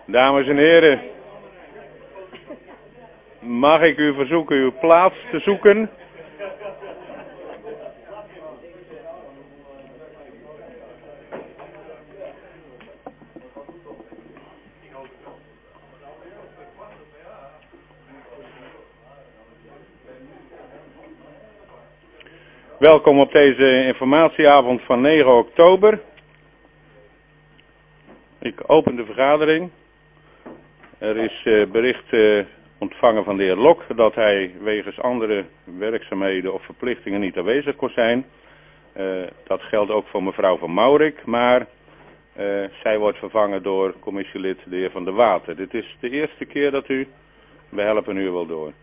Dames en heren, mag ik u verzoeken uw plaats te zoeken? Welkom op deze informatieavond van 9 oktober. Ik open de vergadering. Er is bericht ontvangen van de heer Lok dat hij wegens andere werkzaamheden of verplichtingen niet aanwezig kon zijn. Dat geldt ook voor mevrouw van Maurik, maar zij wordt vervangen door commissielid de heer Van der Water. Dit is de eerste keer dat we helpen u wel door.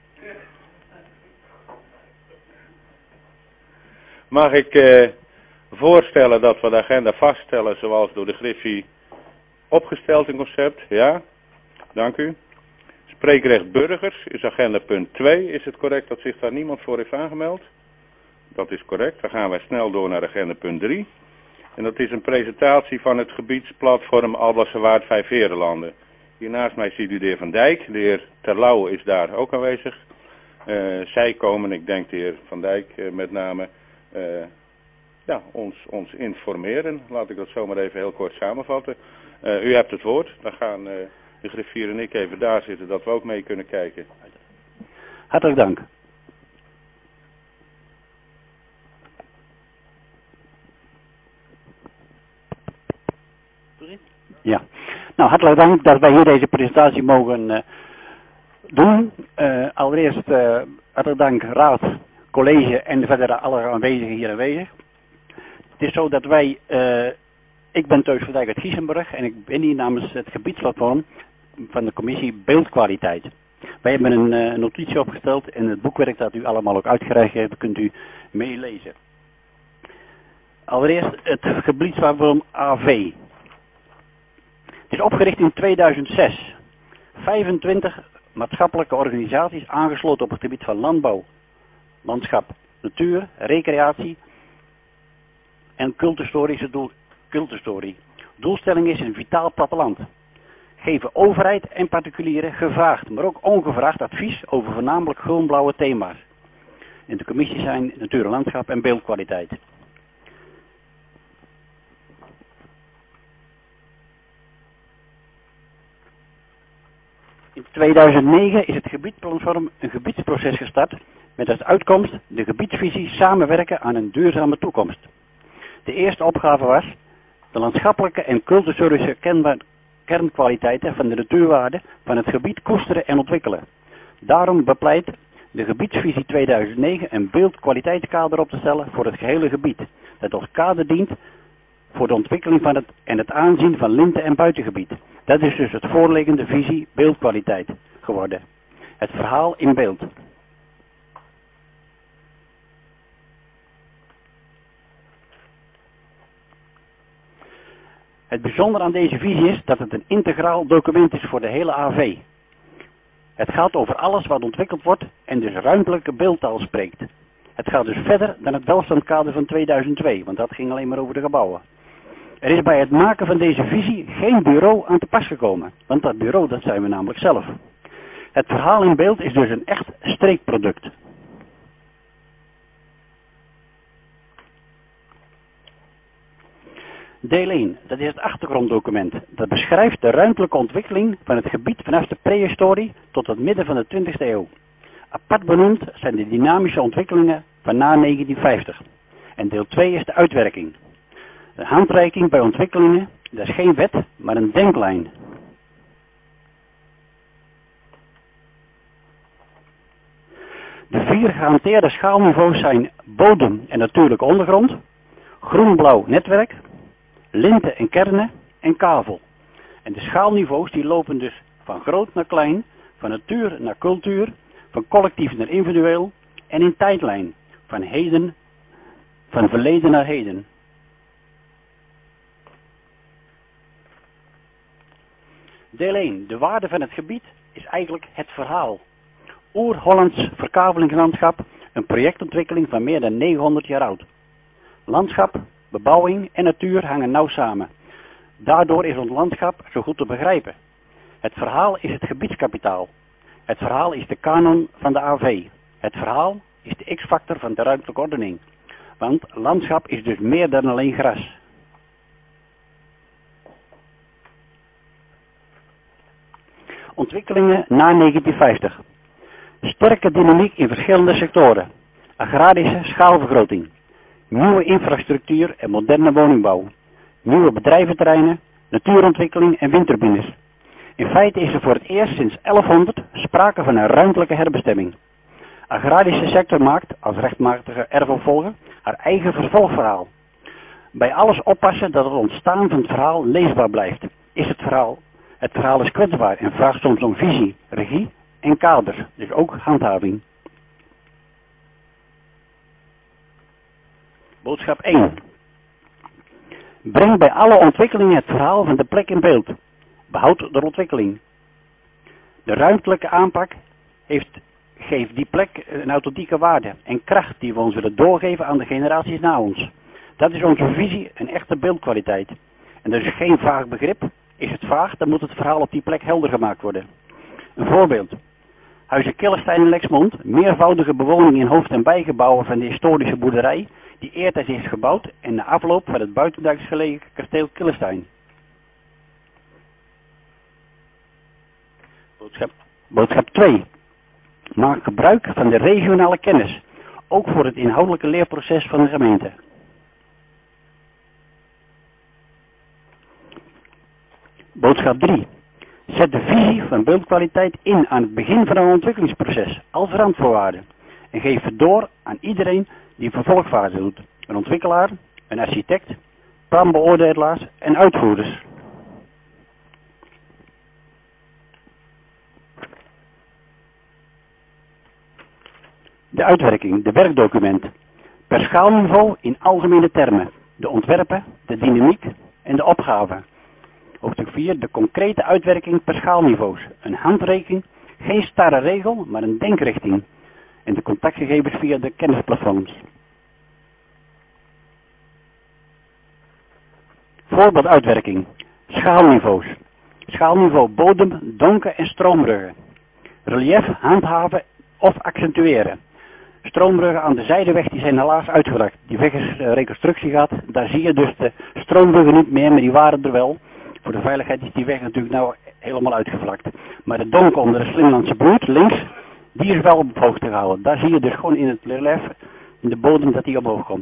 Mag ik voorstellen dat we de agenda vaststellen zoals door de Griffie opgesteld in concept? Ja, dank u. Spreekrecht burgers is agenda punt 2. Is het correct dat zich daar niemand voor heeft aangemeld? Dat is correct. Dan gaan wij snel door naar agenda punt 3. En dat is een presentatie van het gebiedsplatform Alblasserwaard Vijfherenlanden. Hier naast mij ziet u de heer Van Dijk. De heer Terlouw is daar ook aanwezig. Zij komen, ik denk de heer Van Dijk met name, ons informeren. Laat ik dat zomaar even heel kort samenvatten. U hebt het woord. Dan gaan de griffier en ik even daar zitten dat we ook mee kunnen kijken. Hartelijk dank. Ja, nou hartelijk dank dat wij hier deze presentatie mogen doen. Allereerst hartelijk dank raad, college en verder alle aanwezigen hier aanwezig. Het is zo dat wij, ik ben Teus van Dijk uit Giesenburg en ik ben hier namens het gebiedsplatform van de commissie Beeldkwaliteit. Wij hebben een notitie opgesteld en het boekwerk dat u allemaal ook uitgereikt heeft, kunt u meelezen. Allereerst het gebiedsplatform AV. Het is opgericht in 2006. 25 maatschappelijke organisaties aangesloten op het gebied van landbouw, landschap, natuur, recreatie en cultuurhistorie. Doelstelling is een vitaal platteland. Geven overheid en particulieren gevraagd, maar ook ongevraagd advies over voornamelijk groenblauwe thema's. In de commissie zijn natuur en landschap en beeldkwaliteit. In 2009 is het gebiedsplatform een gebiedsproces gestart met als uitkomst de gebiedsvisie samenwerken aan een duurzame toekomst. De eerste opgave was de landschappelijke en culturhistorische kernkwaliteiten van de natuurwaarden van het gebied koesteren en ontwikkelen. Daarom bepleit de gebiedsvisie 2009 een beeldkwaliteitskader op te stellen voor het gehele gebied, dat als kader dient voor de ontwikkeling van het aanzien van linten- en buitengebied. Dat is dus het voorliggende visie beeldkwaliteit geworden. Het verhaal in beeld. Het bijzondere aan deze visie is dat het een integraal document is voor de hele AV. Het gaat over alles wat ontwikkeld wordt en dus ruimtelijke beeldtaal spreekt. Het gaat dus verder dan het welstandskader van 2002, want dat ging alleen maar over de gebouwen. Er is bij het maken van deze visie geen bureau aan te pas gekomen, want dat bureau dat zijn we namelijk zelf. Het verhaal in beeld is dus een echt streekproduct. Deel 1, dat is het achtergronddocument. Dat beschrijft de ruimtelijke ontwikkeling van het gebied vanaf de prehistorie tot het midden van de 20e eeuw. Apart benoemd zijn de dynamische ontwikkelingen van na 1950. En deel 2 is de uitwerking. De handreiking bij ontwikkelingen, dat is geen wet, maar een denklijn. De 4 gehanteerde schaalniveaus zijn bodem en natuurlijke ondergrond, groen-blauw netwerk, linten en kernen en kavel. En de schaalniveaus die lopen dus van groot naar klein, van natuur naar cultuur, van collectief naar individueel en in tijdlijn, van verleden naar heden. Deel 1. De waarde van het gebied is eigenlijk het verhaal. Oer-Hollands verkavelingslandschap, een projectontwikkeling van meer dan 900 jaar oud. Landschap, bebouwing en natuur hangen nauw samen. Daardoor is ons landschap zo goed te begrijpen. Het verhaal is het gebiedskapitaal. Het verhaal is de kanon van de AV. Het verhaal is de X-factor van de ruimtelijke ordening. Want landschap is dus meer dan alleen gras. Ontwikkelingen na 1950. Sterke dynamiek in verschillende sectoren. Agrarische schaalvergroting. Nieuwe infrastructuur en moderne woningbouw. Nieuwe bedrijventerreinen, natuurontwikkeling en windturbines. In feite is er voor het eerst sinds 1100 sprake van een ruimtelijke herbestemming. Agrarische sector maakt, als rechtmatige erfopvolger, haar eigen vervolgverhaal. Bij alles oppassen dat het ontstaan van het verhaal leesbaar blijft. Het verhaal is kwetsbaar en vraagt soms om visie, regie en kaders, dus ook handhaving. Boodschap 1. Breng bij alle ontwikkelingen het verhaal van de plek in beeld. Behoud de ontwikkeling. De ruimtelijke aanpak geeft die plek een authentieke waarde en kracht die we ons willen doorgeven aan de generaties na ons. Dat is onze visie en echte beeldkwaliteit. En dat is geen vaag begrip. Is het vaag, dan moet het verhaal op die plek helder gemaakt worden. Een voorbeeld. Huizen Killestein in Lexmond, meervoudige bewoning in hoofd- en bijgebouwen van de historische boerderij, die eertijds is gebouwd en na afloop van het buitendijks gelegen kasteel Killestein. Boodschap 2. Maak gebruik van de regionale kennis, ook voor het inhoudelijke leerproces van de gemeente. Boodschap 3. Zet de visie van beeldkwaliteit in aan het begin van een ontwikkelingsproces, als randvoorwaarde. En geef het door aan iedereen die een vervolgfase doet. Een ontwikkelaar, een architect, planbeoordelaars en uitvoerders. De uitwerking, de werkdocument. Per schaalniveau in algemene termen. De ontwerpen, de dynamiek en de opgave. Hoofdstuk 4, de concrete uitwerking per schaalniveaus. Een handreiking, geen starre regel, maar een denkrichting. En de contactgegevens via de kennisplatforms. Voorbeelduitwerking. Schaalniveaus. Schaalniveau bodem, donken en stroombruggen. Relief, handhaven of accentueren. Stroombruggen aan de zijdeweg die zijn helaas uitgebracht. Die weg is reconstructie gehad. Daar zie je dus de stroombruggen niet meer, maar die waren er wel. Voor de veiligheid is die weg natuurlijk nou helemaal uitgevlakt. Maar de donk onder de Slimlandse buurt, links, die is wel op hoogte gehouden. Daar zie je dus gewoon in het relief, in de bodem, dat die omhoog komt.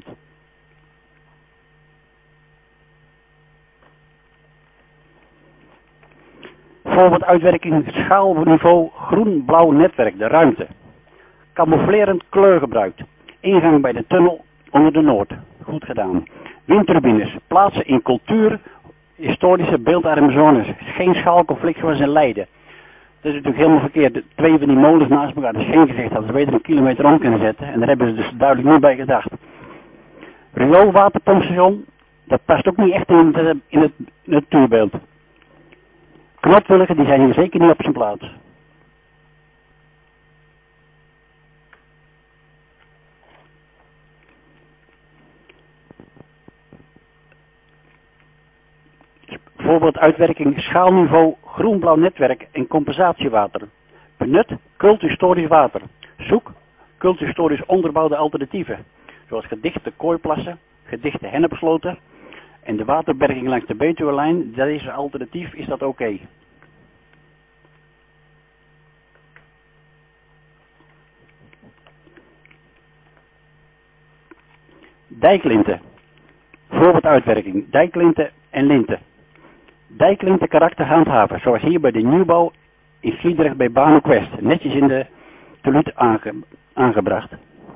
Bijvoorbeeld uitwerking schaalniveau groen-blauw netwerk, de ruimte. Camouflerend kleur gebruikt. Ingang bij de tunnel onder de Noord. Goed gedaan. Windturbines. Plaatsen in cultuur, historische beeldarme zones. Geen schaalconflict zoals in Leiden. Dat is natuurlijk helemaal verkeerd. Twee van die molens naast elkaar. Dat is geen gezegd. Hadden ze beter een kilometer om kunnen zetten. En daar hebben ze dus duidelijk niet bij gedacht. Rioolwaterpompstation. Dat past ook niet echt in het natuurbeeld. Knopwilligen, die zijn hier zeker niet op zijn plaats. Bijvoorbeeld uitwerking schaalniveau groen-blauw netwerk en compensatiewater. Benut culthistorisch water. Zoek culthistorisch onderbouwde alternatieven. Zoals gedichte kooiplassen, gedichte hennepsloten en de waterberging langs de Betuwelijn. Dat is een alternatief, is dat oké? Dijklinten. Voorbeeld uitwerking. Dijklinten en linten. Dijklinten karakter handhaven. Zoals hier bij de nieuwbouw in Sliedrecht bij Bano Quest. Netjes in de teluut aangebracht.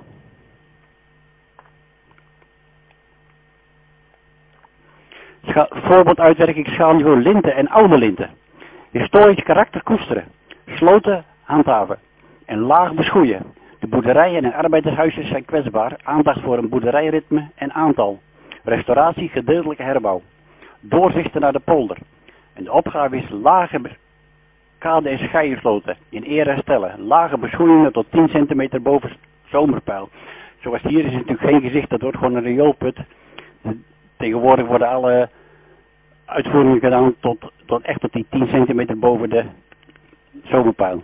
Voorbeeld uitwerking schaalniveau linten en oude linten. Historisch karakter koesteren. Sloten handhaven. En laag beschoeien. De boerderijen en arbeidershuisjes zijn kwetsbaar. Aandacht voor een boerderijritme en aantal. Restauratie, gedeeltelijke herbouw. Doorzichten naar de polder. En de opgave is lage kade- en scheiensloten in ere herstellen. Lage beschoeien tot 10 centimeter boven zomerpeil. Zoals hier is het natuurlijk geen gezicht, dat wordt gewoon een rioolput. Tegenwoordig worden uitvoeringen gedaan tot echt tot die 10 centimeter boven de zomerpeil.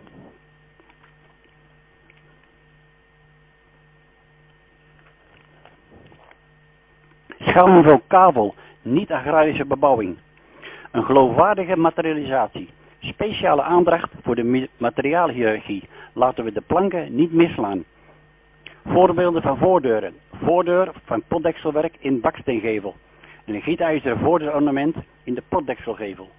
Schaalniveau kavel, niet-agrarische bebouwing. Een geloofwaardige materialisatie. Speciale aandacht voor de materiaalhiërarchie. Laten we de planken niet misslaan. Voorbeelden van voordeuren. Voordeur van potdekselwerk in baksteengevel. En een gietijzeren voordeurornament in de potdekselgevel.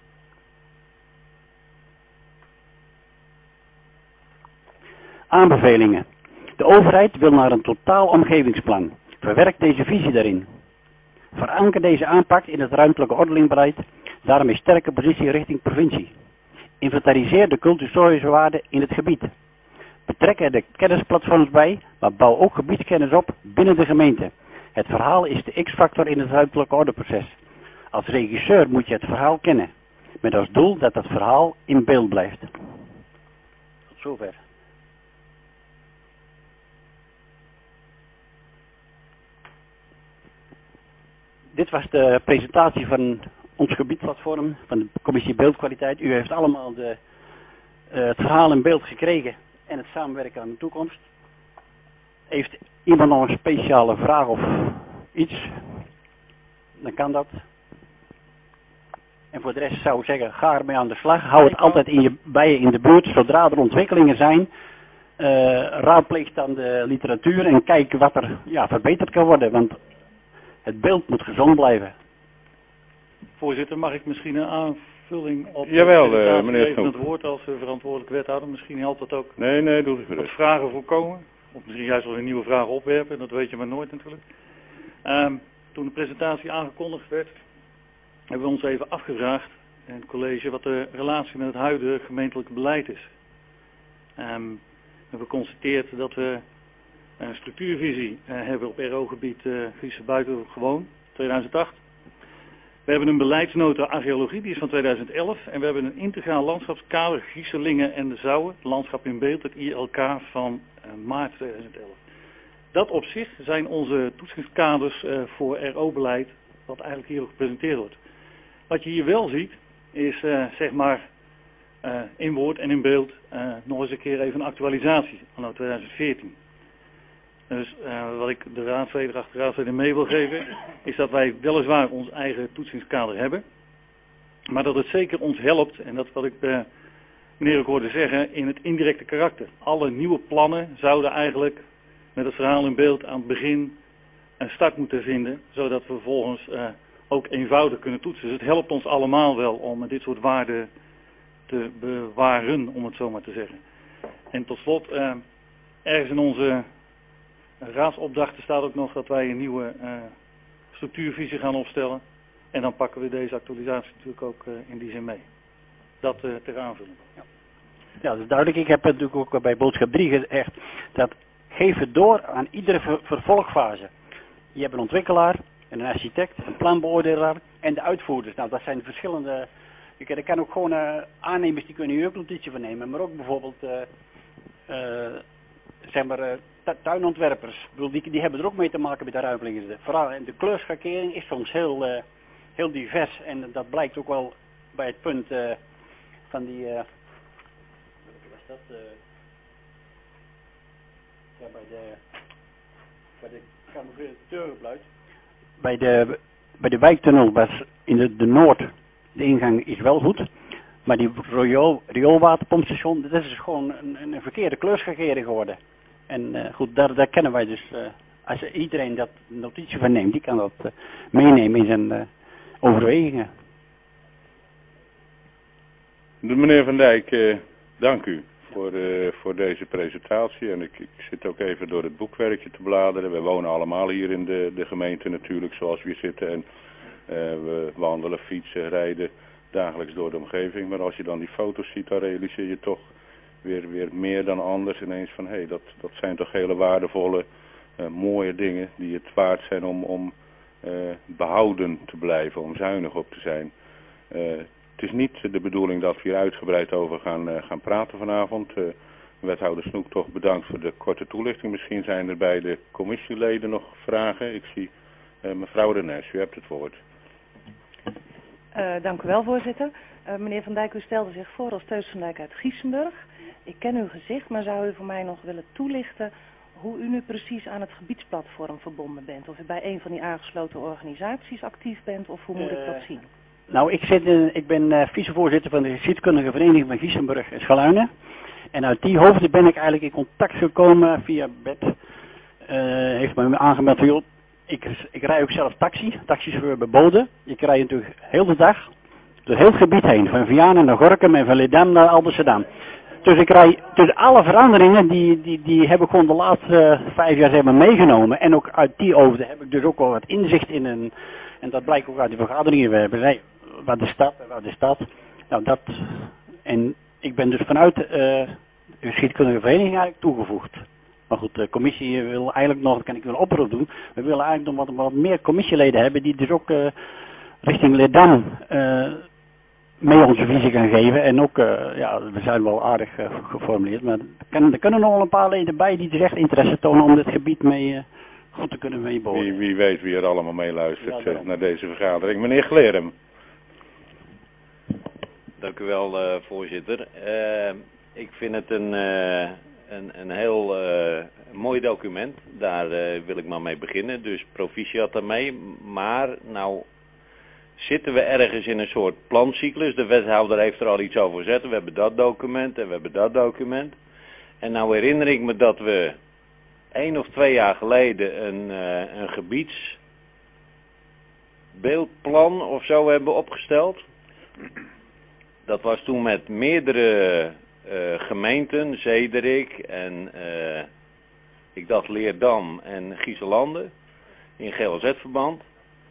Aanbevelingen. De overheid wil naar een totaal omgevingsplan. Verwerk deze visie daarin. Veranker deze aanpak in het ruimtelijke ordenbeleid. Daarmee sterke positie richting provincie. Inventariseer de culturhistorische waarden in het gebied. Betrek er de kennisplatforms bij, maar bouw ook gebiedskennis op binnen de gemeente. Het verhaal is de X-factor in het ruimtelijke ordeproces. Als regisseur moet je het verhaal kennen. Met als doel dat het verhaal in beeld blijft. Tot zover. Dit was de presentatie van ons gebiedsplatform, van de commissie beeldkwaliteit. U heeft allemaal het verhaal in beeld gekregen en het samenwerken aan de toekomst. Heeft iemand nog een speciale vraag of iets? Dan kan dat. En voor de rest zou ik zeggen, ga ermee aan de slag. Hou het altijd bij je in de buurt. Zodra er ontwikkelingen zijn, raadpleeg dan de literatuur en kijk wat er verbeterd kan worden. Want het beeld moet gezond blijven. Voorzitter, mag ik misschien een aanvulling op Jawel, meneer even Snoep. het woord als verantwoordelijk wethouder? Misschien helpt dat ook. Nee, doe het Wat gerust. vragen voorkomen. Of misschien juist wel een nieuwe vragen opwerpen, dat weet je maar nooit natuurlijk. Toen de presentatie aangekondigd werd, hebben we ons even afgevraagd in het college wat de relatie met het huidige gemeentelijke beleid is. We hebben geconstateerd dat we een structuurvisie hebben op RO-gebied Friese Buitengewoon, 2008. We hebben een beleidsnota archeologie, die is van 2011. En we hebben een integraal landschapskader Gieselingen en de Zouwen, landschap in beeld, het ILK van maart 2011. Dat op zich zijn onze toetsingskaders voor RO-beleid, wat eigenlijk hier ook gepresenteerd wordt. Wat je hier wel ziet, is in woord en in beeld nog eens een keer even een actualisatie anno 2014. Dus wat ik de raadsleden mee wil geven, is dat wij weliswaar ons eigen toetsingskader hebben. Maar dat het zeker ons helpt, en dat wat ik meneer ook hoorde zeggen, in het indirecte karakter. Alle nieuwe plannen zouden eigenlijk met het verhaal in beeld aan het begin een start moeten vinden. Zodat we vervolgens ook eenvoudig kunnen toetsen. Dus het helpt ons allemaal wel om dit soort waarden te bewaren, om het zo maar te zeggen. En tot slot, ergens in onze raadsopdrachten staat ook nog dat wij een nieuwe structuurvisie gaan opstellen. En dan pakken we deze actualisatie natuurlijk ook in die zin mee. Dat ter aanvulling. Ja, dat is duidelijk. Ik heb het natuurlijk ook bij boodschap 3 gezegd. Dat geef het door aan iedere vervolgfase. Je hebt een ontwikkelaar, een architect, een planbeoordelaar en de uitvoerders. Nou, dat zijn verschillende. Er kan ook gewoon aannemers die kunnen hier ook notitie van nemen. Maar ook bijvoorbeeld tuinontwerpers. Die hebben er ook mee te maken met de ruimtelingen. Vooral de kleurschakering is soms heel divers. En dat blijkt ook wel bij het punt van die... wat was dat? Bij de camoufleerde bij de wijktunnel was in de Noord, de ingang is wel goed. Maar die rioolwaterpompstation, dat is gewoon een verkeerde kleurschakering geworden. En goed, daar kennen wij dus, als iedereen dat notitie van neemt, die kan dat meenemen in zijn overwegingen. Meneer Van Dijk, dank u voor deze presentatie. En ik zit ook even door het boekwerkje te bladeren. We wonen allemaal hier in de gemeente natuurlijk, zoals we hier zitten. En we wandelen, fietsen, rijden dagelijks door de omgeving. Maar als je dan die foto's ziet, dan realiseer je toch weer meer dan anders ineens van hé, dat zijn toch hele waardevolle, mooie dingen die het waard zijn om behouden te blijven, om zuinig op te zijn. Het is niet de bedoeling dat we hier uitgebreid over gaan praten vanavond. Wethouder Snoek, toch bedankt voor de korte toelichting. Misschien zijn er bij de commissieleden nog vragen. Ik zie mevrouw de Nes, u hebt het woord. Dank u wel, voorzitter. Meneer Van Dijk, u stelde zich voor als Teus van Dijk uit Giesenburg. Ik ken uw gezicht, maar zou u voor mij nog willen toelichten hoe u nu precies aan het gebiedsplatform verbonden bent? Of u bij een van die aangesloten organisaties actief bent, of hoe moet ik dat zien? Nou, ik ben vicevoorzitter van de geschiedkundige vereniging van Giesenburg en Schaluinen. En uit die hoofden ben ik eigenlijk in contact gekomen via Bert. Heeft me aangemeld van, joh, ik rij ook zelf taxichauffeur bij Bode. Ik rij natuurlijk heel de dag door heel het gebied heen, van Vianen naar Gorinchem en van Leerdam naar Alblasserdam. Dus ik rij, dus alle veranderingen die heb ik gewoon de laatste 5 jaar zeg maar meegenomen. En ook uit die hoofden heb ik dus ook wel wat inzicht in en dat blijkt ook uit de vergaderingen. We hebben wat de stad. Nou dat, en ik ben dus vanuit de geschiedkundige vereniging eigenlijk toegevoegd. Maar goed, de commissie wil eigenlijk nog, kan ik wel een oproep doen. We willen eigenlijk nog wat meer commissieleden hebben die dus ook richting Leerdam mee onze visie gaan geven. En ook, we zijn wel aardig geformuleerd, maar er kunnen nog wel een paar leden bij die dus echt interesse tonen om dit gebied mee goed te kunnen meeboren. Wie weet wie er allemaal meeluistert naar deze vergadering. Meneer Glerum. Dank u wel, voorzitter. Ik vind het een heel mooi document. Daar wil ik maar mee beginnen. Dus proficiat daarmee. Maar nou zitten we ergens in een soort plancyclus. De wethouder heeft er al iets over gezet. We hebben dat document en we hebben dat document. En nou herinner ik me dat we 1 of 2 jaar geleden een gebiedsbeeldplan of zo hebben opgesteld. Dat was toen met meerdere gemeenten, Zederik en ik dacht Leerdam en Gieselanden in GLZ-verband.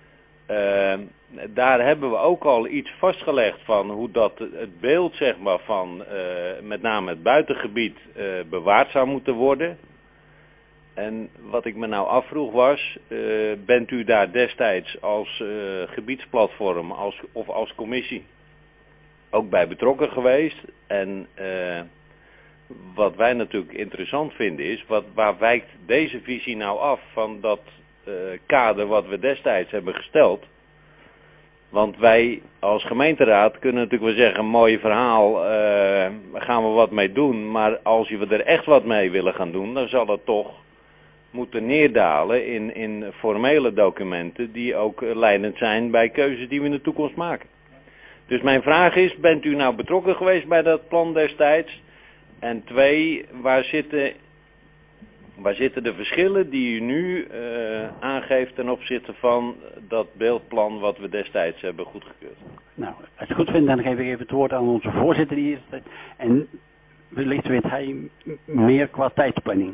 Daar hebben we ook al iets vastgelegd van hoe dat het beeld zeg maar van met name het buitengebied bewaard zou moeten worden. En wat ik me nou afvroeg was, bent u daar destijds als gebiedsplatform of als commissie ook bij betrokken geweest? En wat wij natuurlijk interessant vinden is, waar wijkt deze visie nou af van dat kader wat we destijds hebben gesteld? Want wij als gemeenteraad kunnen natuurlijk wel zeggen, een mooi verhaal, gaan we wat mee doen. Maar als we er echt wat mee willen gaan doen, dan zal het toch moeten neerdalen in formele documenten die ook leidend zijn bij keuzes die we in de toekomst maken. Dus mijn vraag is, bent u nou betrokken geweest bij dat plan destijds? En 2, waar zitten de verschillen die u nu aangeeft ten opzichte van dat beeldplan wat we destijds hebben goedgekeurd? Nou, als je het goed vindt, dan geef ik even het woord aan onze voorzitter hier. En wellicht weet hij meer qua tijdsplanning.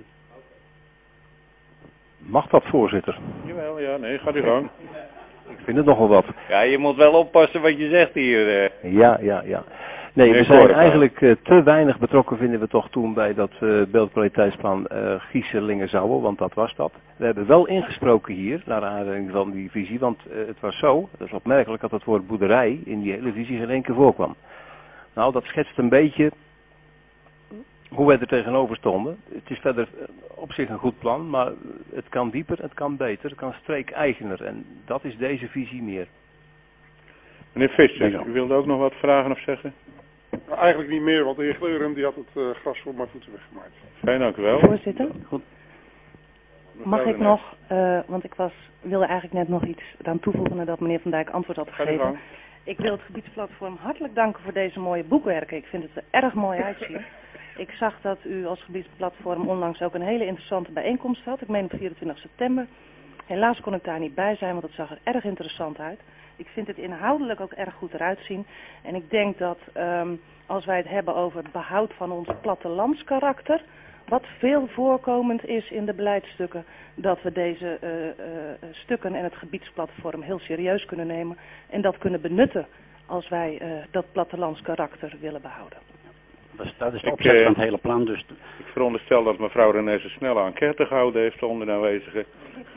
Mag dat, voorzitter? Jawel, ja, nee, gaat u gang. Ik vind het nogal wat. Ja, je moet wel oppassen wat je zegt hier. Ja. Nee, we zijn eigenlijk te weinig betrokken, vinden we toch toen bij dat beeldkwaliteitsplan Gieselingen-Zouwen, want dat was dat. We hebben wel ingesproken hier, naar aanleiding van die visie, want het was zo, dat is opmerkelijk dat het woord boerderij in die hele visie geen 1 keer voorkwam. Nou, dat schetst een beetje hoe wij er tegenover stonden. Het is verder op zich een goed plan, maar het kan dieper, het kan beter, het kan streekeigener en dat is deze visie meer. Meneer Visser, u wilde ook nog wat vragen of zeggen? Nou, eigenlijk niet meer, want de heer Gleurum die had het gras voor mijn voeten weggemaaid. Fijn, dank u wel. Voorzitter, Goed. mag ik nog, want ik wilde eigenlijk net nog iets aan toevoegen nadat meneer Van Dijk antwoord had gegeven. Ik wil het gebiedsplatform hartelijk danken voor deze mooie boekwerken. Ik vind het er erg mooi uitzien. Ik zag dat u als gebiedsplatform onlangs ook een hele interessante bijeenkomst had. Ik meen op 24 september. Helaas kon ik daar niet bij zijn, want het zag er erg interessant uit. Ik vind het inhoudelijk ook erg goed eruit zien. En ik denk dat als wij het hebben over het behoud van ons plattelandskarakter, wat veel voorkomend is in de beleidsstukken, dat we deze stukken en het gebiedsplatform heel serieus kunnen nemen en dat kunnen benutten als wij dat plattelandskarakter willen behouden. Dat is de opzet van het hele plan. Dus. Ik veronderstel dat mevrouw Renesse snel aan enquête gehouden heeft onder de aanwezigen.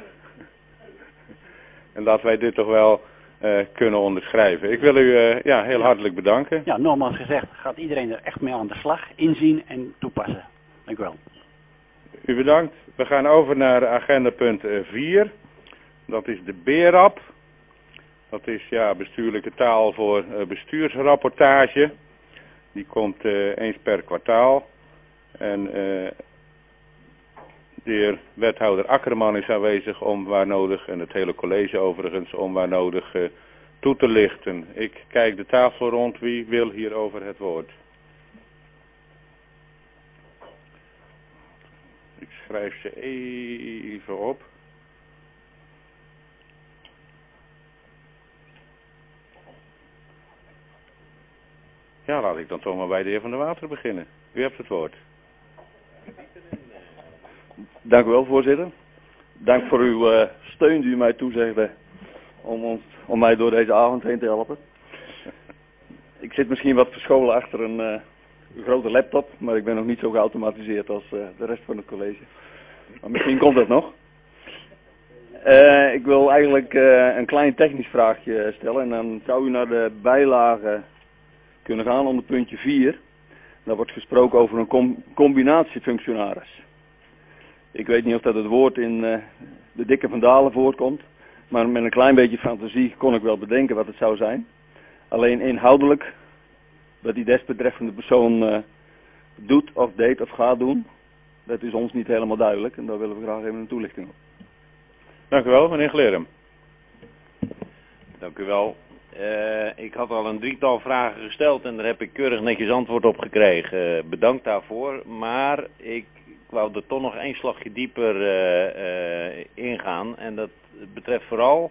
En dat wij dit toch wel kunnen onderschrijven. Ik wil u heel hartelijk bedanken. Ja, nogmaals gezegd, gaat iedereen er echt mee aan de slag, inzien en toepassen. Dank u wel. U bedankt. We gaan over naar agenda punt 4. Dat is de BERAP. Dat is bestuurlijke taal voor bestuursrapportage. Die komt eens per kwartaal. En de heer wethouder Akkerman is aanwezig om waar nodig, en het hele college overigens, om waar nodig toe te lichten. Ik kijk de tafel rond. Wie wil hierover het woord? Ik schrijf ze even op. Ja, laat ik dan toch maar bij de heer Van der Water beginnen. U hebt het woord. Dank u wel, voorzitter. Dank voor uw steun die u mij toezegde om mij door deze avond heen te helpen. Ik zit misschien wat verscholen achter een grote laptop, maar ik ben nog niet zo geautomatiseerd als de rest van het college. Maar misschien komt dat nog. Ik wil eigenlijk een klein technisch vraagje stellen en dan zou u naar de bijlage kunnen gaan onder puntje 4. Daar wordt gesproken over een combinatiefunctionaris. Ik weet niet of dat het woord in de dikke Van Dalen voorkomt, maar met een klein beetje fantasie kon ik wel bedenken wat het zou zijn. Alleen inhoudelijk, wat die desbetreffende persoon doet of deed of gaat doen, dat is ons niet helemaal duidelijk en daar willen we graag even een toelichting op. Dank u wel, meneer Glerum. Dank u wel. Ik had al een drietal vragen gesteld en daar heb ik keurig netjes antwoord op gekregen. Bedankt daarvoor, maar ik wou er toch nog één slagje dieper ingaan. En dat betreft vooral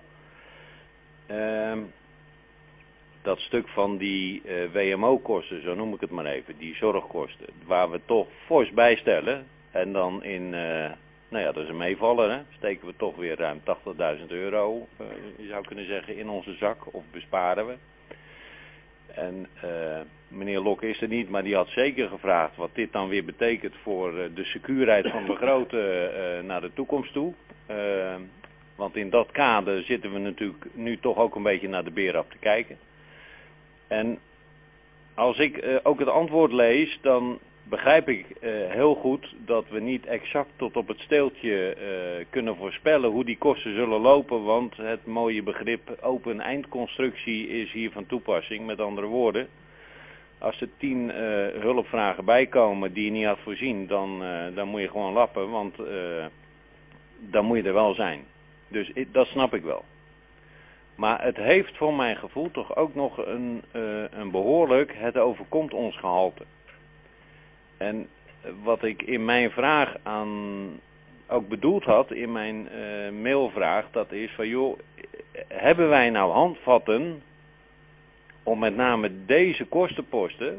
dat stuk van die WMO-kosten, zo noem ik het maar even, die zorgkosten, waar we toch fors bij stellen. En dan in, dat is een meevaller, hè, steken we toch weer ruim €80.000, je zou kunnen zeggen, in onze zak, of besparen we. En meneer Lok is er niet, maar die had zeker gevraagd wat dit dan weer betekent voor de secuurheid van begroten naar de toekomst toe. Want in dat kader zitten we natuurlijk nu toch ook een beetje naar de beer af te kijken. En als ik ook het antwoord lees, dan begrijp ik heel goed dat we niet exact tot op het steeltje kunnen voorspellen hoe die kosten zullen lopen, want het mooie begrip open eindconstructie is hier van toepassing. Met andere woorden, als er 10 hulpvragen bijkomen die je niet had voorzien, dan moet je gewoon lappen, want dan moet je er wel zijn. Dus dat snap ik wel. Maar het heeft voor mijn gevoel toch ook nog een behoorlijk het overkomt ons gehalte. En wat ik in mijn vraag ook bedoeld had, in mijn mailvraag, dat is van joh, hebben wij nou handvatten om met name deze kostenposten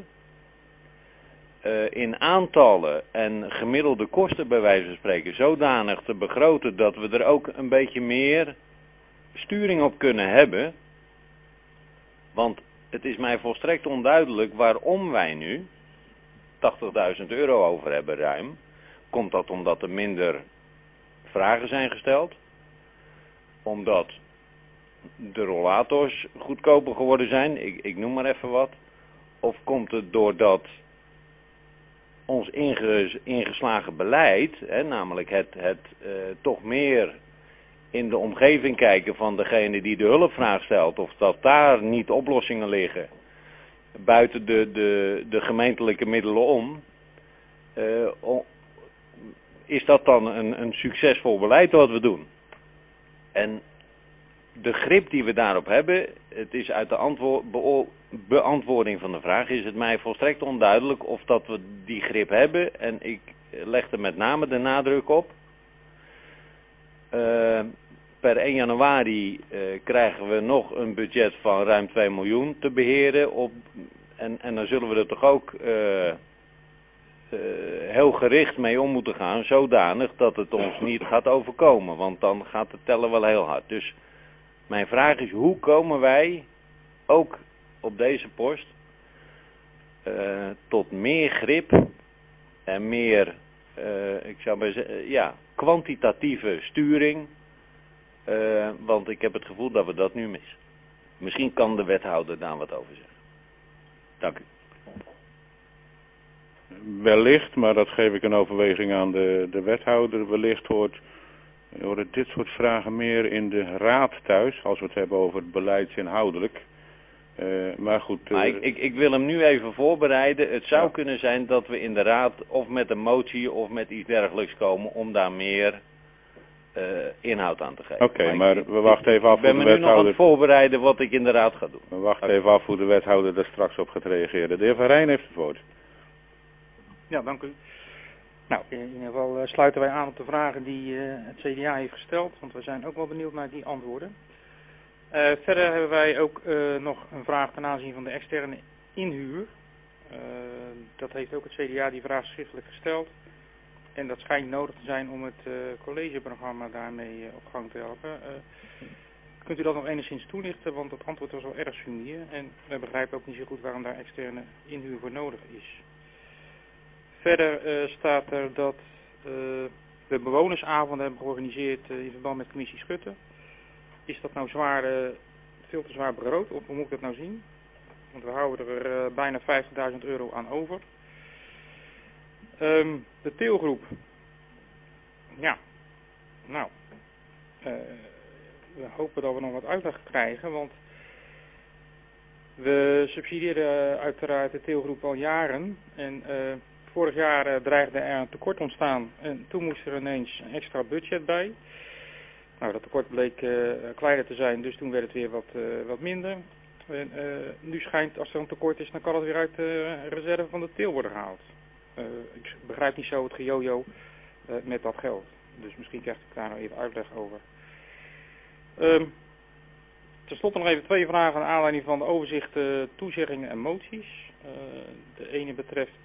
in aantallen en gemiddelde kosten bij wijze van spreken zodanig te begroten dat we er ook een beetje meer sturing op kunnen hebben. Want het is mij volstrekt onduidelijk waarom wij nu €80.000 over hebben ruim. Komt dat omdat er minder vragen zijn gesteld? Omdat de rollators goedkoper geworden zijn? Ik noem maar even wat. Of komt het doordat ons ingeslagen beleid, namelijk het toch meer in de omgeving kijken van degene die de hulpvraag stelt, of dat daar niet oplossingen liggen buiten de gemeentelijke middelen om, is dat dan een succesvol beleid wat we doen. En de grip die we daarop hebben, het is uit de beantwoording van de vraag, is het mij volstrekt onduidelijk of dat we die grip hebben. En ik leg er met name de nadruk op. Per 1 januari krijgen we nog een budget van ruim 2 miljoen te beheren. En dan zullen we er toch ook heel gericht mee om moeten gaan, zodanig dat het ons niet gaat overkomen. Want dan gaat het tellen wel heel hard. Dus mijn vraag is, hoe komen wij ook op deze post tot meer grip en meer, ik zou maar zeggen, kwantitatieve sturing. Want ik heb het gevoel dat we dat nu missen. Misschien kan de wethouder daar wat over zeggen. Dank u. Wellicht, maar dat geef ik een overweging aan de wethouder. Wellicht hoort We horen dit soort vragen meer in de raad thuis, als we het hebben over het beleidsinhoudelijk. Maar goed. Maar ik wil hem nu even voorbereiden. Het zou kunnen zijn dat we in de raad of met een motie of met iets dergelijks komen om daar meer inhoud aan te geven. Oké, maar we wachten even af hoe de wethouder... Ik ben me nu nog aan het voorbereiden wat ik in de raad ga doen. We wachten even af hoe de wethouder daar straks op gaat reageren. De heer Van Rijn heeft het woord. Ja, dank u. Nou, in ieder geval sluiten wij aan op de vragen die het CDA heeft gesteld, want we zijn ook wel benieuwd naar die antwoorden. Verder hebben wij ook nog een vraag ten aanzien van de externe inhuur. Dat heeft ook het CDA die vraag schriftelijk gesteld. En dat schijnt nodig te zijn om het collegeprogramma daarmee op gang te helpen. Kunt u dat nog enigszins toelichten, want het antwoord was wel erg sumier. En we begrijpen ook niet zo goed waarom daar externe inhuur voor nodig is. Verder staat er dat we bewonersavonden hebben georganiseerd in verband met commissie Schutte. Is dat nou veel te zwaar begroot, of hoe moet ik dat nou zien? Want we houden er bijna €50.000 aan over. De teelgroep. Ja, nou, we hopen dat we nog wat uitleg krijgen, want we subsidiëren uiteraard de teelgroep al jaren. En vorig jaar dreigde er een tekort ontstaan en toen moest er ineens een extra budget bij. Nou, dat tekort bleek kleiner te zijn, dus toen werd het weer wat minder. En, nu schijnt, als er een tekort is, dan kan het weer uit de reserve van de teel worden gehaald. Ik begrijp niet zo het gejojo met dat geld. Dus misschien krijg ik daar nog even uitleg over. Ten slotte nog even 2 vragen naar aanleiding van de overzicht toezeggingen en moties. De ene betreft,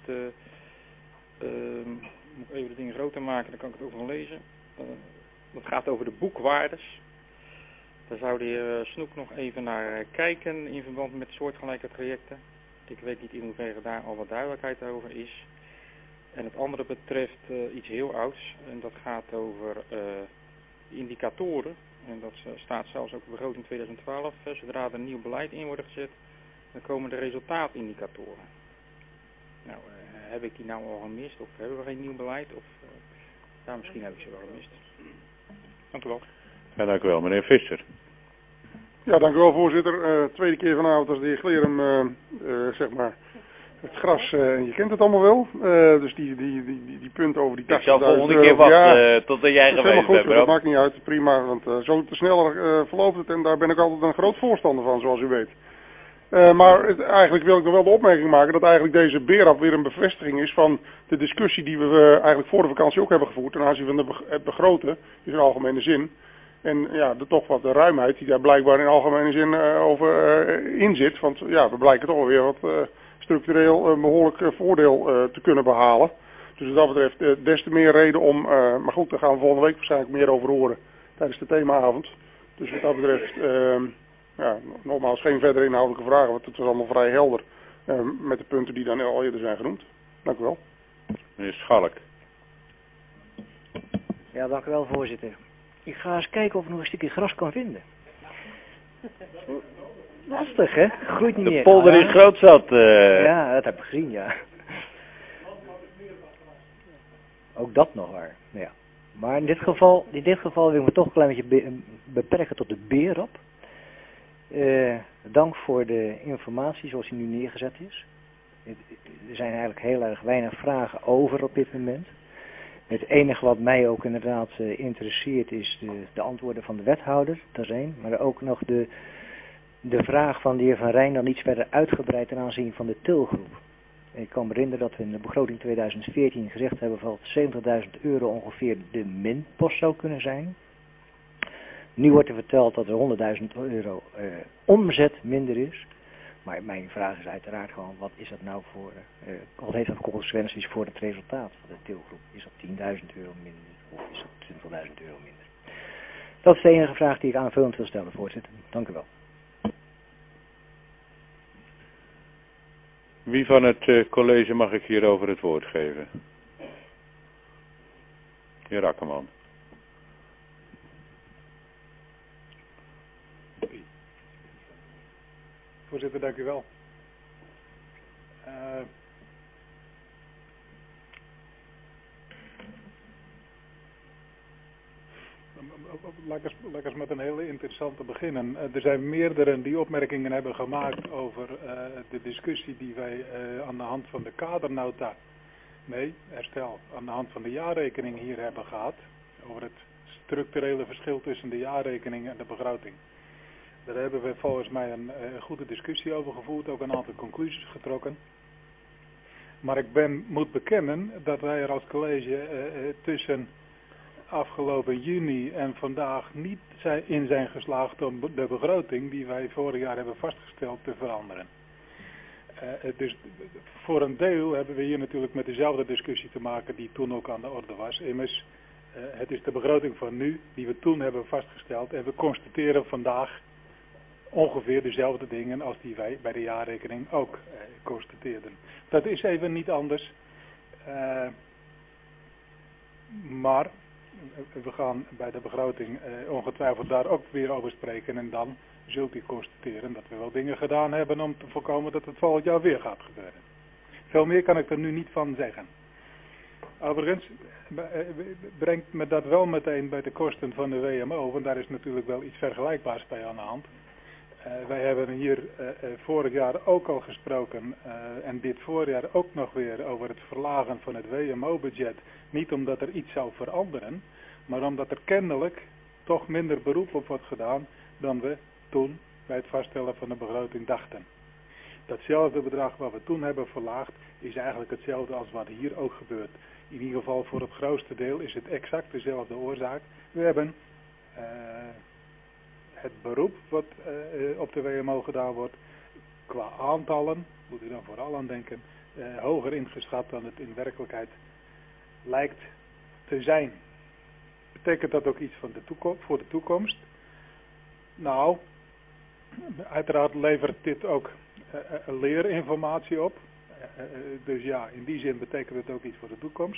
moet ik even de dingen groter maken, dan kan ik het ook nog lezen. Dat gaat over de boekwaardes. Daar zou de heer Snoek nog even naar kijken in verband met soortgelijke trajecten. Ik weet niet in hoeverre daar al wat duidelijkheid over is. En het andere betreft iets heel ouds. En dat gaat over indicatoren. En dat staat zelfs ook in de begroting 2012. Zodra er een nieuw beleid in wordt gezet, dan komen de resultaatindicatoren. Nou, heb ik die nou al gemist? Of hebben we geen nieuw beleid? Of ja, misschien heb ik ze wel gemist. Dank u wel. Ja, dank u wel. Meneer Visser. Ja, dank u wel, voorzitter. Tweede keer vanavond als de heer Glerum, zeg maar, het gras, je kent het allemaal wel. Dus die punten over die 80.000 Ik zal volgende keer wachten totdat jij geweest bent, bro. Dat maakt niet uit, prima, want zo te sneller verloopt het en daar ben ik altijd een groot voorstander van, zoals u weet. Maar eigenlijk wil ik nog wel de opmerking maken dat eigenlijk deze BERAP weer een bevestiging is van de discussie die we eigenlijk voor de vakantie ook hebben gevoerd ten aanzien van het begroten, in zijn algemene zin. En ja, toch wat de ruimheid die daar blijkbaar in algemene zin over in zit. Want ja, we blijken toch alweer wat structureel een behoorlijk voordeel te kunnen behalen. Dus wat dat betreft des te meer reden om, maar goed, daar gaan we volgende week waarschijnlijk meer over horen tijdens de themaavond. Dus wat dat betreft, ja, nogmaals geen verdere inhoudelijke vragen, want het was allemaal vrij helder met de punten die dan al eerder zijn genoemd. Dank u wel. Meneer Schalk. Ja, dank u wel, voorzitter. Ik ga eens kijken of ik nog een stukje gras kan vinden. Lastig, hè? Groeit niet meer. De polder is groot zat. Ja, dat heb ik gezien, ja. Ook dat nog waar. Ja. Maar in dit geval wil ik me toch een klein beetje beperken tot de BERAP. Dank voor de informatie zoals die nu neergezet is. Er zijn eigenlijk heel erg weinig vragen over op dit moment. Het enige wat mij ook inderdaad interesseert is de antwoorden van de wethouder, dat is één. Maar ook nog de vraag van de heer Van Rijn dan iets verder uitgebreid ten aanzien van de tilgroep. Ik kan me herinneren dat we in de begroting 2014 gezegd hebben dat €70.000 ongeveer de minpost zou kunnen zijn. Nu wordt er verteld dat er €100.000 omzet minder is. Maar mijn vraag is uiteraard gewoon, wat is dat nou voor, wat heeft dat consequenties voor het resultaat van de tilgroep? Is dat €10.000 minder of is dat €20.000 minder? Dat is de enige vraag die ik aanvullend wil stellen, voorzitter. Dank u wel. Wie van het college mag ik hierover het woord geven? Heer Akkerman. Voorzitter, dank u wel. laat ik eens met een hele interessante beginnen. Er zijn meerdere die opmerkingen hebben gemaakt over de discussie die wij aan de hand van de kadernota, aan de hand van de jaarrekening hier hebben gehad. Over het structurele verschil tussen de jaarrekening en de begroting. Daar hebben we volgens mij een goede discussie over gevoerd, ook een aantal conclusies getrokken. Maar ik moet bekennen dat wij er als college tussen afgelopen juni en vandaag niet in zijn geslaagd om de begroting die wij vorig jaar hebben vastgesteld te veranderen. Dus voor een deel hebben we hier natuurlijk met dezelfde discussie te maken die toen ook aan de orde was. Immers, het is de begroting van nu die we toen hebben vastgesteld en we constateren vandaag ongeveer dezelfde dingen als die wij bij de jaarrekening ook constateerden. Dat is even niet anders, maar we gaan bij de begroting ongetwijfeld daar ook weer over spreken en dan zult u constateren dat we wel dingen gedaan hebben om te voorkomen dat het volgend jaar weer gaat gebeuren. Veel meer kan ik er nu niet van zeggen. Overigens brengt me dat wel meteen bij de kosten van de WMO, want daar is natuurlijk wel iets vergelijkbaars bij aan de hand. Wij hebben hier vorig jaar ook al gesproken en dit voorjaar ook nog weer over het verlagen van het WMO-budget. Niet omdat er iets zou veranderen, maar omdat er kennelijk toch minder beroep op wordt gedaan dan we toen bij het vaststellen van de begroting dachten. Datzelfde bedrag wat we toen hebben verlaagd is eigenlijk hetzelfde als wat hier ook gebeurt. In ieder geval voor het grootste deel is het exact dezelfde oorzaak. We hebben het beroep wat op de WMO gedaan wordt, qua aantallen, moet u dan vooral aan denken, hoger ingeschat dan het in werkelijkheid lijkt te zijn. Betekent dat ook iets voor de toekomst? Nou, uiteraard levert dit ook leerinformatie op. Dus ja, in die zin betekent het ook iets voor de toekomst.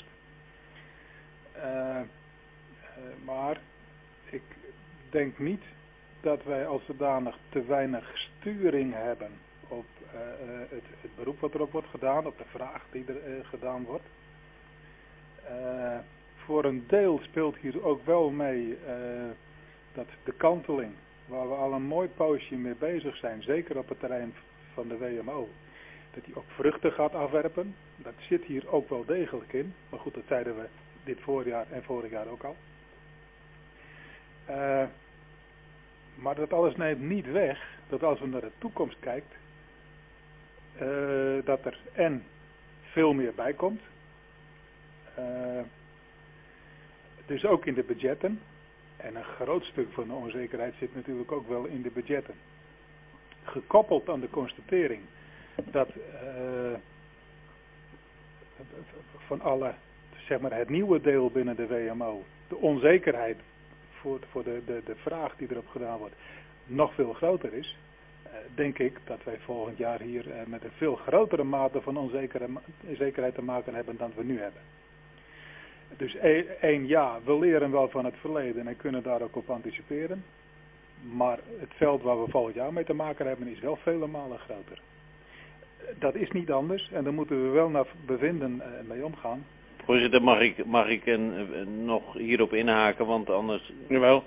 Maar ik denk niet dat wij als zodanig te weinig sturing hebben op het beroep wat erop wordt gedaan, op de vraag die er gedaan wordt. Voor een deel speelt hier ook wel mee dat de kanteling, waar we al een mooi poosje mee bezig zijn, zeker op het terrein van de WMO, dat die ook vruchten gaat afwerpen. Dat zit hier ook wel degelijk in, maar goed, dat zeiden we dit voorjaar en vorig jaar ook al. Maar dat alles neemt niet weg dat als we naar de toekomst kijkt, dat er en veel meer bij komt. Dus ook in de budgetten. En een groot stuk van de onzekerheid zit natuurlijk ook wel in de budgetten. Gekoppeld aan de constatering dat van alle, zeg maar het nieuwe deel binnen de WMO, de onzekerheid voor de vraag die erop gedaan wordt, nog veel groter is, denk ik dat wij volgend jaar hier met een veel grotere mate van onzekerheid te maken hebben dan we nu hebben. Dus ja, we leren wel van het verleden en kunnen daar ook op anticiperen. Maar het veld waar we volgend jaar mee te maken hebben is wel vele malen groter. Dat is niet anders en daar moeten we wel naar bevinden mee omgaan. Voorzitter, mag ik nog hierop inhaken, want anders... Jawel.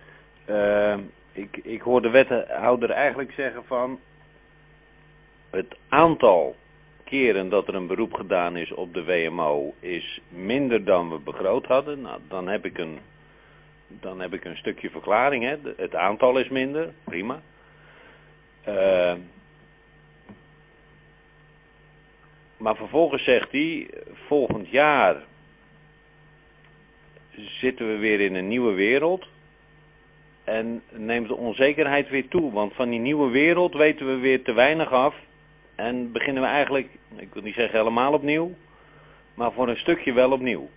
Ik hoor de wethouder eigenlijk zeggen van... Het aantal keren dat er een beroep gedaan is op de WMO is minder dan we begroot hadden. Nou, dan heb ik een stukje verklaring. Hè. Het aantal is minder, prima. Maar vervolgens zegt hij, volgend jaar zitten we weer in een nieuwe wereld en neemt de onzekerheid weer toe. Want van die nieuwe wereld weten we weer te weinig af en beginnen we eigenlijk, ik wil niet zeggen helemaal opnieuw, maar voor een stukje wel opnieuw.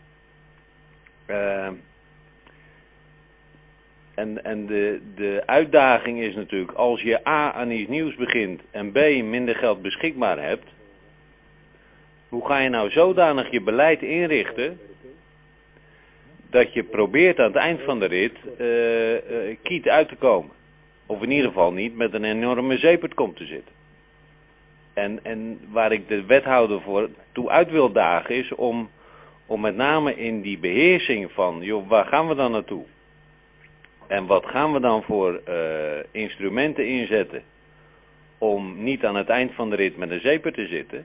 En de uitdaging is natuurlijk, als je A aan iets nieuws begint en B minder geld beschikbaar hebt, hoe ga je nou zodanig je beleid inrichten dat je probeert aan het eind van de rit kiet uit te komen. Of in ieder geval niet met een enorme zeepert komt te zitten. En waar ik de wethouder voor toe uit wil dagen is om met name in die beheersing van, joh, waar gaan we dan naartoe? En wat gaan we dan voor instrumenten inzetten om niet aan het eind van de rit met een zeeper te zitten?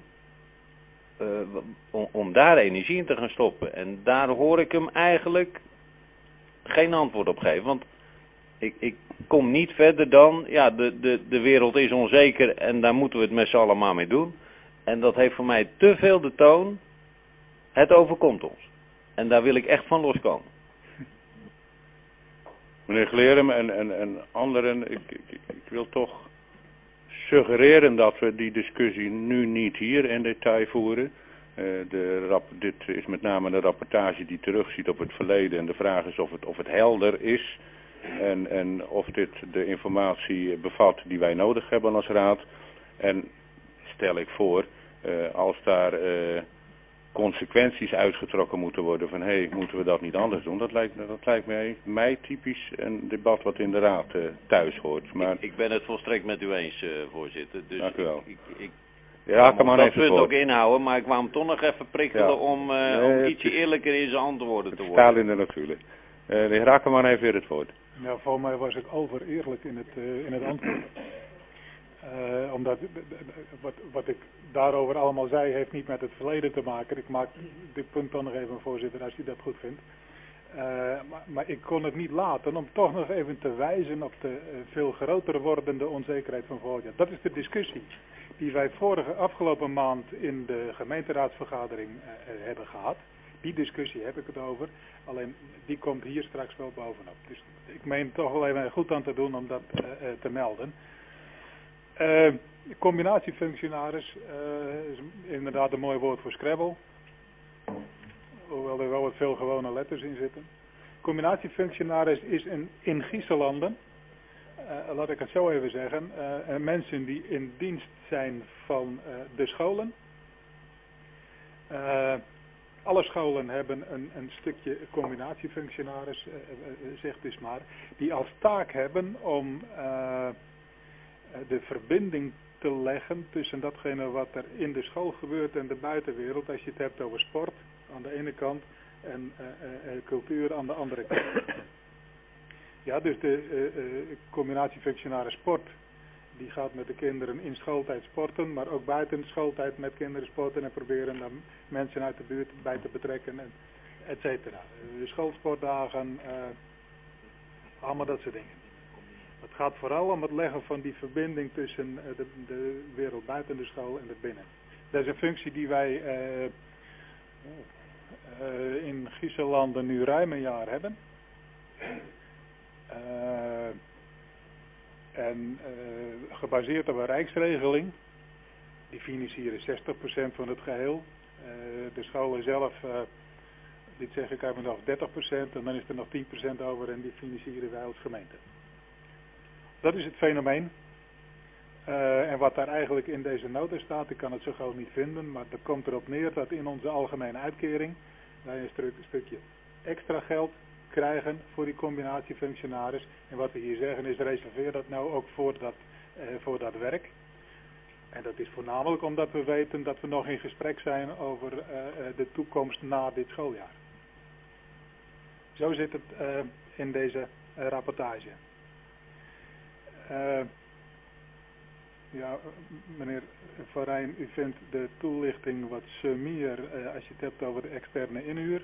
Om daar energie in te gaan stoppen. En daar hoor ik hem eigenlijk geen antwoord op geven. Want ik kom niet verder dan, ja, de wereld is onzeker en daar moeten we het met z'n allen maar mee doen. En dat heeft voor mij te veel de toon, het overkomt ons. En daar wil ik echt van loskomen. Meneer Glerum en anderen, ik wil toch suggereren dat we die discussie nu niet hier in detail voeren. Dit is met name een rapportage die terugziet op het verleden en de vraag is of het helder is en of dit de informatie bevat die wij nodig hebben als raad. En stel ik voor, als daar consequenties uitgetrokken moeten worden van moeten we dat niet anders doen, dat lijkt mij typisch een debat wat in de raad thuis hoort. Maar ik ben het volstrekt met u eens, voorzitter. Dus dank u wel. Ja, kan maar dat punt ook inhouden, maar ik wou hem toch nog even prikkelen om ietsje eerlijker in zijn antwoorden te worden. Staat in de natuurlijk. De heer Rakkerman heeft weer het woord. Ja, voor mij was ik overeerlijk in het antwoord. Omdat wat ik daarover allemaal zei, heeft niet met het verleden te maken. Ik maak dit punt dan nog even, voorzitter, als u dat goed vindt. Maar ik kon het niet laten om toch nog even te wijzen op de veel groter wordende onzekerheid van volgend jaar. Dat is de discussie die wij afgelopen maand in de gemeenteraadsvergadering hebben gehad. Die discussie heb ik het over, alleen die komt hier straks wel bovenop. Dus ik meen toch wel even goed aan te doen om dat te melden. Combinatiefunctionaris is inderdaad een mooi woord voor Scrabble. Hoewel er wel wat veel gewone letters in zitten. Combinatiefunctionaris is in Griezenlanden, laat ik het zo even zeggen, mensen die in dienst zijn van de scholen. Alle scholen hebben een stukje combinatiefunctionaris, zegt dus maar, die als taak hebben om de verbinding te leggen tussen datgene wat er in de school gebeurt en de buitenwereld, als je het hebt over sport aan de ene kant en cultuur aan de andere kant. Ja, dus de combinatiefunctionaris sport, die gaat met de kinderen in schooltijd sporten, maar ook buiten schooltijd met kinderen sporten en proberen dan mensen uit de buurt bij te betrekken, et cetera. De schoolsportdagen, allemaal dat soort dingen. Het gaat vooral om het leggen van die verbinding tussen de wereld buiten de school en de binnen. Dat is een functie die wij in Griezenlanden nu ruim een jaar hebben. Gebaseerd op een rijksregeling. Die financieren 60% van het geheel. De scholen zelf, dit zeg ik uit mijn hoofd, 30% en dan is er nog 10% over en die financieren wij als gemeente. Dat is het fenomeen. En wat daar eigenlijk in deze nota staat, ik kan het zo gauw niet vinden, maar dat komt erop neer dat in onze algemene uitkering wij een stukje extra geld krijgen voor die combinatiefunctionaris. En wat we hier zeggen is, reserveer dat nou ook voor dat werk. En dat is voornamelijk omdat we weten dat we nog in gesprek zijn over de toekomst na dit schooljaar. Zo zit het in deze rapportage. Ja, meneer Van Rijn, u vindt de toelichting wat sumier als je het hebt over de externe inhuur.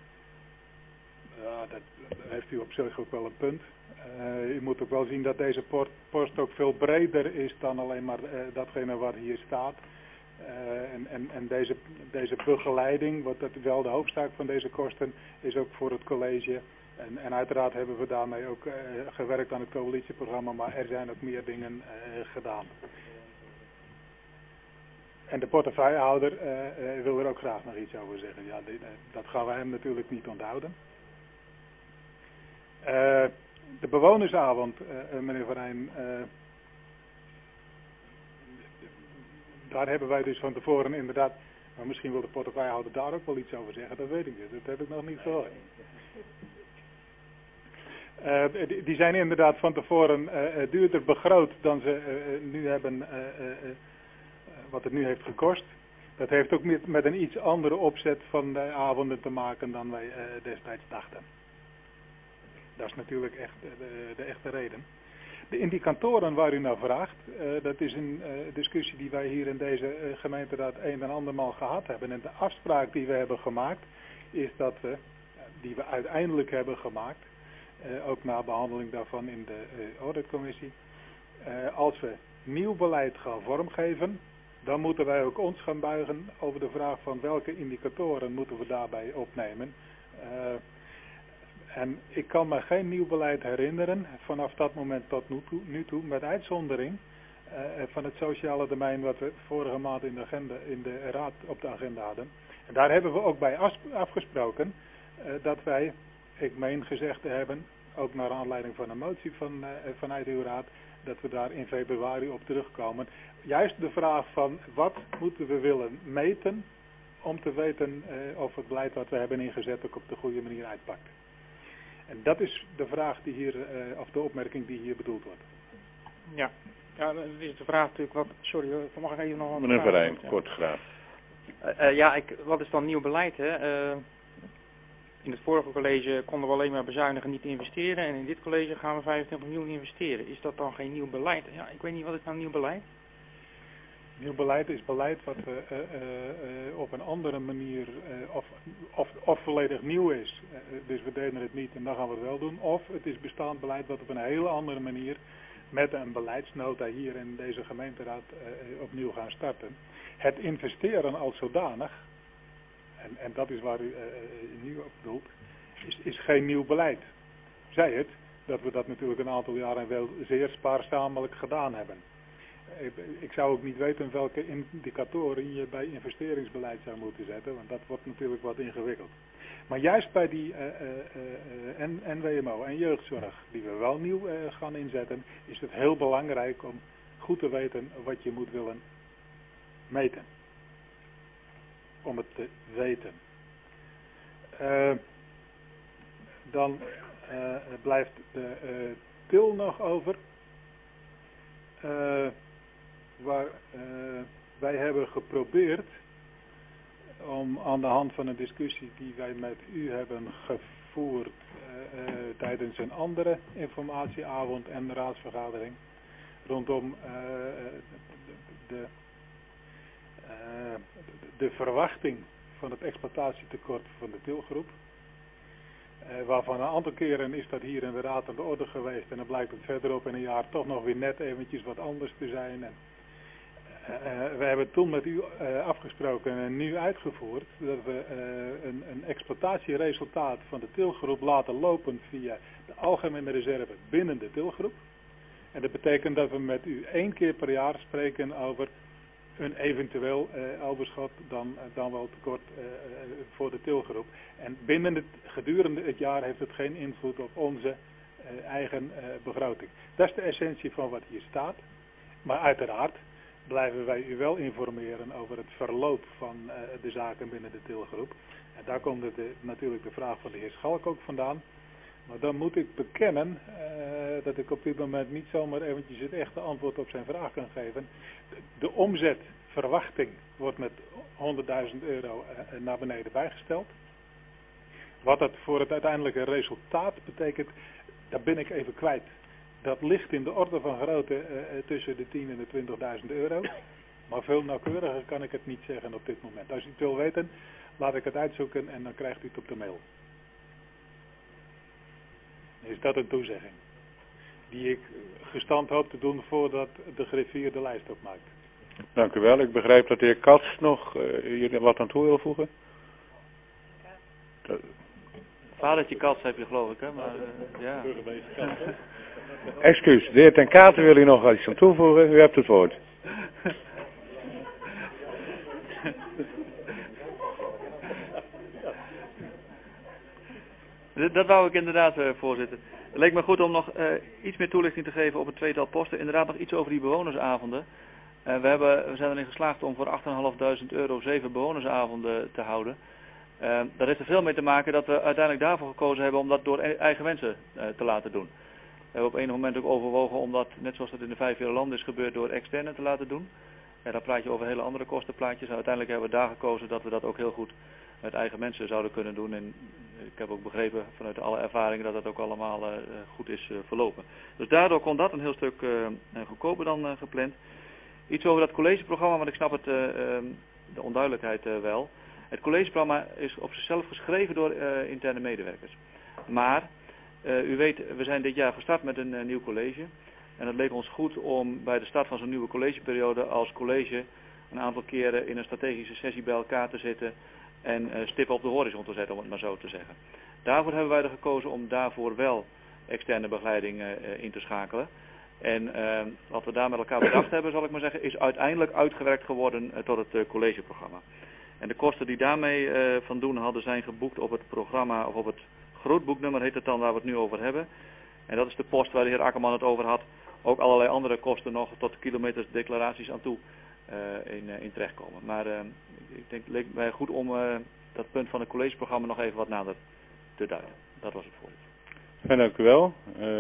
Ja, dat heeft u op zich ook wel een punt. U moet ook wel zien dat deze post ook veel breder is dan alleen maar datgene wat hier staat. En deze begeleiding, wat dat wel de hoofdzaak van deze kosten, is ook voor het college. En uiteraard hebben we daarmee ook gewerkt aan het coalitieprogramma, maar er zijn ook meer dingen gedaan. En de portefeuillehouder wil er ook graag nog iets over zeggen. Ja, dat gaan we hem natuurlijk niet onthouden. De bewonersavond, meneer Van Rijn, daar hebben wij dus van tevoren inderdaad, maar misschien wil de portefeuillehouder daar ook wel iets over zeggen, dat weet ik niet, dat heb ik nog niet gehoord. Die zijn inderdaad van tevoren duurder begroot dan ze nu hebben, wat het nu heeft gekost. Dat heeft ook met een iets andere opzet van de avonden te maken dan wij destijds dachten. Dat is natuurlijk echt de echte reden. De indicatoren waar u naar vraagt, dat is een discussie die wij hier in deze gemeenteraad een en andermaal gehad hebben. En de afspraak die we hebben gemaakt, is dat we, die we uiteindelijk hebben gemaakt, ook na behandeling daarvan in de auditcommissie, als we nieuw beleid gaan vormgeven, dan moeten wij ook ons gaan buigen over de vraag van welke indicatoren moeten we daarbij opnemen. En ik kan me geen nieuw beleid herinneren vanaf dat moment tot nu toe, met uitzondering van het sociale domein wat we vorige maand in de raad op de agenda hadden. En daar hebben we ook bij afgesproken dat wij, ik meen gezegd te hebben, ook naar aanleiding van een motie vanuit uw raad, dat we daar in februari op terugkomen. Juist de vraag van wat moeten we willen meten om te weten of het beleid wat we hebben ingezet ook op de goede manier uitpakt. En dat is de vraag die hier, of de opmerking die hier bedoeld wordt. Ja, dat is de vraag natuurlijk wat, sorry, mag ik even nog een meneer Verheyen, kort graag. Wat is dan nieuw beleid, hè? In het vorige college konden we alleen maar bezuinigen, niet investeren. En in dit college gaan we 25 miljoen investeren. Is dat dan geen nieuw beleid? Ja, ik weet niet, wat is nou nieuw beleid? Nieuw beleid is beleid wat op een andere manier, of volledig nieuw is. Dus we deden het niet en dan gaan we het wel doen. Of het is bestaand beleid wat op een hele andere manier met een beleidsnota hier in deze gemeenteraad opnieuw gaan starten. Het investeren als zodanig, en dat is waar u nu op bedoelt, is geen nieuw beleid. Zij het dat we dat natuurlijk een aantal jaren wel zeer spaarzaamelijk gedaan hebben. Ik zou ook niet weten welke indicatoren je bij investeringsbeleid zou moeten zetten, want dat wordt natuurlijk wat ingewikkeld. Maar juist bij die NWMO en jeugdzorg, die we wel nieuw gaan inzetten, is het heel belangrijk om goed te weten wat je moet willen meten. Om het te weten. Dan blijft de til nog over. Waar wij hebben geprobeerd om aan de hand van een discussie die wij met u hebben gevoerd tijdens een andere informatieavond en raadsvergadering rondom de verwachting van het exploitatietekort van de tilgroep. Waarvan een aantal keren is dat hier in de raad aan de orde geweest en dan blijkt het verderop in een jaar toch nog weer net eventjes wat anders te zijn. En, we hebben toen met u afgesproken en nu uitgevoerd dat we een exploitatieresultaat van de tilgroep laten lopen via de algemene reserve binnen de tilgroep. En dat betekent dat we met u 1 keer per jaar spreken over een eventueel overschot dan wel tekort voor de tilgroep. En gedurende het jaar heeft het geen invloed op onze eigen begroting. Dat is de essentie van wat hier staat. Maar uiteraard blijven wij u wel informeren over het verloop van de zaken binnen de tilgroep. En daar komt natuurlijk de vraag van de heer Schalk ook vandaan. Maar dan moet ik bekennen dat ik op dit moment niet zomaar eventjes het echte antwoord op zijn vraag kan geven. De omzetverwachting wordt met 100.000 euro naar beneden bijgesteld. Wat dat voor het uiteindelijke resultaat betekent, dat ben ik even kwijt. Dat ligt in de orde van grootte tussen de 10 en de 20.000 euro. Maar veel nauwkeuriger kan ik het niet zeggen op dit moment. Als u het wil weten, laat ik het uitzoeken en dan krijgt u het op de mail. Is dat een toezegging die ik gestand hoop te doen voordat de griffier de lijst opmaakt? Dank u wel. Ik begrijp dat de heer Kats nog hier wat aan toe wil voegen. Vadertje Kats heb je geloof ik, hè? Maar, ja. Excuus, de heer Ten Katen wil u nog iets aan toevoegen. U hebt het woord. Dat wou ik inderdaad, voorzitter. Het leek me goed om nog iets meer toelichting te geven op het tweetal posten. Inderdaad nog iets over die bewonersavonden. We zijn erin geslaagd om voor 8.500 euro 7 bewonersavonden te houden. Dat heeft er veel mee te maken dat we uiteindelijk daarvoor gekozen hebben om dat door eigen mensen te laten doen. We hebben op enig moment ook overwogen om dat, net zoals dat in de 5 jaar land is gebeurd, door externe te laten doen. Dan praat je over hele andere kostenplaatjes. En uiteindelijk hebben we daar gekozen dat we dat ook heel goed met eigen mensen zouden kunnen doen. En ik heb ook begrepen vanuit alle ervaringen dat het ook allemaal goed is verlopen. Dus daardoor kon dat een heel stuk goedkoper dan gepland. Iets over dat collegeprogramma, want ik snap het, de onduidelijkheid wel. Het collegeprogramma is op zichzelf geschreven door interne medewerkers. Maar u weet, we zijn dit jaar gestart met een nieuw college. En het leek ons goed om bij de start van zo'n nieuwe collegeperiode als college een aantal keren in een strategische sessie bij elkaar te zitten en stippen op de horizon te zetten, om het maar zo te zeggen. Daarvoor hebben wij er gekozen om daarvoor wel externe begeleiding in te schakelen. En wat we daar met elkaar bedacht hebben, zal ik maar zeggen, is uiteindelijk uitgewerkt geworden tot het collegeprogramma. En de kosten die daarmee van doen hadden zijn geboekt op het programma, of op het grootboeknummer heet het dan, waar we het nu over hebben. En dat is de post waar de heer Akkerman het over had. Ook allerlei andere kosten nog tot kilometersdeclaraties aan toe in terechtkomen. Maar ik denk, het leek mij goed om dat punt van het collegeprogramma nog even wat nader te duiden. Dat was het voorzitter. Dank u wel.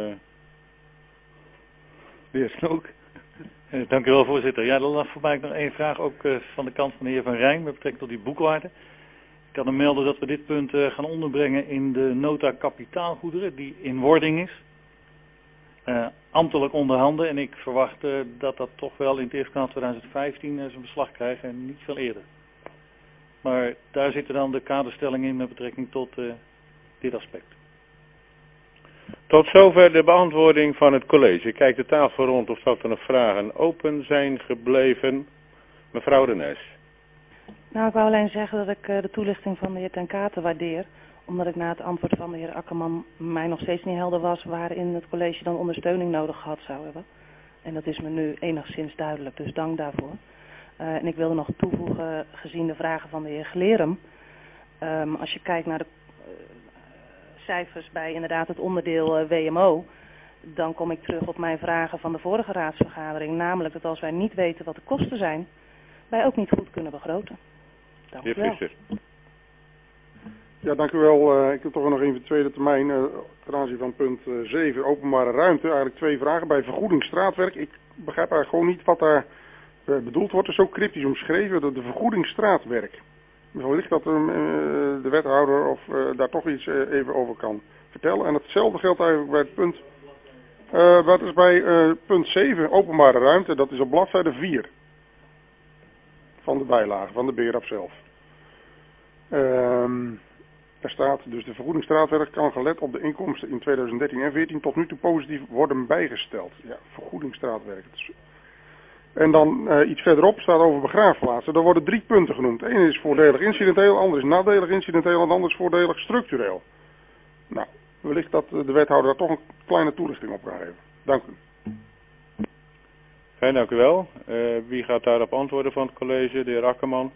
De heer Snoek. Dank u wel, voorzitter. Ja, dan voor mij nog één vraag, ook van de kant van de heer Van Rijn, met betrekking tot die boekwaarde. Ik kan hem melden dat we dit punt gaan onderbrengen in de nota kapitaalgoederen, die in wording is. Ambtelijk onderhanden, en ik verwacht dat dat toch wel in het eerste kwartaal 2015 zijn beslag krijgt en niet veel eerder. Maar daar zitten dan de kaderstellingen in met betrekking tot dit aspect. Tot zover de beantwoording van het college. Ik kijk de tafel rond of dat er nog vragen open zijn gebleven. Mevrouw de Nes. Nou, ik wou alleen zeggen dat ik de toelichting van de heer Ten Kate waardeer. Omdat ik na het antwoord van de heer Akkerman mij nog steeds niet helder was waarin het college dan ondersteuning nodig gehad zou hebben. En dat is me nu enigszins duidelijk, dus dank daarvoor. En ik wilde nog toevoegen, gezien de vragen van de heer Glerum. Als je kijkt naar de cijfers bij inderdaad het onderdeel WMO, dan kom ik terug op mijn vragen van de vorige raadsvergadering. Namelijk dat als wij niet weten wat de kosten zijn, wij ook niet goed kunnen begroten. Dank u wel. Ja, dank u wel. Ik heb toch nog even de tweede termijn ten aanzien van punt 7, openbare ruimte. Eigenlijk twee vragen. Bij vergoeding straatwerk. Ik begrijp eigenlijk gewoon niet wat daar bedoeld wordt. Het is zo cryptisch omschreven, dat de vergoeding straatwerk. Wellicht dat de wethouder of daar toch iets even over kan vertellen. En hetzelfde geldt eigenlijk bij het punt, wat is bij punt 7, openbare ruimte. Dat is op bladzijde 4 van de bijlage, van de BRAP zelf. Er staat dus de vergoeding straatwerk kan gelet op de inkomsten in 2013 en 2014 tot nu toe positief worden bijgesteld. Ja, vergoeding straatwerk. En dan iets verderop staat over begraafplaatsen. Daar worden 3 punten genoemd. Eén is voordelig incidenteel, ander is nadelig incidenteel en de ander is voordelig structureel. Nou, wellicht dat de wethouder daar toch een kleine toelichting op kan geven. Dank u. Fijn, dank u wel. Wie gaat daarop antwoorden van het college? De heer Akkerman.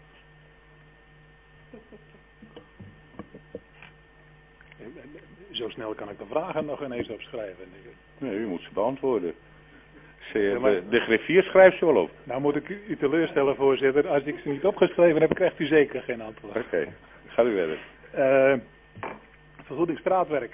Zo snel kan ik de vragen nog ineens opschrijven. Nee, u moet ze beantwoorden. De griffier schrijft ze wel op. Nou moet ik u teleurstellen, voorzitter. Als ik ze niet opgeschreven heb, krijgt u zeker geen antwoord. Oké, gaat u verder. Vergoeding straatwerk.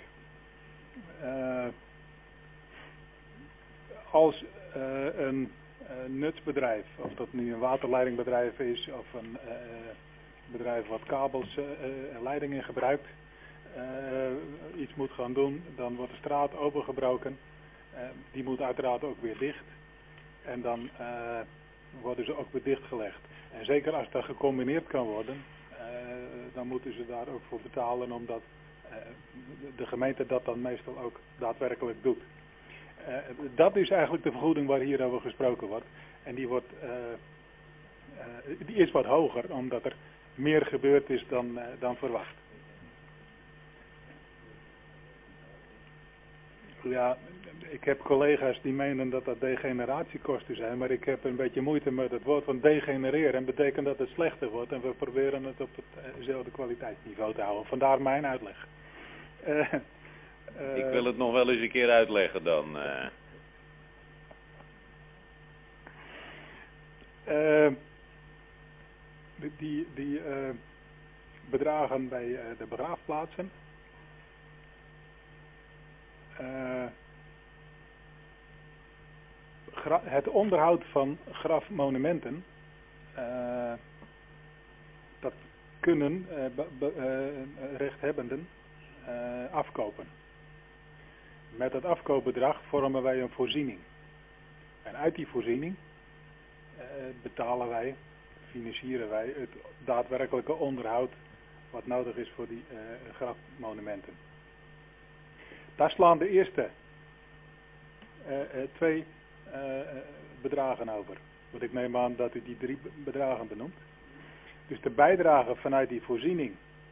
Als een nutsbedrijf, of dat nu een waterleidingbedrijf is, of een bedrijf wat kabels en leidingen gebruikt, iets moet gaan doen, dan wordt de straat opengebroken. Die moet uiteraard ook weer dicht. En dan worden ze ook weer dichtgelegd. En zeker als dat gecombineerd kan worden, dan moeten ze daar ook voor betalen, omdat de gemeente dat dan meestal ook daadwerkelijk doet. Dat is eigenlijk de vergoeding waar hier over gesproken wordt. En die is wat hoger, omdat er meer gebeurd is dan verwacht. Ja, ik heb collega's die menen dat dat degeneratiekosten zijn, maar ik heb een beetje moeite met het woord van degenereren. En betekent dat het slechter wordt en we proberen het op hetzelfde kwaliteitsniveau te houden. Vandaar mijn uitleg. Ik wil het nog wel eens een keer uitleggen dan. Die bedragen bij de begraafplaatsen. Het onderhoud van grafmonumenten, dat kunnen rechthebbenden afkopen. Met dat afkoopbedrag vormen wij een voorziening. En uit die voorziening financieren wij het daadwerkelijke onderhoud wat nodig is voor die grafmonumenten. Daar slaan de eerste twee bedragen over. Want ik neem aan dat u die 3 bedragen benoemt. Dus de bijdrage vanuit die voorziening,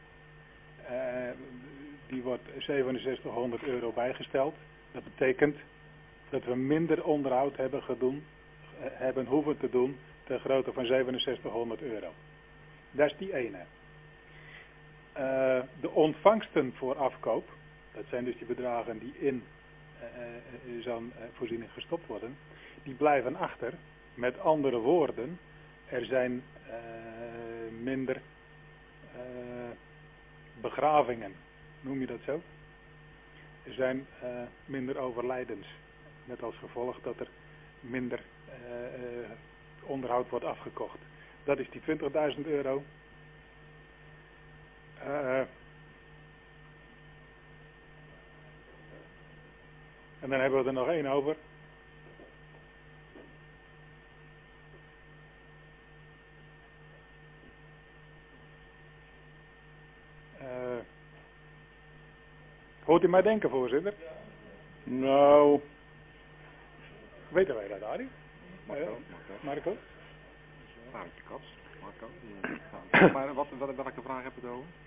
die wordt €6700 bijgesteld. Dat betekent dat we minder onderhoud hebben hoeven te doen ter grootte van €6700. Dat is die ene. De ontvangsten voor afkoop, dat zijn dus die bedragen die in zo'n voorziening gestopt worden, die blijven achter. Met andere woorden, er zijn minder begravingen, noem je dat zo? Er zijn minder overlijdens, met als gevolg dat er minder onderhoud wordt afgekocht. Dat is die €20.000. En dan hebben we er nog één over. Hoort u mij denken, voorzitter? Nou. Weten wij dat, Arie? Marco? Marco. Maar welke vraag heb je het over?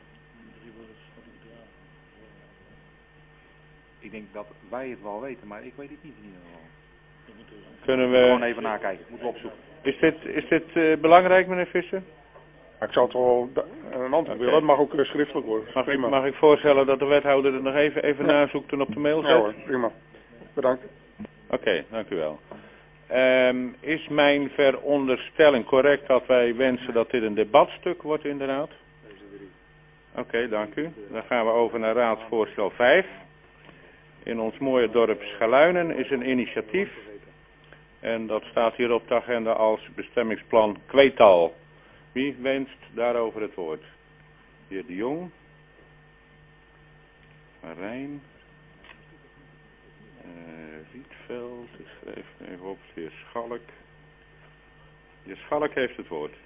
Ik denk dat wij het wel weten, maar ik weet het niet in ieder geval. Kunnen we gewoon even nakijken, moeten we opzoeken. Is dit belangrijk, meneer Visser? Ik zal het wel een antwoord willen, dat mag ook schriftelijk worden. Mag ik voorstellen dat de wethouder het nog even nazoekt en op de mail zet? Ja hoor, prima. Bedankt. Oké, dank u wel. Is mijn veronderstelling correct dat wij wensen dat dit een debatstuk wordt in de raad? Oké, dank u. Dan gaan we over naar raadsvoorstel 5. In ons mooie dorp Schaluinen is een initiatief. En dat staat hier op de agenda als bestemmingsplan Kweetal. Wie wenst daarover het woord? De heer De Jong. Marijn. Rietveld. Ik schrijf even op. De heer Schalk. De heer Schalk heeft het woord.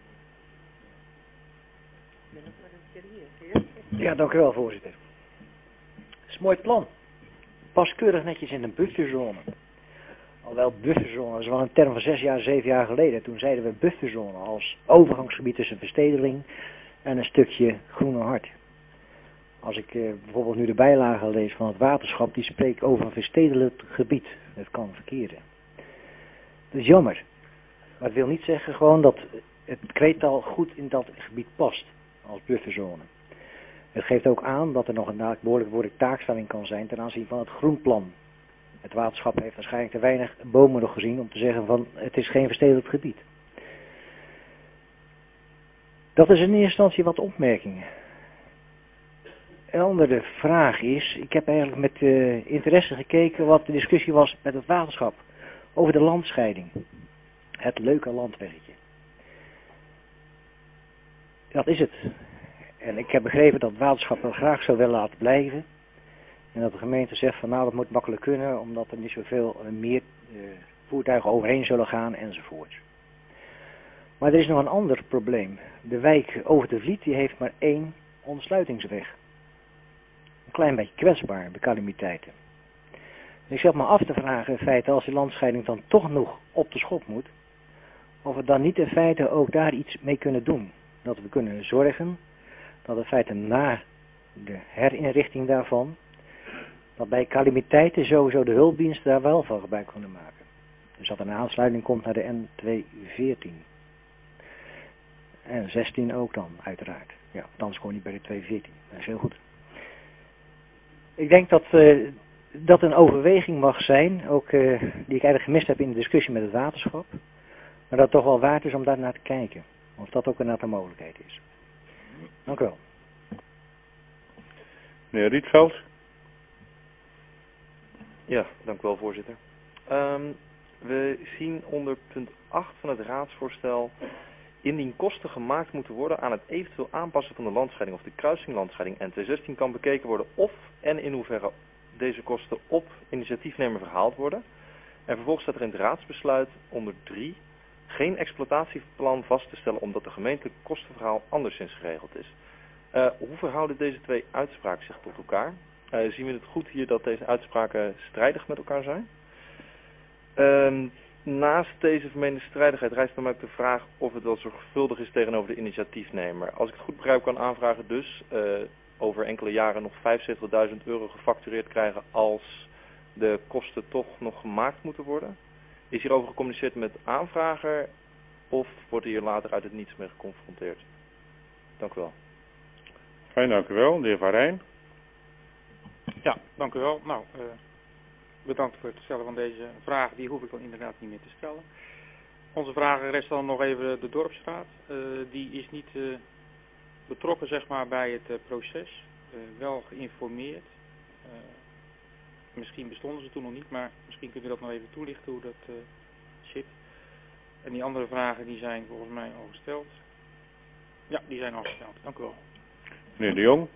Ja, dank u wel, voorzitter. Het is een mooi plan. Past keurig netjes in een bufferzone. Alhoewel bufferzone, dat is wel een term van 7 jaar geleden. Toen zeiden we bufferzone als overgangsgebied tussen verstedeling en een stukje groene hart. Als ik bijvoorbeeld nu de bijlage lees van het waterschap, die spreekt over een verstedelijk gebied. Dat kan verkeren. Dat is jammer. Maar het wil niet zeggen gewoon dat het Kweetal goed in dat gebied past als bufferzone. Het geeft ook aan dat er nog een behoorlijke taakstelling kan zijn ten aanzien van het groenplan. Het waterschap heeft waarschijnlijk te weinig bomen nog gezien om te zeggen van het is geen verstedelijk gebied. Dat is in eerste instantie wat opmerkingen. Een andere vraag is, ik heb eigenlijk met interesse gekeken wat de discussie was met het waterschap over de landscheiding. Het leuke landweggetje. Dat is het. En ik heb begrepen dat het waterschap dat graag zou willen laten blijven. En dat de gemeente zegt van nou dat moet makkelijk kunnen omdat er niet zoveel meer voertuigen overheen zullen gaan enzovoort. Maar er is nog een ander probleem. De wijk Over de Vliet die heeft maar 1 ontsluitingsweg. Een klein beetje kwetsbaar bij calamiteiten. En ik zat me af te vragen in feite als die landscheiding dan toch nog op de schop moet. Of we dan niet in feite ook daar iets mee kunnen doen. Dat we kunnen zorgen dat in feite na de herinrichting daarvan, dat bij calamiteiten sowieso de hulpdiensten daar wel van gebruik kunnen maken. Dus dat er een aansluiting komt naar de N214. En 16 ook dan, uiteraard. Ja, anders gewoon niet bij de 214. Dat is heel goed. Ik denk dat dat een overweging mag zijn, ook die ik eigenlijk gemist heb in de discussie met het waterschap. Maar dat het toch wel waard is om daar naar te kijken. Of dat ook inderdaad een mogelijkheid is. Dank u wel. Meneer Rietveld. Ja, dank u wel, voorzitter. We zien onder punt 8 van het raadsvoorstel Indien kosten gemaakt moeten worden aan het eventueel aanpassen van de landscheiding of de kruisinglandscheiding N216 kan bekeken worden of en in hoeverre deze kosten op initiatiefnemer verhaald worden. En vervolgens staat er in het raadsbesluit onder 3 geen exploitatieplan vast te stellen omdat de gemeentelijke kostenverhaal anderszins geregeld is. Hoe verhouden deze 2 uitspraken zich tot elkaar? Zien we het goed hier dat deze uitspraken strijdig met elkaar zijn? Naast deze vermeende strijdigheid rijst dan ook de vraag of het wel zorgvuldig is tegenover de initiatiefnemer. Als ik het goed begrijp kan aanvragen dus over enkele jaren nog €75.000 gefactureerd krijgen als de kosten toch nog gemaakt moeten worden. Is hierover gecommuniceerd met de aanvrager of wordt hier later uit het niets mee geconfronteerd? Dank u wel. Fijn, dank u wel. De heer Van Rijn. Ja, dank u wel. Nou, bedankt voor het stellen van deze vraag. Die hoef ik dan inderdaad niet meer te stellen. Onze vragen rest dan nog even de dorpsraad. Die is niet betrokken zeg maar bij het proces. Wel geïnformeerd. Misschien bestonden ze toen nog niet, maar misschien kunt u dat nog even toelichten hoe dat zit. En die andere vragen die zijn volgens mij al gesteld. Ja, die zijn al gesteld. Dank u wel. Meneer De Jong.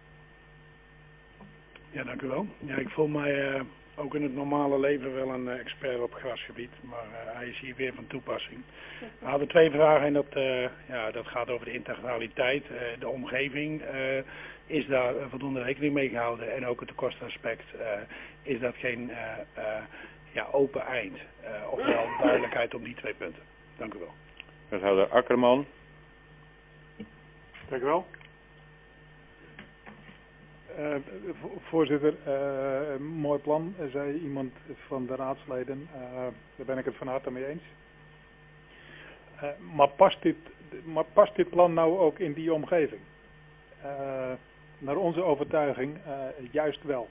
Ja, dank u wel. Ja, ik voel mij ook in het normale leven wel een expert op grasgebied, maar hij is hier weer van toepassing. We hadden 2 vragen en dat gaat over de integraliteit, de omgeving. Is daar voldoende rekening mee gehouden? En ook het kostenaspect, is dat geen open eind? Ofwel duidelijkheid op die 2 punten. Dank u wel. Wethouder Akkerman. Dank u wel. Voorzitter, mooi plan, zei iemand van de raadsleden. Daar ben ik het van harte mee eens. Maar past dit plan nou ook in die omgeving? Naar onze overtuiging juist wel.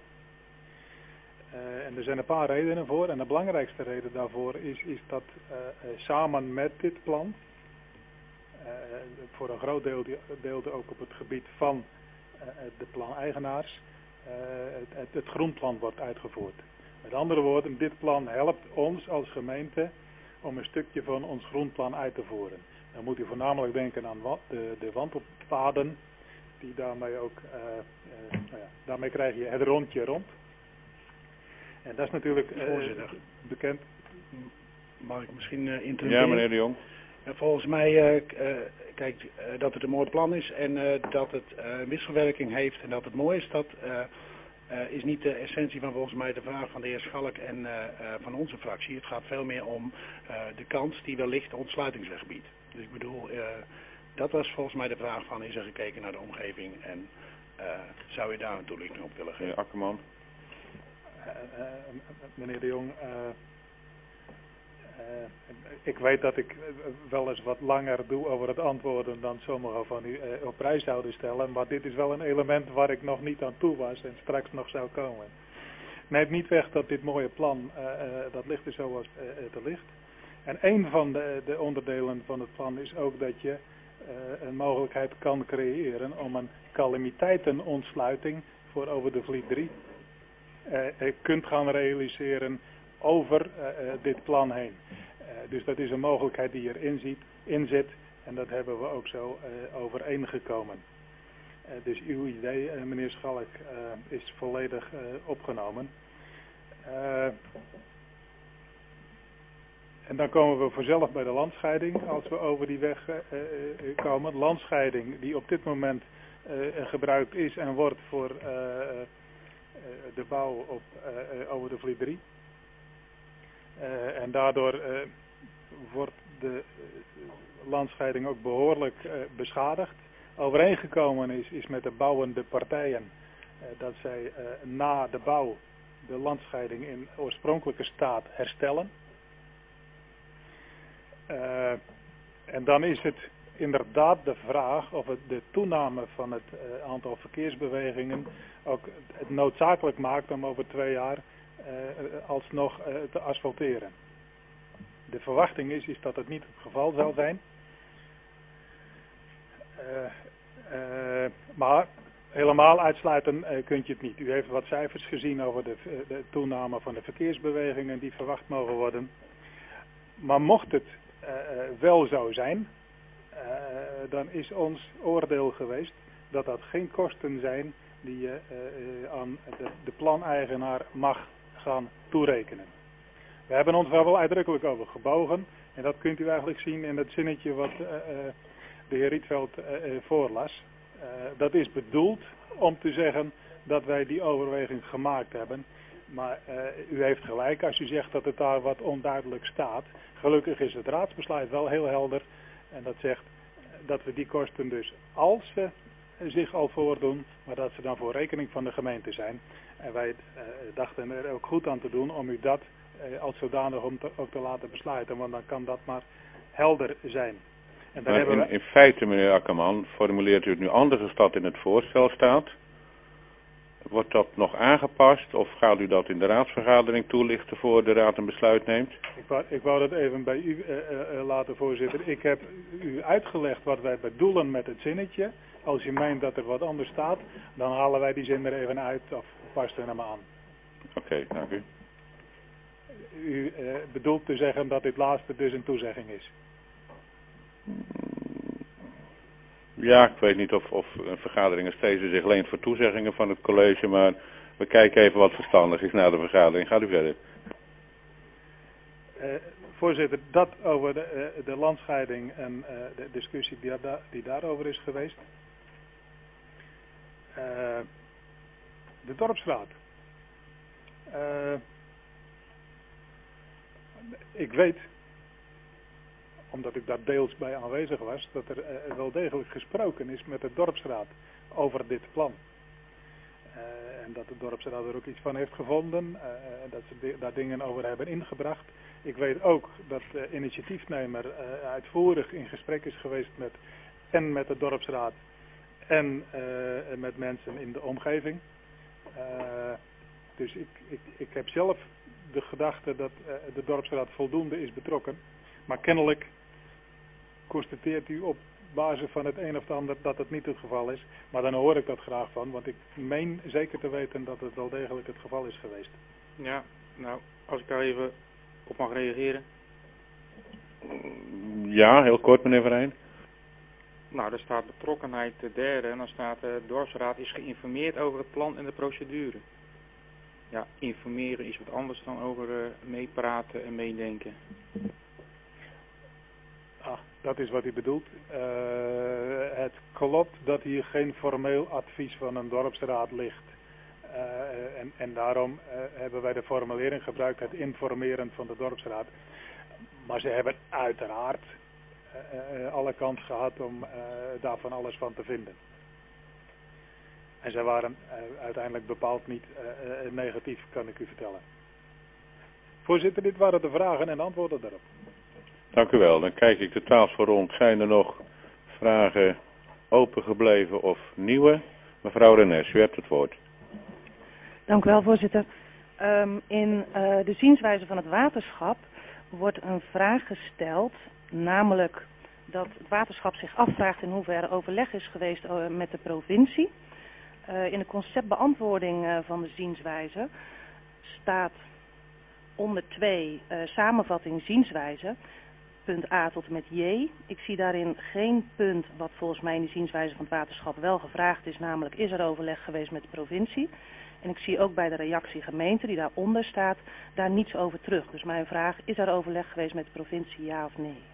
En er zijn een paar redenen voor. En de belangrijkste reden daarvoor is dat samen met dit plan, voor een groot deel ook op het gebied van de planeigenaars, het groenplan wordt uitgevoerd. Met andere woorden, dit plan helpt ons als gemeente om een stukje van ons groenplan uit te voeren. Dan moet u voornamelijk denken aan de wandelpaden, die daarmee ook, daarmee krijg je het rondje rond. En dat is natuurlijk bekend. Mag ik misschien interveneren? Ja, meneer De Jong. Volgens mij, kijk, dat het een mooi plan is en dat het wisselwerking heeft en dat het mooi is, dat is niet de essentie van volgens mij de vraag van de heer Schalk en van onze fractie. Het gaat veel meer om de kans die wellicht ontsluitingsweg biedt. Dus ik bedoel, dat was volgens mij de vraag van, is er gekeken naar de omgeving en zou je daar een toelichting op willen geven? Meneer Akkerman. Meneer De Jong, ik weet dat ik wel eens wat langer doe over het antwoorden dan sommigen van u op prijs zouden stellen, maar dit is wel een element waar ik nog niet aan toe was en straks nog zou komen. Neemt niet weg dat dit mooie plan, dat ligt er zoals het ligt. En een van de onderdelen van het plan is ook dat je een mogelijkheid kan creëren om een calamiteitenontsluiting voor over de Vliet 3 kunt gaan realiseren over dit plan heen. Dus dat is een mogelijkheid die erin zit en dat hebben we ook zo overeengekomen. Dus uw idee, meneer Schalk, is volledig opgenomen. En dan komen we vanzelf bij de landscheiding als we over die weg komen. Landscheiding die op dit moment gebruikt is en wordt voor de bouw over de Vliet 3. En daardoor wordt de landscheiding ook behoorlijk beschadigd. Overeengekomen is met de bouwende partijen dat zij na de bouw de landscheiding in oorspronkelijke staat herstellen. En dan is het inderdaad de vraag of het de toename van het aantal verkeersbewegingen ook het noodzakelijk maakt om over 2 jaar alsnog te asfalteren. De verwachting is dat het niet het geval zal zijn. Maar helemaal uitsluiten kunt je het niet. U heeft wat cijfers gezien over de toename van de verkeersbewegingen die verwacht mogen worden. Maar mocht het wel zo zijn dan is ons oordeel geweest dat dat geen kosten zijn die je aan de planeigenaar mag gaan toerekenen. We hebben ons daar wel uitdrukkelijk over gebogen en dat kunt u eigenlijk zien in het zinnetje wat de heer Rietveld voorlas. Dat is bedoeld om te zeggen dat wij die overweging gemaakt hebben. Maar u heeft gelijk als u zegt dat het daar wat onduidelijk staat. Gelukkig is het raadsbesluit wel heel helder. En dat zegt dat we die kosten dus, als ze zich al voordoen, maar dat ze dan voor rekening van de gemeente zijn. En wij dachten er ook goed aan te doen om u dat als zodanig ook te laten besluiten. Want dan kan dat maar helder zijn. En dan hebben we... in feite, meneer Akkerman, formuleert u het nu anders als dat in het voorstel staat. Wordt dat nog aangepast of gaat u dat in de raadsvergadering toelichten voor de raad een besluit neemt? Ik wou dat even bij u laten, voorzitter. Ik heb u uitgelegd wat wij bedoelen met het zinnetje. Als u meent dat er wat anders staat, dan halen wij die zin er even uit of past er naar me aan. Oké, dank u. U bedoelt te zeggen dat dit laatste dus een toezegging is? Ja, ik weet niet of een vergadering nog steeds zich leent voor toezeggingen van het college, maar we kijken even wat verstandig is na de vergadering. Gaat u verder. Voorzitter, dat over de landscheiding en de discussie die daarover is geweest. De dorpsraad. Ik weet, omdat ik daar deels bij aanwezig was, dat er wel degelijk gesproken is met de dorpsraad over dit plan. En dat de dorpsraad er ook iets van heeft gevonden, dat ze daar dingen over hebben ingebracht. Ik weet ook dat de initiatiefnemer uitvoerig in gesprek is geweest met de dorpsraad en met mensen in de omgeving. Dus ik heb zelf de gedachte dat de dorpsraad voldoende is betrokken. Maar kennelijk constateert u op basis van het een of het ander dat het niet het geval is. Maar dan hoor ik dat graag van, want ik meen zeker te weten dat het wel degelijk het geval is geweest. Ja, nou, als ik daar even op mag reageren. Ja, heel kort meneer Verheyen. Nou, er staat betrokkenheid de derde en dan staat de dorpsraad is geïnformeerd over het plan en de procedure. Ja, informeren is wat anders dan over meepraten en meedenken. Ah, dat is wat u bedoelt. Het klopt dat hier geen formeel advies van een dorpsraad ligt. En daarom hebben wij de formulering gebruikt, het informeren van de dorpsraad. Maar ze hebben uiteraard alle kans gehad om daar van alles van te vinden. En zij waren uiteindelijk bepaald niet negatief, kan ik u vertellen. Voorzitter, dit waren de vragen en antwoorden daarop. Dank u wel. Dan kijk ik de tafel rond. Zijn er nog vragen open gebleven of nieuwe? Mevrouw Renes, u hebt het woord. Dank u wel, voorzitter. In de zienswijze van het waterschap wordt een vraag gesteld, namelijk dat het waterschap zich afvraagt in hoeverre overleg is geweest met de provincie. In de conceptbeantwoording van de zienswijze staat onder 2 samenvatting zienswijze, punt A tot en met J. Ik zie daarin geen punt wat volgens mij in de zienswijze van het waterschap wel gevraagd is, namelijk is er overleg geweest met de provincie. En ik zie ook bij de reactie gemeente die daaronder staat, daar niets over terug. Dus mijn vraag, is er overleg geweest met de provincie, ja of nee?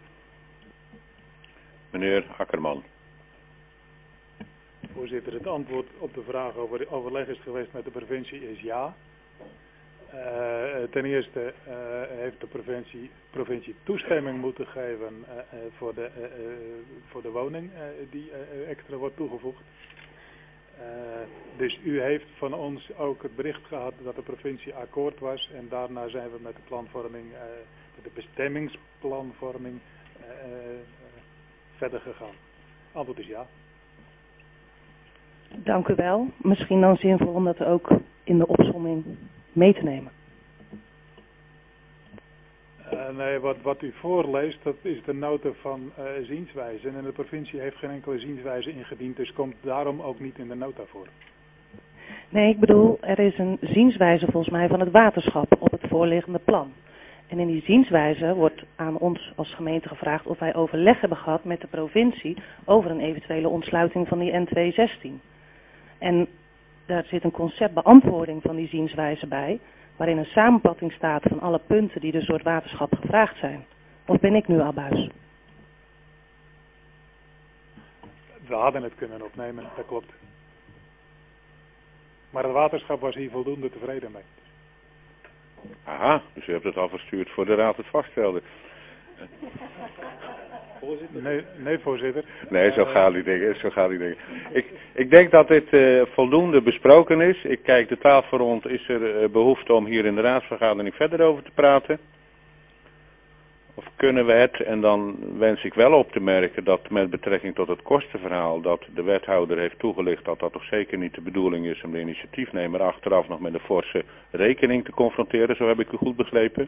Meneer Akkerman. Voorzitter, het antwoord op de vraag over overleg is geweest met de provincie is ja. Ten eerste heeft de provincie toestemming moeten geven voor de woning die extra wordt toegevoegd. Dus u heeft van ons ook het bericht gehad dat de provincie akkoord was en daarna zijn we met de planvorming, met de bestemmingsplanvorming verder gegaan. Antwoord is ja. Dank u wel. Misschien dan zinvol om dat ook in de opsomming mee te nemen. Nee, wat u voorleest, dat is de nota van zienswijze. En de provincie heeft geen enkele zienswijze ingediend, dus komt daarom ook niet in de nota voor. Nee, ik bedoel, er is een zienswijze volgens mij van het waterschap op het voorliggende plan. En in die zienswijze wordt aan ons als gemeente gevraagd of wij overleg hebben gehad met de provincie over een eventuele ontsluiting van die N216. En daar zit een conceptbeantwoording van die zienswijze bij, waarin een samenvatting staat van alle punten die dus door het waterschap gevraagd zijn. Of ben ik nu abuis? We hadden het kunnen opnemen, dat klopt. Maar het waterschap was hier voldoende tevreden mee. Aha, dus u hebt het al verstuurd voor de raad het vaststelde. Voorzitter? Nee, voorzitter. Nee, zo gaat die dingen. Ik denk dat dit voldoende besproken is. Ik kijk de tafel rond. Is er behoefte om hier in de raadsvergadering verder over te praten? Of kunnen we het, en dan wens ik wel op te merken dat met betrekking tot het kostenverhaal, dat de wethouder heeft toegelicht dat dat toch zeker niet de bedoeling is om de initiatiefnemer achteraf nog met een forse rekening te confronteren, zo heb ik u goed begrepen.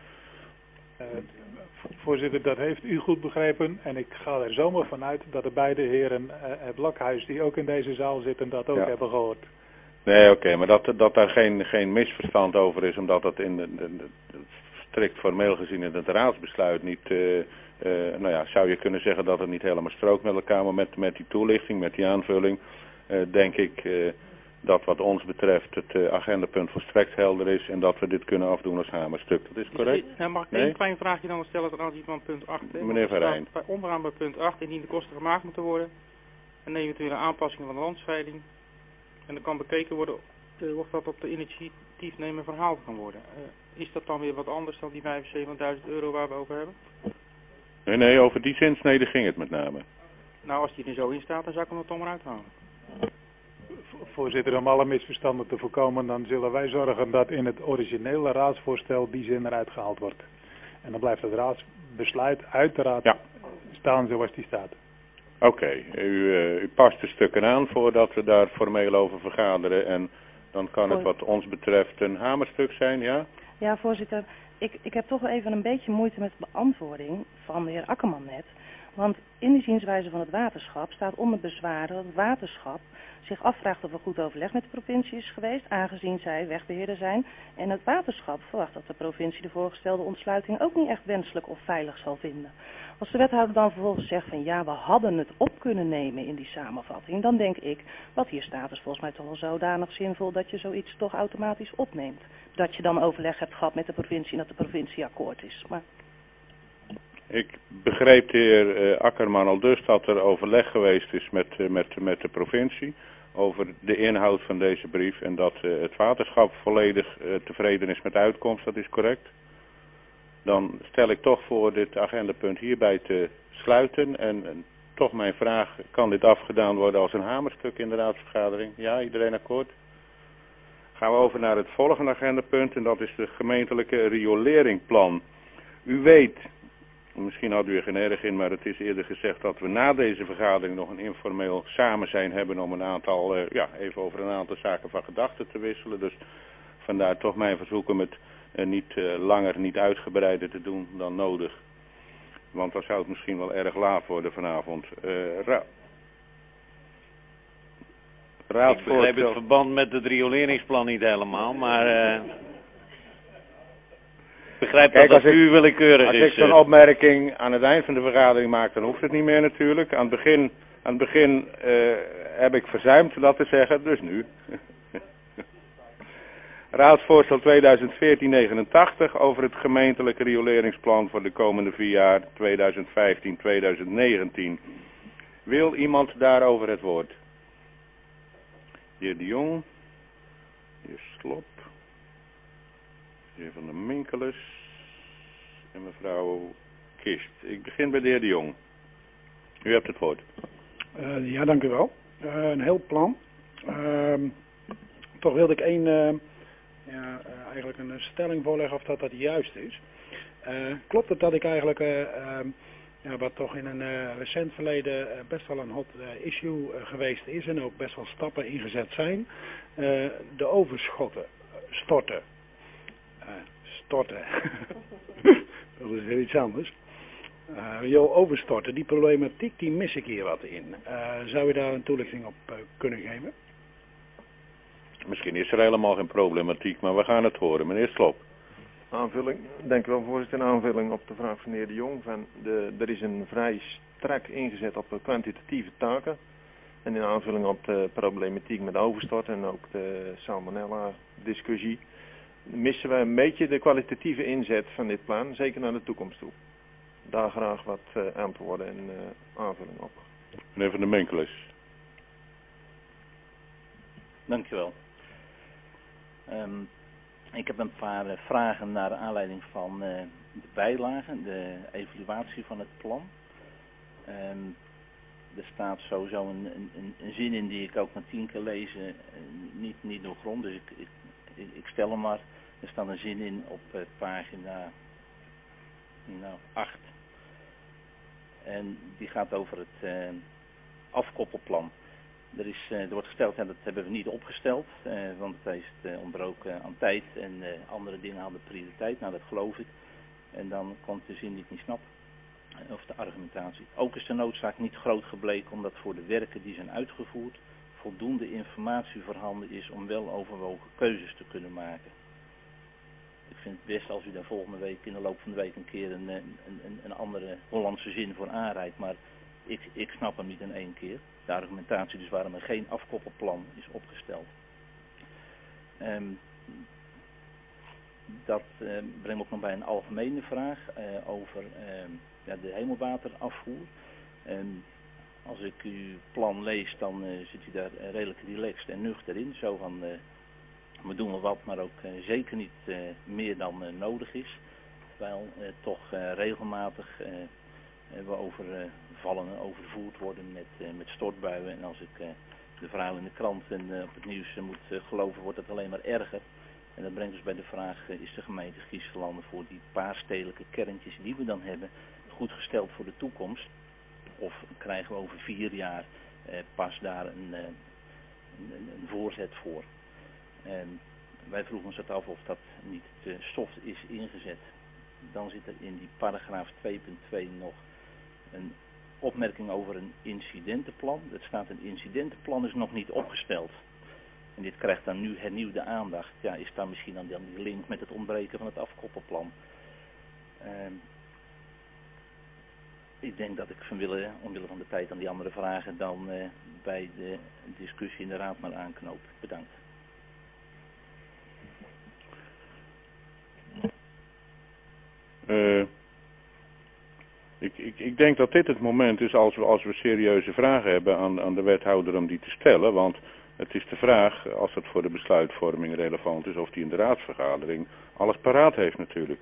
Voorzitter, dat heeft u goed begrepen en ik ga er zomaar vanuit dat de beide heren Blokhuis, die ook in deze zaal zitten, dat ook hebben gehoord. Nee, oké, maar dat daar geen misverstand over is, omdat dat in strikt formeel gezien in het raadsbesluit niet, nou ja, zou je kunnen zeggen dat het niet helemaal strookt met elkaar, maar met die toelichting, met die aanvulling, denk ik dat wat ons betreft het agendapunt volstrekt helder is en dat we dit kunnen afdoen als hamerstuk. Dat is correct? Mag ik één klein vraagje dan stellen ten aanzien van punt 8? Hè? Meneer Van Rijn. Onderaan bij punt 8, indien de kosten gemaakt moeten worden, een eventuele aanpassing van de landscheiding. En dan kan bekeken worden of dat op de initiatiefnemer verhaald kan worden. Is dat dan weer wat anders dan die €75.000 waar we over hebben? Nee, over die zinsnede ging het met name. Nou, als die er zo in staat, dan zou ik hem er toch maar uithalen. Voorzitter, om alle misverstanden te voorkomen, dan zullen wij zorgen dat in het originele raadsvoorstel die zin eruit gehaald wordt. En dan blijft het raadsbesluit uiteraard staan zoals die staat. Oké, u past de stukken aan voordat we daar formeel over vergaderen en dan kan het wat ons betreft een hamerstuk zijn, ja? Ja, voorzitter. Ik heb toch wel even een beetje moeite met de beantwoording van de heer Akkerman net. Want in die zienswijze van het waterschap staat onder bezwaar dat het waterschap zich afvraagt of er goed overleg met de provincie is geweest, aangezien zij wegbeheerder zijn. En het waterschap verwacht dat de provincie de voorgestelde ontsluiting ook niet echt wenselijk of veilig zal vinden. Als de wethouder dan vervolgens zegt van ja, we hadden het op kunnen nemen in die samenvatting, dan denk ik, wat hier staat is volgens mij toch wel zodanig zinvol dat je zoiets toch automatisch opneemt. Dat je dan overleg hebt gehad met de provincie en dat de provincie akkoord is. Maar ik begreep de heer Akkerman al dus dat er overleg geweest is met de provincie over de inhoud van deze brief en dat het waterschap volledig tevreden is met de uitkomst, dat is correct. Dan stel ik toch voor dit agendapunt hierbij te sluiten en toch mijn vraag, kan dit afgedaan worden als een hamerstuk in de raadsvergadering? Ja, iedereen akkoord? Gaan we over naar het volgende agendapunt en dat is de gemeentelijke rioleringplan. U weet, misschien had u er geen erg in, maar het is eerder gezegd dat we na deze vergadering nog een informeel samen zijn hebben om een aantal, even over een aantal zaken van gedachten te wisselen. Dus vandaar toch mijn verzoek om het niet langer, niet uitgebreider te doen dan nodig. Want dan zou het misschien wel erg laat worden vanavond. Ik begrijp het verband met het rioleringsplan niet helemaal, maar begrijp dat het u willekeurig is. Als ik zo'n opmerking aan het eind van de vergadering maak, dan hoeft het niet meer natuurlijk. Aan het begin heb ik verzuimd dat te zeggen, dus nu. Raadsvoorstel 2014-89 over het gemeentelijke rioleringsplan voor de komende 4 jaar 2015-2019. Wil iemand daarover het woord? De heer De Jong, de heer Slop, de heer Van der Minkeles en mevrouw Kist. Ik begin bij de heer De Jong. U hebt het woord. Ja, dank u wel. Een heel plan. Toch wilde ik eigenlijk een stelling voorleggen of dat juist is. Klopt het dat ik eigenlijk, wat toch in een recent verleden best wel een hot issue geweest is en ook best wel stappen ingezet zijn, de overschotten storten. Dat is heel iets anders. Overstorten, die problematiek die mis ik hier wat in. Zou u daar een toelichting op kunnen geven? Misschien is er helemaal geen problematiek, maar we gaan het horen. Meneer Slop. Aanvulling, dank u wel voorzitter. Een aanvulling op de vraag van de heer De Jong. Er is een vrij strak ingezet op kwantitatieve taken. En in aanvulling op de problematiek met overstort en ook de salmonella discussie, missen we een beetje de kwalitatieve inzet van dit plan, zeker naar de toekomst toe. Daar graag wat antwoorden en aanvulling op. Meneer Van der Menkeles. Dankjewel. Ik heb een paar vragen naar aanleiding van de bijlagen, de evaluatie van het plan. Er staat sowieso een zin in die ik ook na 10 keer lezen niet doorgrond, dus ik stel hem maar. Er staat een zin in op pagina 8. En die gaat over het afkoppelplan. Er wordt gesteld, en dat hebben we niet opgesteld, want het heeft ontbroken aan tijd en andere dingen hadden prioriteit. Nou, dat geloof ik. En dan komt de zin die ik niet snap, of de argumentatie. Ook is de noodzaak niet groot gebleken omdat voor de werken die zijn uitgevoerd voldoende informatie voorhanden is om wel overwogen keuzes te kunnen maken. Ik vind het best als u daar volgende week in de loop van de week een keer een andere Hollandse zin voor aanreikt, maar ik snap hem niet in 1 keer. De argumentatie dus waarom er geen afkoppelplan is opgesteld. Dat brengt ook nog bij een algemene vraag over de hemelwaterafvoer. Als ik uw plan lees, dan zit u daar redelijk relaxed en nuchter in. Zo van, we doen wel wat, maar ook zeker niet meer dan nodig is. Terwijl toch regelmatig we overvallen en overvoerd worden met stortbuien. En als ik de verhalen in de krant en op het nieuws moet geloven, wordt het alleen maar erger. En dat brengt dus bij de vraag, is de gemeente Giesverlanden voor die paar stedelijke kerntjes die we dan hebben goed gesteld voor de toekomst? Of krijgen we over 4 jaar pas daar een voorzet voor? Wij vroegen ons het af of dat niet te soft is ingezet. Dan zit er in die paragraaf 2.2 nog een opmerking over een incidentenplan. Het staat, een incidentenplan is nog niet opgesteld. En dit krijgt dan nu hernieuwde aandacht. Ja, is daar misschien dan die link met het ontbreken van het afkoppelplan? Ik denk dat ik omwille van de tijd aan die andere vragen dan bij de discussie in de raad maar aanknoop. Bedankt. Ik denk dat dit het moment is als we serieuze vragen hebben aan de wethouder om die te stellen. Want het is de vraag, als het voor de besluitvorming relevant is, of die in de raadsvergadering alles paraat heeft natuurlijk.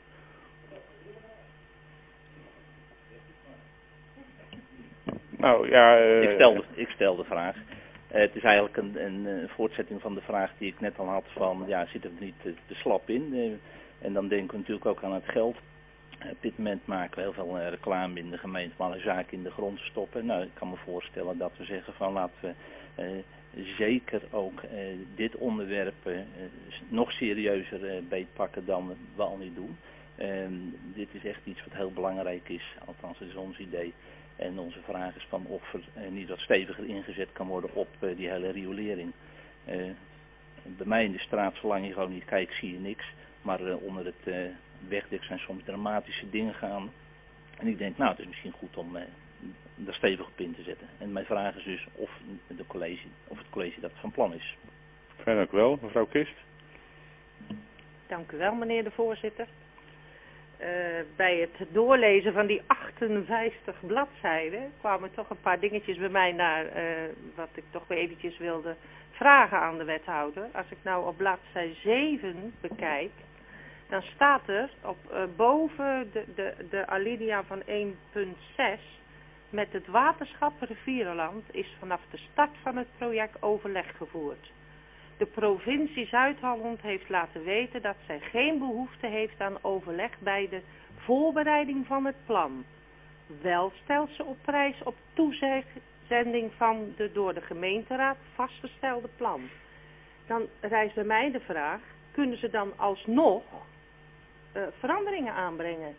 Nou ja... Ik stel de vraag. Het is eigenlijk een voortzetting van de vraag die ik net al had van, ja, zit het niet te slap in? En dan denken we natuurlijk ook aan het geld. Op dit moment maken we heel veel reclame in de gemeente om alle zaken in de grond te stoppen. Nou, ik kan me voorstellen dat we zeggen van laten we zeker ook dit onderwerp nog serieuzer beetpakken dan we al niet doen. Dit is echt iets wat heel belangrijk is, althans dat is ons idee. En onze vraag is van of er niet wat steviger ingezet kan worden op die hele riolering. Bij mij in de straat, zolang je gewoon niet kijkt, zie je niks. Maar onder het wegdek zijn soms dramatische dingen gaan. En ik denk, nou, het is misschien goed om daar stevig op in te zetten. En mijn vraag is dus of het college dat van plan is. Fijn, dank u wel. Mevrouw Kist. Dank u wel, meneer de voorzitter. Bij het doorlezen van die 58 bladzijden kwamen toch een paar dingetjes bij mij naar wat ik toch weer eventjes wilde vragen aan de wethouder. Als ik nou op bladzij 7 bekijk, dan staat er op boven de alinea van 1.6 met het waterschap Rivierenland is vanaf de start van het project overleg gevoerd. De provincie Zuid-Holland heeft laten weten dat zij geen behoefte heeft aan overleg bij de voorbereiding van het plan. Wel stelt ze op prijs op toezending van de door de gemeenteraad vastgestelde plan. Dan rijst bij mij de vraag, kunnen ze dan alsnog veranderingen aanbrengen?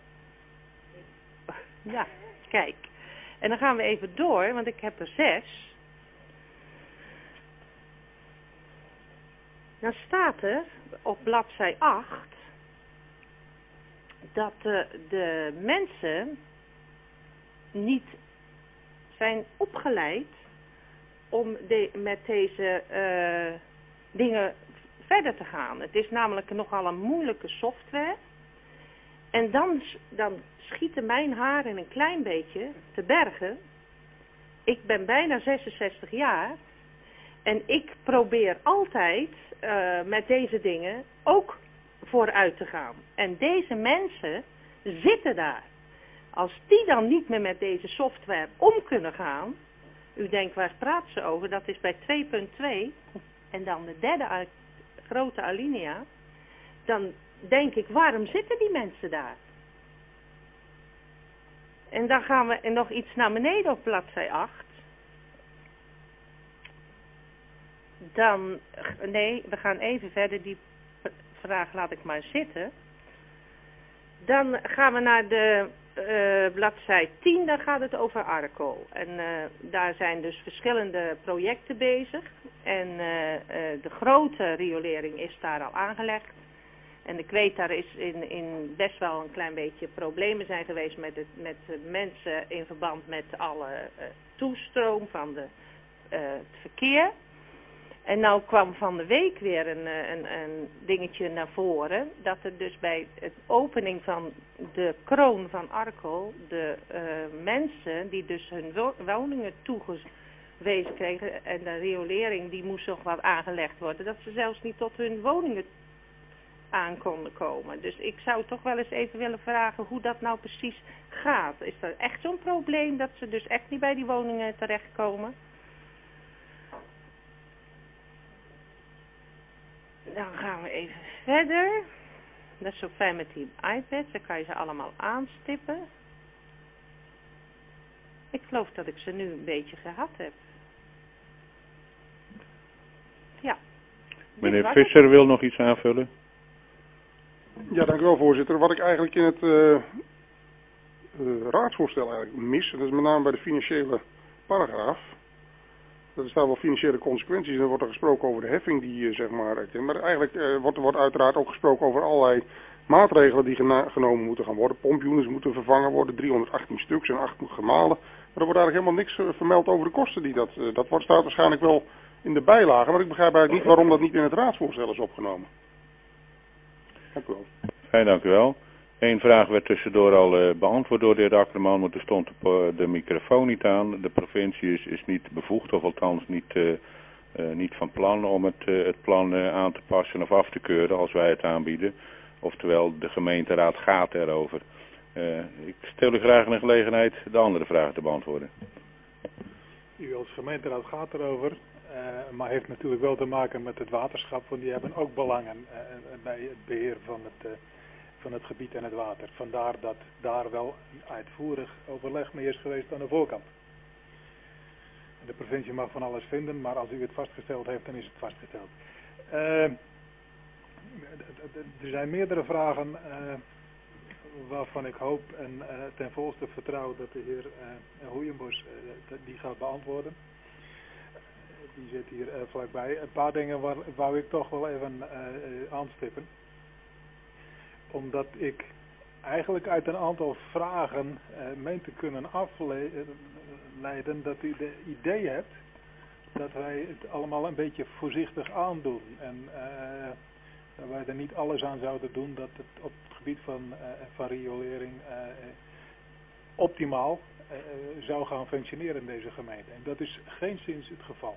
Ja, kijk. En dan gaan we even door, want ik heb er 6. Dan staat er op bladzij 8, dat de mensen niet zijn opgeleid om met deze dingen verder te gaan. Het is namelijk nogal een moeilijke software. En dan schieten mijn haren een klein beetje te bergen. Ik ben bijna 66 jaar. En ik probeer altijd met deze dingen ook vooruit te gaan. En deze mensen zitten daar. Als die dan niet meer met deze software om kunnen gaan. U denkt, waar praat ze over? Dat is bij 2.2. En dan de derde grote alinea. Dan denk ik, waarom zitten die mensen daar? En dan gaan we nog iets naar beneden op bladzij 8. Nee, we gaan even verder. Die vraag laat ik maar zitten. Dan gaan we naar de bladzij 10, daar gaat het over Arco. En daar zijn dus verschillende projecten bezig. En de grote riolering is daar al aangelegd. En ik weet, daar is in best wel een klein beetje problemen zijn geweest met mensen in verband met alle toestroom van het verkeer. En nou kwam van de week weer een dingetje naar voren, dat er dus bij het opening van de kroon van Arco, de mensen die dus hun woningen toegewezen kregen en de riolering die moest nog wat aangelegd worden, dat ze zelfs niet tot hun woningen aan konden komen. Dus ik zou toch wel eens even willen vragen hoe dat nou precies gaat. Is dat echt zo'n probleem dat ze dus echt niet bij die woningen terechtkomen? Dan gaan we even verder. Dat is zo fijn met die iPads. Dan kan je ze allemaal aanstippen. Ik geloof dat ik ze nu een beetje gehad heb. Ja. Meneer Visser wil nog iets aanvullen. Ja, dank u wel, voorzitter. Wat ik eigenlijk in het raadsvoorstel eigenlijk mis, dat is met name bij de financiële paragraaf. Er staan wel financiële consequenties en er wordt er gesproken over de heffing die zeg maar. Maar eigenlijk wordt uiteraard ook gesproken over allerlei maatregelen die genomen moeten gaan worden. Pompunits moeten vervangen worden, 318 stuks en 8 moet gemalen. Maar er wordt eigenlijk helemaal niks vermeld over de kosten die dat staat waarschijnlijk wel in de bijlage. Maar ik begrijp eigenlijk niet waarom dat niet in het raadsvoorstel is opgenomen. Dank u wel. Fijn, dank u wel. Eén vraag werd tussendoor al beantwoord door de heer Akkerman, want er stond de microfoon niet aan. De provincie is niet bevoegd, of althans niet van plan om het plan aan te passen of af te keuren als wij het aanbieden. Oftewel, de gemeenteraad gaat erover. Ik stel u graag een gelegenheid de andere vragen te beantwoorden. U als gemeenteraad gaat erover, maar heeft natuurlijk wel te maken met het waterschap, want die hebben ook belangen bij het beheer van het gebied en het water. Vandaar dat daar wel een uitvoerig overleg mee is geweest aan de voorkant. De provincie mag van alles vinden, maar als u het vastgesteld heeft, dan is het vastgesteld. Er zijn meerdere vragen waarvan ik hoop en ten volste vertrouw dat de heer Hoeijenbos die gaat beantwoorden. Die zit hier vlakbij. Een paar dingen wou ik toch wel even aanstippen. Omdat ik eigenlijk uit een aantal vragen meen te kunnen afleiden dat u de idee hebt dat wij het allemaal een beetje voorzichtig aandoen. En dat wij er niet alles aan zouden doen dat het op het gebied van riolering optimaal zou gaan functioneren in deze gemeente. En dat is geenszins het geval.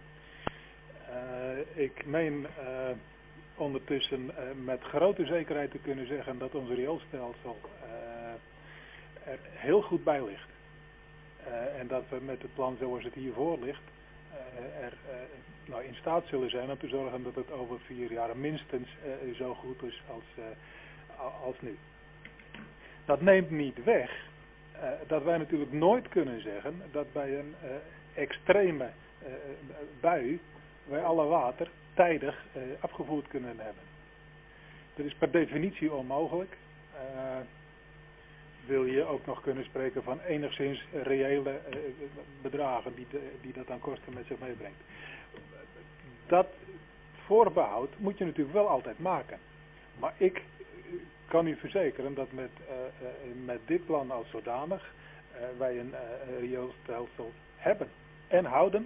Ik meen ondertussen met grote zekerheid te kunnen zeggen dat ons rioolstelsel er heel goed bij ligt. En dat we met het plan zoals het hiervoor ligt in staat zullen zijn om te zorgen dat het over 4 jaar minstens zo goed is als nu. Dat neemt niet weg dat wij natuurlijk nooit kunnen zeggen dat bij een extreme bui wij alle water tijdig afgevoerd kunnen hebben. Dat is per definitie onmogelijk. Wil je ook nog kunnen spreken van enigszins reële bedragen die dat aan kosten met zich meebrengt. Dat voorbehoud moet je natuurlijk wel altijd maken. Maar ik kan u verzekeren dat met dit plan als zodanig wij een rioolstelsel hebben en houden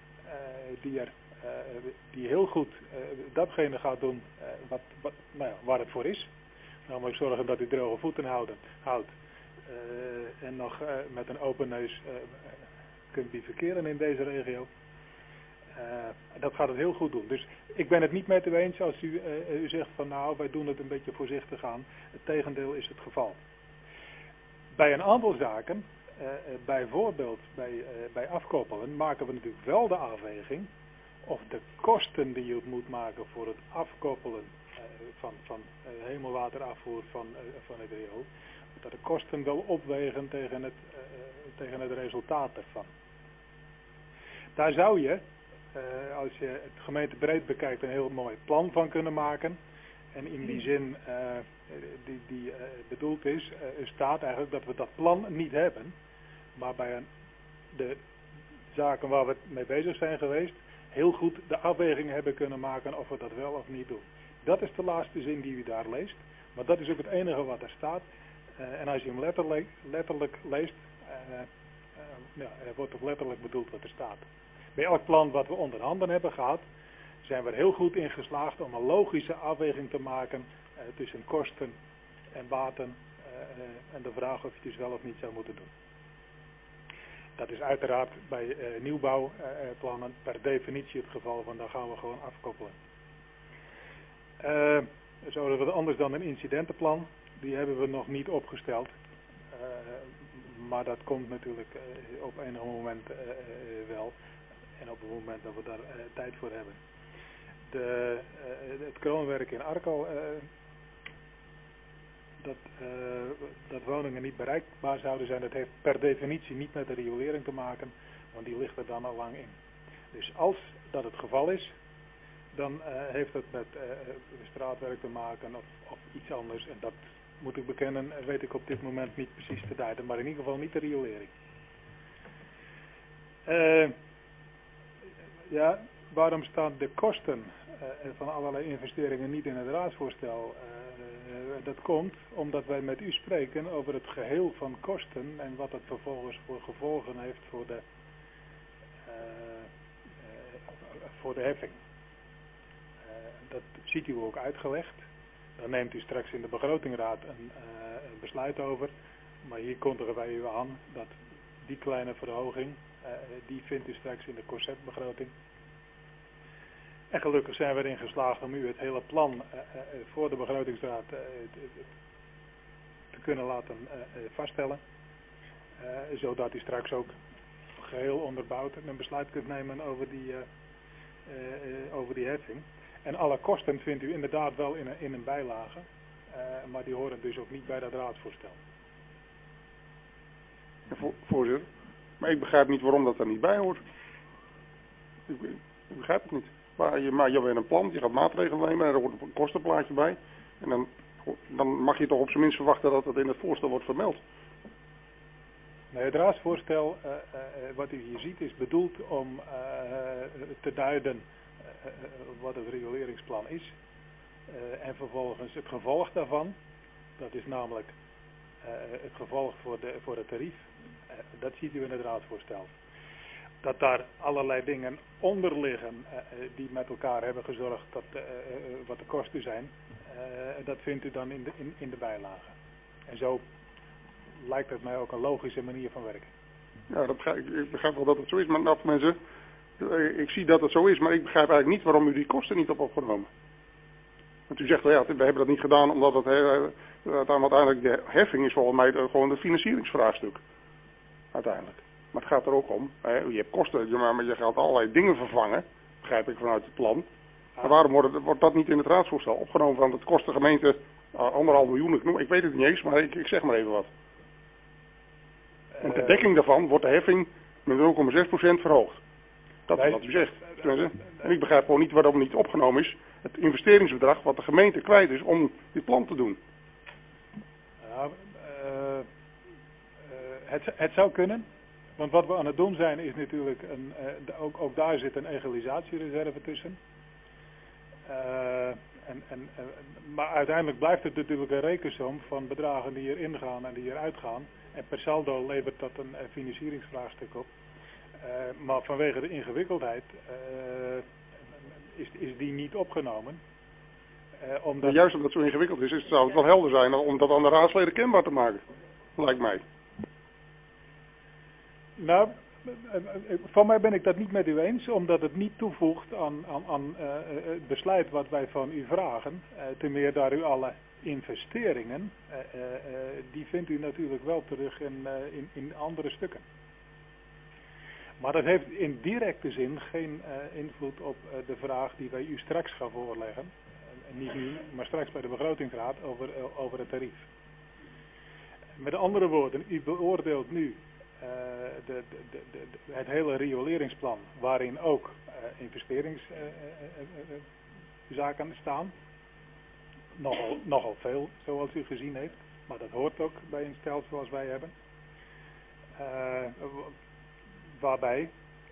die heel goed datgene gaat doen waar het voor is. Namelijk zorgen dat u droge voeten houdt en nog met een open neus kunt bivakeren in deze regio. Dat gaat het heel goed doen. Dus ik ben het niet met u eens als u zegt van nou, wij doen het een beetje voorzichtig aan. Het tegendeel is het geval. Bij een aantal zaken, bijvoorbeeld bij afkoppelen, maken we natuurlijk wel de afweging of de kosten die je moet maken voor het afkoppelen van hemelwaterafvoer van het riool, dat de kosten wel opwegen tegen het resultaat ervan. Daar zou je, als je het gemeentebreed bekijkt, een heel mooi plan van kunnen maken. En in die zin die bedoeld is, staat eigenlijk dat we dat plan niet hebben. Maar bij de zaken waar we mee bezig zijn geweest, heel goed de afweging hebben kunnen maken of we dat wel of niet doen. Dat is de laatste zin die u daar leest. Maar dat is ook het enige wat er staat. En als je hem letterlijk leest, er wordt ook letterlijk bedoeld wat er staat. Bij elk plan wat we onder handen hebben gehad, zijn we er heel goed in geslaagd om een logische afweging te maken tussen kosten en baten en de vraag of je het dus wel of niet zou moeten doen. Dat is uiteraard bij nieuwbouwplannen per definitie het geval, want dan gaan we gewoon afkoppelen. Zo is wat anders dan een incidentenplan. Die hebben we nog niet opgesteld. Maar dat komt natuurlijk op enig moment wel. En op het moment dat we daar tijd voor hebben. Het kroonwerk in Arkel, dat woningen niet bereikbaar zouden zijn, dat heeft per definitie niet met de riolering te maken, want die ligt er dan al lang in. Dus als dat het geval is, dan heeft het met straatwerk te maken of iets anders. En dat moet ik bekennen, weet ik op dit moment niet precies te duiden, maar in ieder geval niet de riolering. Waarom staan de kosten van allerlei investeringen niet in het raadsvoorstel? Dat komt omdat wij met u spreken over het geheel van kosten en wat het vervolgens voor gevolgen heeft voor de heffing. Dat ziet u ook uitgelegd. Daar neemt u straks in de begrotingraad een besluit over. Maar hier kondigen wij u aan dat die kleine verhoging, die vindt u straks in de conceptbegroting. En gelukkig zijn we erin geslaagd om u het hele plan voor de begrotingsraad te kunnen laten vaststellen. Zodat u straks ook geheel onderbouwd een besluit kunt nemen over die heffing. En alle kosten vindt u inderdaad wel in een bijlage. Maar die horen dus ook niet bij dat raadsvoorstel. Voorzitter, maar ik begrijp niet waarom dat er niet bij hoort. Ik begrijp het niet. Maar je hebt een plan, je gaat maatregelen nemen en er wordt een kostenplaatje bij. En dan mag je toch op zijn minst verwachten dat het in het voorstel wordt vermeld. Nee, het raadsvoorstel wat u hier ziet is bedoeld om te duiden wat het reguleringsplan is. En vervolgens het gevolg daarvan, dat is namelijk het gevolg voor het tarief, dat ziet u in het raadsvoorstel. Dat daar allerlei dingen onder liggen die met elkaar hebben gezorgd dat wat de kosten zijn, dat vindt u dan in de bijlage. En zo lijkt het mij ook een logische manier van werken. Ja, ik begrijp wel dat het zo is, maar mensen, ik zie dat het zo is, maar ik begrijp eigenlijk niet waarom u die kosten niet hebt opgenomen. Want u zegt, we hebben dat niet gedaan omdat het uiteindelijk de heffing is volgens mij gewoon het financieringsvraagstuk. Uiteindelijk. Maar het gaat er ook om, je hebt kosten, maar je gaat allerlei dingen vervangen, begrijp ik vanuit het plan. Maar waarom wordt dat niet in het raadsvoorstel opgenomen? Want het kost de gemeente 1,5 miljoen, ik weet het niet eens, maar ik zeg maar even wat. En ter dekking daarvan wordt de heffing met 0,6% verhoogd. Dat is wat u zegt. En ik begrijp gewoon niet waarom het niet opgenomen is, het investeringsbedrag wat de gemeente kwijt is om dit plan te doen. Het zou kunnen. Want wat we aan het doen zijn is natuurlijk, ook daar zit een egalisatiereserve tussen. Maar uiteindelijk blijft het natuurlijk een rekensom van bedragen die erin gaan en die eruit gaan. En per saldo levert dat een financieringsvraagstuk op. Maar vanwege de ingewikkeldheid is die niet opgenomen. Omdat... Juist omdat het zo ingewikkeld is, zou het wel helder zijn om dat aan de raadsleden kenbaar te maken. Lijkt mij. Nou, van mij ben ik dat niet met u eens, omdat het niet toevoegt aan het besluit wat wij van u vragen. Ten meer daar u alle investeringen, die vindt u natuurlijk wel terug in andere stukken. Maar dat heeft in directe zin geen invloed op de vraag die wij u straks gaan voorleggen. Niet nu, maar straks bij de begrotingsraad over het tarief. Met andere woorden, u beoordeelt nu het hele rioleringsplan, waarin ook investeringszaken staan. Nogal veel, zoals u gezien heeft. Maar dat hoort ook bij een stelsel zoals wij hebben. Waarbij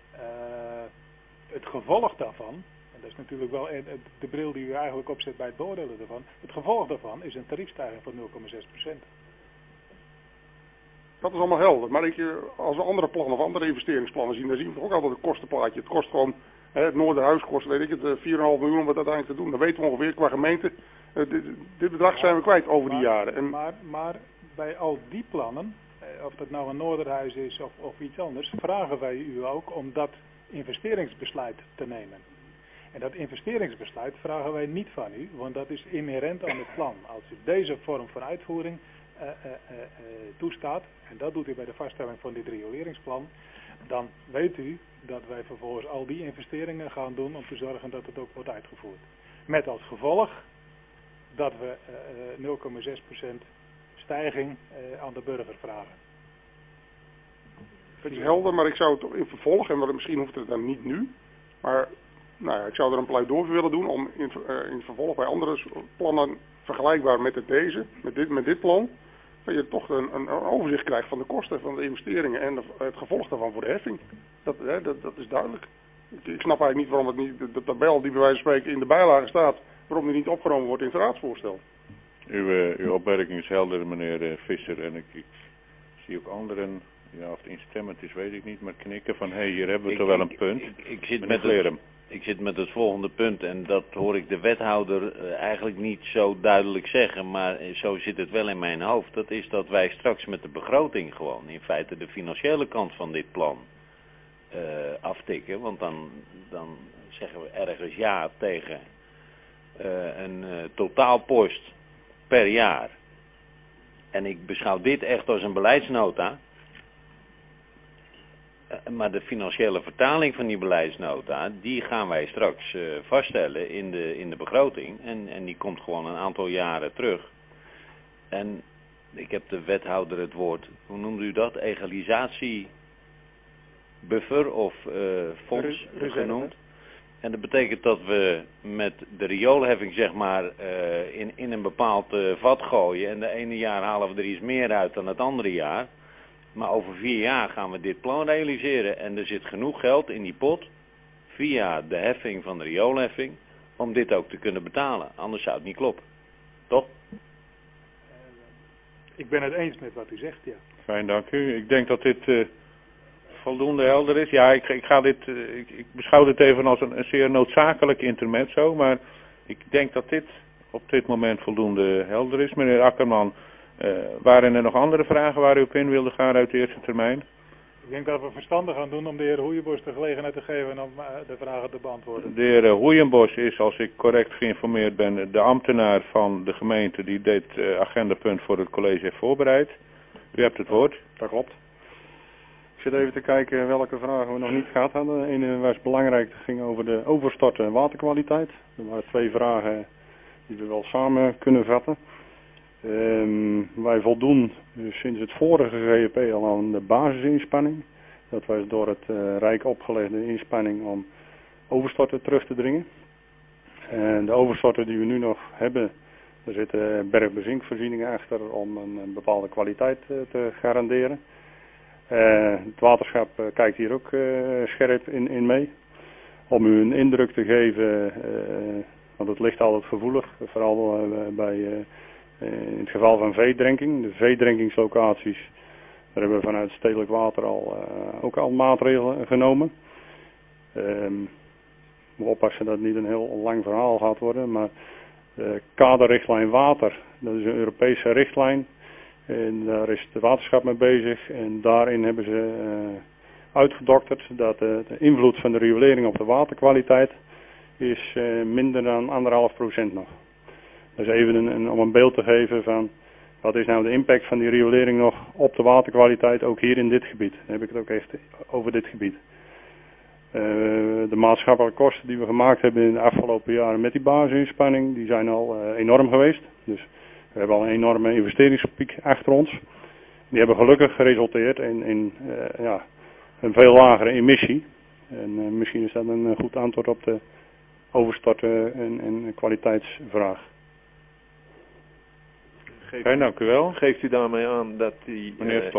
het gevolg daarvan, en dat is natuurlijk wel de bril die u eigenlijk opzet bij het beoordelen daarvan, het gevolg daarvan is een tariefstijging van 0,6%. Dat is allemaal helder, maar als we andere plannen of andere investeringsplannen zien, dan zien we ook altijd een kostenplaatje. Het kost gewoon, het Noorderhuis kost, weet ik het, 4,5 miljoen om het uiteindelijk te doen. Dan weten we ongeveer qua gemeente, dit bedrag zijn we kwijt over die jaren. Maar bij al die plannen, of dat nou een Noorderhuis is of iets anders, vragen wij u ook om dat investeringsbesluit te nemen. En dat investeringsbesluit vragen wij niet van u, want dat is inherent aan het plan. Als u deze vorm van uitvoering toestaat, en dat doet u bij de vaststelling van dit rioleringsplan, dan weet u dat wij vervolgens al die investeringen gaan doen om te zorgen dat het ook wordt uitgevoerd. Met als gevolg dat we 0,6% stijging aan de burger vragen. Het is helder, maar ik zou het in vervolg, en misschien hoeft het dan niet nu, maar nou ja, ik zou er een pleidooi voor willen doen om in vervolg bij andere plannen vergelijkbaar met deze, met dit plan, dat je toch een overzicht krijgt van de kosten van de investeringen en het gevolg daarvan voor de heffing. Dat is duidelijk. Ik snap eigenlijk niet waarom het niet, de tabel die bij wijze van spreken in de bijlage staat, waarom die niet opgenomen wordt in het raadsvoorstel. Uw opmerking is helder, meneer Visser, en ik zie ook anderen, ja, of het instemmend is weet ik niet, maar knikken van hier hebben we toch wel een punt. Ik zit met het volgende punt en dat hoor ik de wethouder eigenlijk niet zo duidelijk zeggen, maar zo zit het wel in mijn hoofd. Dat is dat wij straks met de begroting gewoon in feite de financiële kant van dit plan aftikken. Want dan zeggen we ergens ja tegen een totaalpost per jaar. En ik beschouw dit echt als een beleidsnota. Maar de financiële vertaling van die beleidsnota, die gaan wij straks vaststellen in de begroting. En die komt gewoon een aantal jaren terug. En ik heb de wethouder het woord, hoe noemde u dat? Egalisatiebuffer of fonds genoemd. En dat betekent dat we met de rioolheffing zeg maar in een bepaald vat gooien. En de ene jaar halen we er iets meer uit dan het andere jaar. Maar over 4 jaar gaan we dit plan realiseren en er zit genoeg geld in die pot via de heffing van de rioolheffing om dit ook te kunnen betalen. Anders zou het niet kloppen. Toch? Ik ben het eens met wat u zegt, ja. Fijn, dank u. Ik denk dat dit voldoende helder is. Ja, ik beschouw dit even als een zeer noodzakelijk intermezzo, maar ik denk dat dit op dit moment voldoende helder is. Meneer Akkerman, waren er nog andere vragen waar u op in wilde gaan uit de eerste termijn? Ik denk dat we verstandig gaan doen om de heer Hoeijenbos de gelegenheid te geven om de vragen te beantwoorden. De heer Hoeijenbos is, als ik correct geïnformeerd ben, de ambtenaar van de gemeente die dit agendapunt voor het college heeft voorbereid. U hebt het woord. Dat klopt. Ik zit even te kijken welke vragen we nog niet gehad hadden. De ene was belangrijk, dat ging over de overstort en waterkwaliteit. Er waren 2 vragen die we wel samen kunnen vatten. Wij voldoen sinds het vorige GEP al aan de basisinspanning. Dat was door het Rijk opgelegde inspanning om overstorten terug te dringen. En de overstorten die we nu nog hebben, er zitten bergbezinkvoorzieningen achter om een bepaalde kwaliteit te garanderen. Het waterschap kijkt hier ook scherp in mee. Om u een indruk te geven, Want het ligt altijd gevoelig, vooral in het geval van veedrenking. De veedrenkingslocaties, daar hebben we vanuit Stedelijk Water ook al maatregelen genomen. Moet oppassen dat het niet een heel lang verhaal gaat worden, maar de kaderrichtlijn water, dat is een Europese richtlijn. En daar is het waterschap mee bezig en daarin hebben ze uitgedokterd dat de invloed van de riolering op de waterkwaliteit is minder dan 1,5% nog. Dat is even om een beeld te geven van wat is nou de impact van die riolering nog op de waterkwaliteit, ook hier in dit gebied. Dan heb ik het ook echt over dit gebied. De maatschappelijke kosten die we gemaakt hebben in de afgelopen jaren met die basisinspanning, die zijn al enorm geweest. Dus we hebben al een enorme investeringspiek achter ons. Die hebben gelukkig geresulteerd in een veel lagere emissie. En misschien is dat een goed antwoord op de overstorten en kwaliteitsvraag. Dank u wel. Geeft u daarmee aan dat die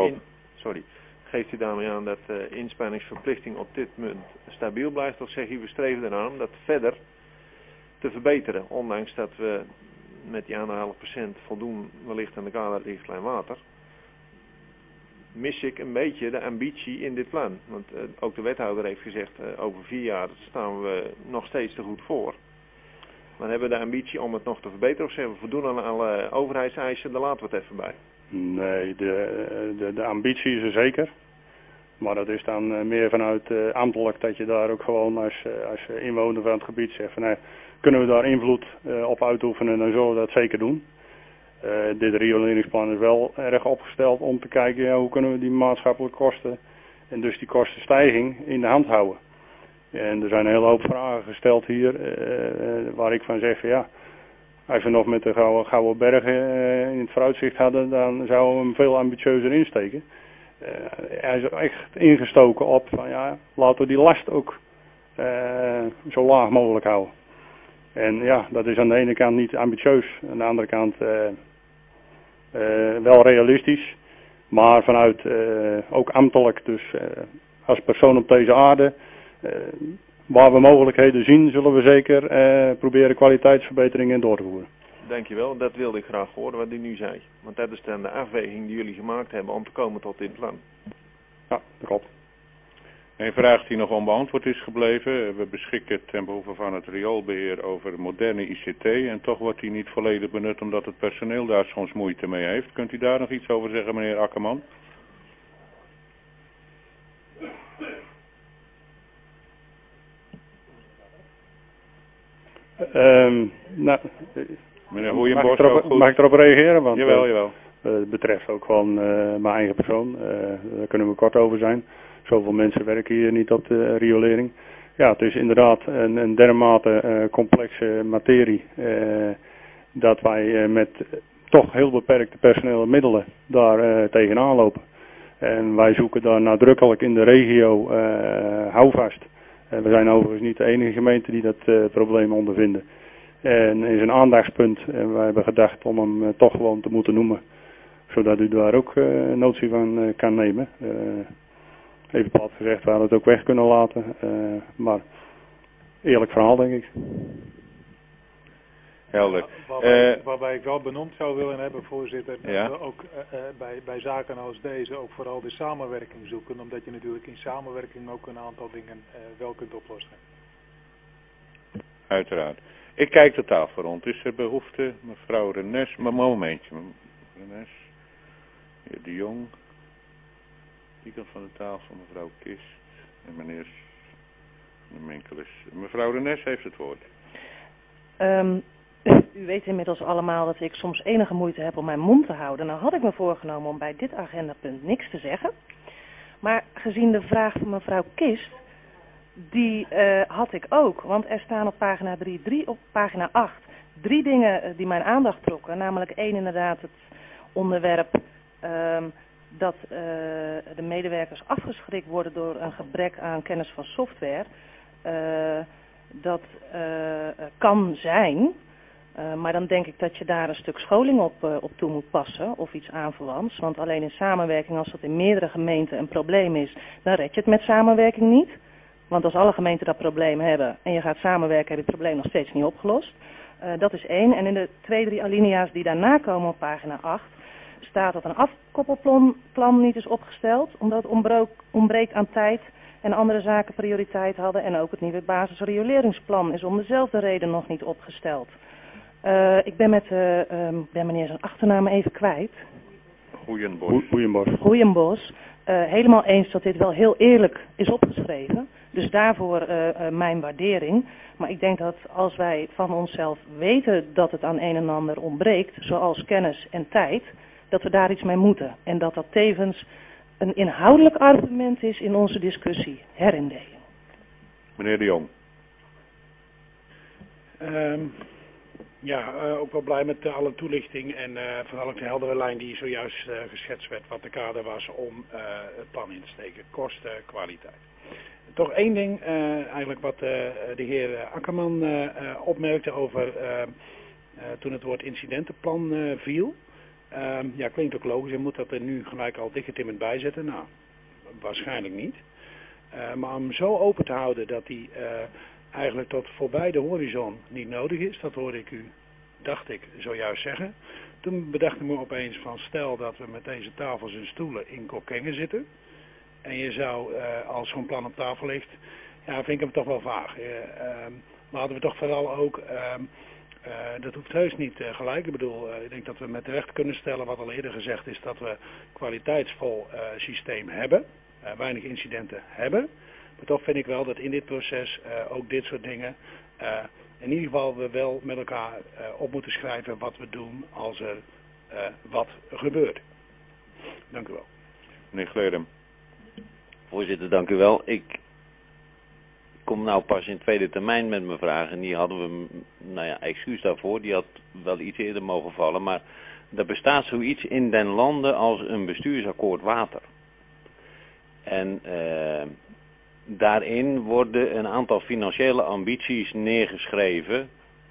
Meneer inspanningsverplichting op dit moment stabiel blijft, of zeg je we streven eraan om dat verder te verbeteren, ondanks dat we met die 1,5% voldoen wellicht aan de kaderrichtlijn water, mis ik een beetje de ambitie in dit plan. Want ook de wethouder heeft gezegd, over 4 jaar staan we nog steeds te goed voor. Maar hebben we de ambitie om het nog te verbeteren, of zeggen we voldoen aan alle overheidseisen, daar laten we het even bij? Nee, de ambitie is er zeker. Maar dat is dan meer vanuit ambtelijk dat je daar ook gewoon als inwoner van het gebied zegt van, kunnen we daar invloed op uitoefenen, dan zullen we dat zeker doen. Dit rioleringsplan is wel erg opgesteld om te kijken hoe kunnen we die maatschappelijke kosten en dus die kostenstijging in de hand houden. En er zijn een hele hoop vragen gesteld hier waar ik van zeg van ja, als we nog met de Gouden Bergen in het vooruitzicht hadden, dan zouden we hem veel ambitieuzer insteken. Hij is echt ingestoken op van ja, laten we die last ook zo laag mogelijk houden. En ja, dat is aan de ene kant niet ambitieus, aan de andere kant wel realistisch. Maar vanuit ook ambtelijk, dus als persoon op deze aarde, waar we mogelijkheden zien, zullen we zeker proberen kwaliteitsverbeteringen door te voeren. Dankjewel, dat wilde ik graag horen wat u nu zei. Want dat is dan de afweging die jullie gemaakt hebben om te komen tot dit plan. Ja, dat klopt. Een vraag die nog onbeantwoord is gebleven. We beschikken ten behoeve van het rioolbeheer over moderne ICT en toch wordt die niet volledig benut omdat het personeel daar soms moeite mee heeft. Kunt u daar nog iets over zeggen, meneer Akkerman? Meneer Hoeienbos, mag ik erop reageren? Want, jawel. Het betreft ook gewoon mijn eigen persoon. Daar kunnen we kort over zijn. Zoveel mensen werken hier niet op de riolering. Ja, het is inderdaad een dermate complexe materie dat wij met toch heel beperkte personele middelen daar tegenaan lopen. En wij zoeken daar nadrukkelijk in de regio houvast. We zijn overigens niet de enige gemeente die dat probleem ondervinden. En is een aandachtspunt en wij hebben gedacht om hem toch gewoon te moeten noemen. Zodat u daar ook notie van kan nemen. Even plat gezegd, we hadden het ook weg kunnen laten. Maar eerlijk verhaal denk ik. Helder. Waarbij ik wel benoemd zou willen hebben, voorzitter, dat ja? we ook bij zaken als deze ook vooral de samenwerking zoeken. Omdat je natuurlijk in samenwerking ook een aantal dingen wel kunt oplossen. Uiteraard. Ik kijk de tafel rond. Is er behoefte, mevrouw Renes, maar momentje. Renes, heer De Jong, die kant van de tafel, mevrouw Kist en meneer Menkelis. Mevrouw Renes heeft het woord. U weet inmiddels allemaal dat ik soms enige moeite heb om mijn mond te houden. Nou had ik me voorgenomen om bij dit agendapunt niks te zeggen. Maar gezien de vraag van mevrouw Kist, die had ik ook. Want er staan op pagina 3, op pagina 8, 3 dingen die mijn aandacht trokken. Namelijk 1 inderdaad het onderwerp dat de medewerkers afgeschrikt worden door een gebrek aan kennis van software. Dat kan zijn. Maar dan denk ik dat je daar een stuk scholing op toe moet passen of iets aanverwants. Want alleen in samenwerking, als dat in meerdere gemeenten een probleem is, dan red je het met samenwerking niet. Want als alle gemeenten dat probleem hebben en je gaat samenwerken, heb je het probleem nog steeds niet opgelost. Dat is 1. En in de 2-3 alinea's die daarna komen op pagina 8... staat dat een afkoppelplan niet is opgesteld, omdat het ontbreekt aan tijd en andere zaken prioriteit hadden. En ook het nieuwe basisrioleringsplan is om dezelfde reden nog niet opgesteld. Ik ben met ben meneer zijn achternaam even kwijt. Goeienbos. Helemaal eens dat dit wel heel eerlijk is opgeschreven. Dus daarvoor mijn waardering. Maar ik denk dat als wij van onszelf weten dat het aan een en ander ontbreekt, zoals kennis en tijd, dat we daar iets mee moeten. En dat dat tevens een inhoudelijk argument is in onze discussie, herindeling. Meneer de Jong. Ook wel blij met alle toelichting en vooral ook de heldere lijn die zojuist geschetst werd wat de kader was om het plan in te steken. Kosten, kwaliteit. Toch één ding, eigenlijk wat de heer Akkerman opmerkte over toen het woord incidentenplan viel. Klinkt ook logisch, je moet dat er nu gelijk al dichtgetimmerd bij zetten. Nou, waarschijnlijk niet. Maar om zo open te houden dat die eigenlijk tot voorbij de horizon niet nodig is, dat hoorde ik u, dacht ik, zojuist zeggen. Toen bedacht ik me opeens van stel dat we met deze tafels en stoelen in Kockengen zitten. En je zou, als zo'n plan op tafel ligt, vind ik hem toch wel vaag. Laten we toch vooral ook, dat hoeft heus niet gelijk. Ik bedoel, ik denk dat we met recht kunnen stellen wat al eerder gezegd is, dat we kwaliteitsvol systeem hebben. Weinig incidenten hebben. Maar toch vind ik wel dat in dit proces ook dit soort dingen, in ieder geval we wel met elkaar op moeten schrijven wat we doen als er wat gebeurt. Dank u wel. Meneer Glerum. Voorzitter, dank u wel. Ik kom nou pas in tweede termijn met mijn vraag en die hadden we, excuus daarvoor, die had wel iets eerder mogen vallen, maar er bestaat zoiets in den landen als een bestuursakkoord water. En daarin worden een aantal financiële ambities neergeschreven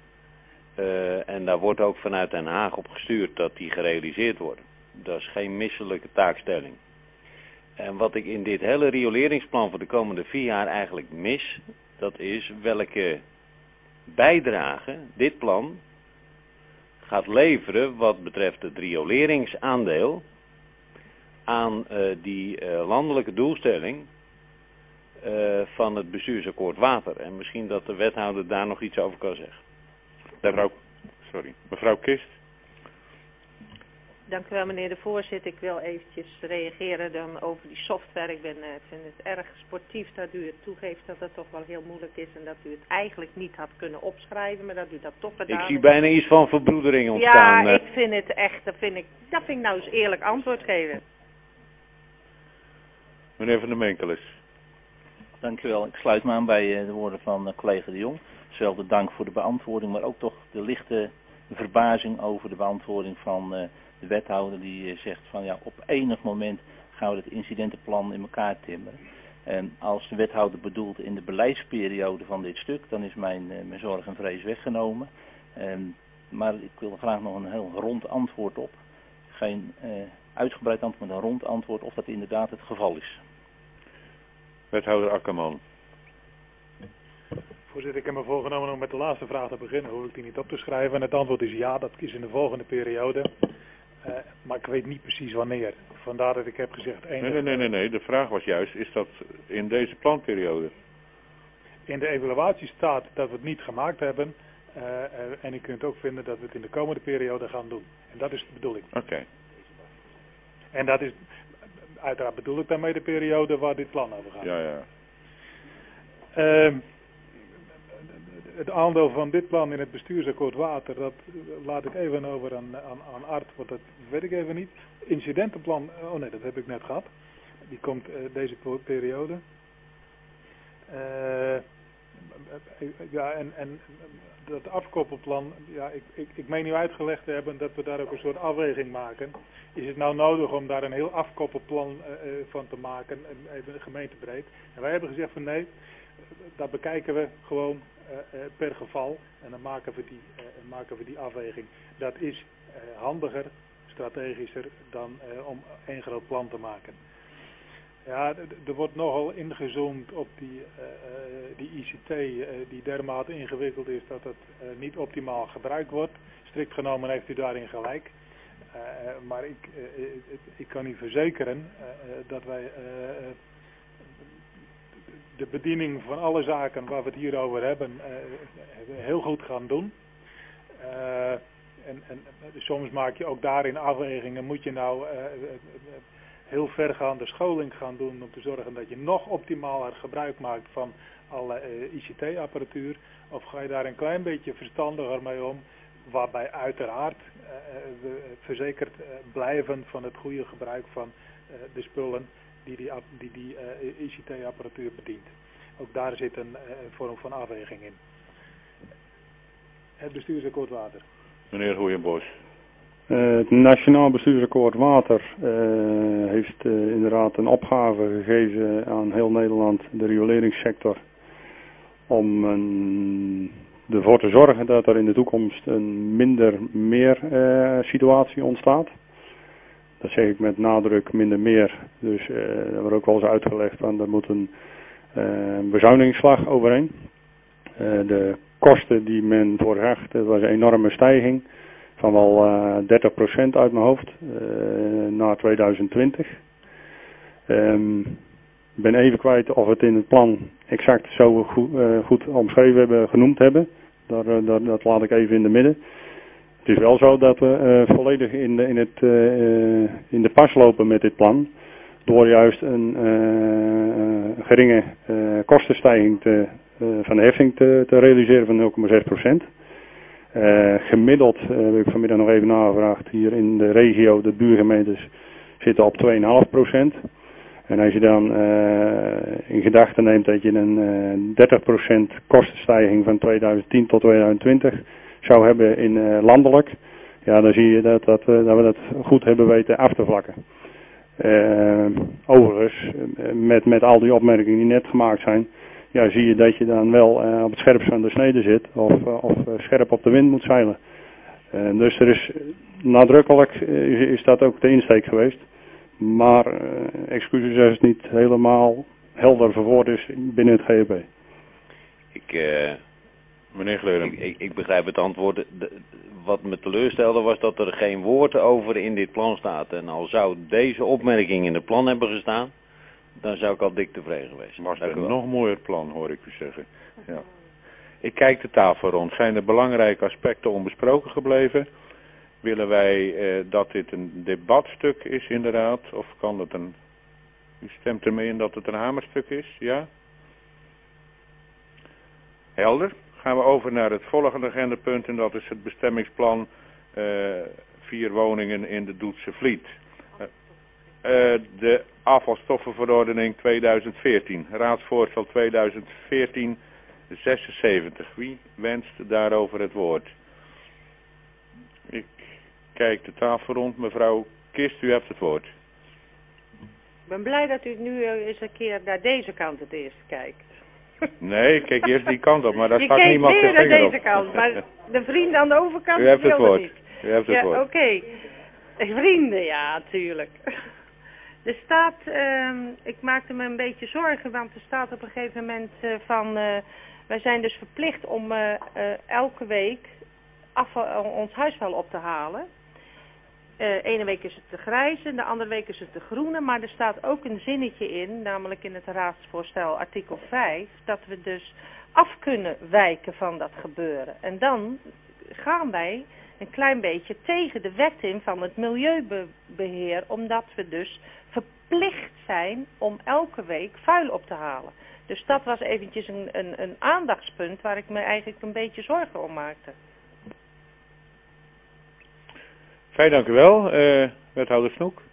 en daar wordt ook vanuit Den Haag op gestuurd dat die gerealiseerd worden. Dat is geen misselijke taakstelling. En wat ik in dit hele rioleringsplan voor de komende 4 jaar eigenlijk mis, dat is welke bijdrage dit plan gaat leveren wat betreft het rioleringsaandeel aan die landelijke doelstelling van het bestuursakkoord water. En misschien dat de wethouder daar nog iets over kan zeggen. Mevrouw Kist. Dank u wel, meneer de voorzitter. Ik wil eventjes reageren dan over die software. Ik vind het erg sportief dat u het toegeeft dat het toch wel heel moeilijk is en dat u het eigenlijk niet had kunnen opschrijven, maar dat u dat toch gedaan heeft. Ik zie bijna iets van verbroedering ontstaan. Ja, ik vind het echt, dat vind ik nou eens eerlijk antwoord geven. Meneer Van der Menkeles. Dank u wel. Ik sluit me aan bij de woorden van collega de Jong. Zelfde dank voor de beantwoording, maar ook toch de lichte verbazing over de beantwoording van de wethouder die zegt van op enig moment gaan we het incidentenplan in elkaar timmeren. En als de wethouder bedoelt in de beleidsperiode van dit stuk, dan is mijn zorg en vrees weggenomen. Maar ik wil er graag nog een heel rond antwoord op. Geen uitgebreid antwoord, maar een rond antwoord of dat inderdaad het geval is. Wethouder Akkerman. Voorzitter, ik heb me voorgenomen om met de laatste vraag te beginnen. Hoef ik die niet op te schrijven. En het antwoord is ja, dat is in de volgende periode. Maar ik weet niet precies wanneer. Vandaar dat ik heb gezegd... Nee. De vraag was juist, is dat in deze planperiode? In de evaluatie staat dat we het niet gemaakt hebben. En u kunt ook vinden dat we het in de komende periode gaan doen. En dat is de bedoeling. Oké. En dat is... Uiteraard bedoel ik daarmee de periode waar dit plan over gaat. Ja. Het aandeel van dit plan in het bestuursakkoord water, dat laat ik even over aan Art, want dat weet ik even niet. Incidentenplan, oh nee, dat heb ik net gehad. Die komt deze periode. En dat afkoppelplan, ik meen nu uitgelegd te hebben dat we daar ook een soort afweging maken. Is het nou nodig om daar een heel afkoppelplan van te maken, even gemeentebreed? En wij hebben gezegd van nee, dat bekijken we gewoon per geval en dan maken we die afweging. Dat is handiger, strategischer dan om één groot plan te maken. Ja, er wordt nogal ingezoomd op die ICT die dermate ingewikkeld is dat het niet optimaal gebruikt wordt. Strikt genomen heeft u daarin gelijk. Maar ik kan u verzekeren dat wij de bediening van alle zaken waar we het hier over hebben heel goed gaan doen. En soms maak je ook daarin afwegingen. Moet je nou heel vergaande scholing gaan doen om te zorgen dat je nog optimaler gebruik maakt van alle ICT-apparatuur? Of ga je daar een klein beetje verstandiger mee om, waarbij uiteraard we verzekerd blijven van het goede gebruik van de spullen die ICT-apparatuur bedient. Ook daar zit een vorm van afweging in. Het bestuursakkoord water. Meneer Goeienbos. Het Nationaal Bestuursakkoord Water heeft inderdaad een opgave gegeven aan heel Nederland, de rioleringssector, om ervoor te zorgen dat er in de toekomst een minder-meer situatie ontstaat. Dat zeg ik met nadruk minder-meer. Dus er wordt ook wel eens uitgelegd van er moet een bezuinigingsslag overheen. De kosten die men voorzag, dat was een enorme stijging van wel 30% uit mijn hoofd na 2020. Ik ben even kwijt of we het in het plan exact zo goed omschreven hebben, genoemd hebben. Dat laat ik even in de midden. Het is wel zo dat we volledig in de pas lopen met dit plan. Door juist een geringe kostenstijging van de heffing te realiseren van 0,6%. Gemiddeld, heb ik vanmiddag nog even nagevraagd, hier in de regio, de buurgemeentes zitten op 2,5%. En als je dan in gedachten neemt dat je een 30% kostenstijging van 2010 tot 2020 zou hebben in landelijk, ja, dan zie je dat we dat goed hebben weten af te vlakken. Overigens, met al die opmerkingen die net gemaakt zijn, ja, zie je dat je dan wel op het scherpst van de snede zit of scherp op de wind moet zeilen. Dus er is nadrukkelijk is dat ook de insteek geweest. Maar excuses als het niet helemaal helder verwoord is binnen het GEB. Meneer Gleuren. Ik begrijp het antwoord. Wat me teleurstelde was dat er geen woord over in dit plan staat. En al zou deze opmerking in het plan hebben gestaan, dan zou ik al dik tevreden geweest zijn. Was het een nog mooier plan, hoor ik u zeggen. Ja. Ik kijk de tafel rond. Zijn er belangrijke aspecten onbesproken gebleven? Willen wij dat dit een debatstuk is inderdaad? Of kan het u stemt ermee in dat het een hamerstuk is? Ja? Helder. Gaan we over naar het volgende agendapunt en dat is het bestemmingsplan 4 woningen in de Doetse Vliet. De afvalstoffenverordening 2014. Raadsvoorstel 2014 76. Wie wenst daarover het woord? Ik kijk de tafel rond. Mevrouw Kist, u hebt het woord. Ik ben blij dat u nu eens een keer naar deze kant het eerst kijkt. Nee, ik kijk eerst die kant op, maar daar staat niemand niemand zijn vinger op. Je naar deze kant, maar de vrienden aan de overkant u hebt het wilden woord. niet. U hebt het woord. Oké. Vrienden, ja, natuurlijk. Er staat, ik maakte me een beetje zorgen, want er staat op een gegeven moment wij zijn dus verplicht om elke week ons huisvuil op te halen. Ene week is het de grijze, de andere week is het de groene, maar er staat ook een zinnetje in, namelijk in het raadsvoorstel artikel 5, dat we dus af kunnen wijken van dat gebeuren. En dan gaan wij een klein beetje tegen de wet in van het milieubeheer, omdat we dus verplicht zijn om elke week vuil op te halen. Dus dat was eventjes een aandachtspunt waar ik me eigenlijk een beetje zorgen om maakte. Fijn, dank u wel. Wethouder Snoek.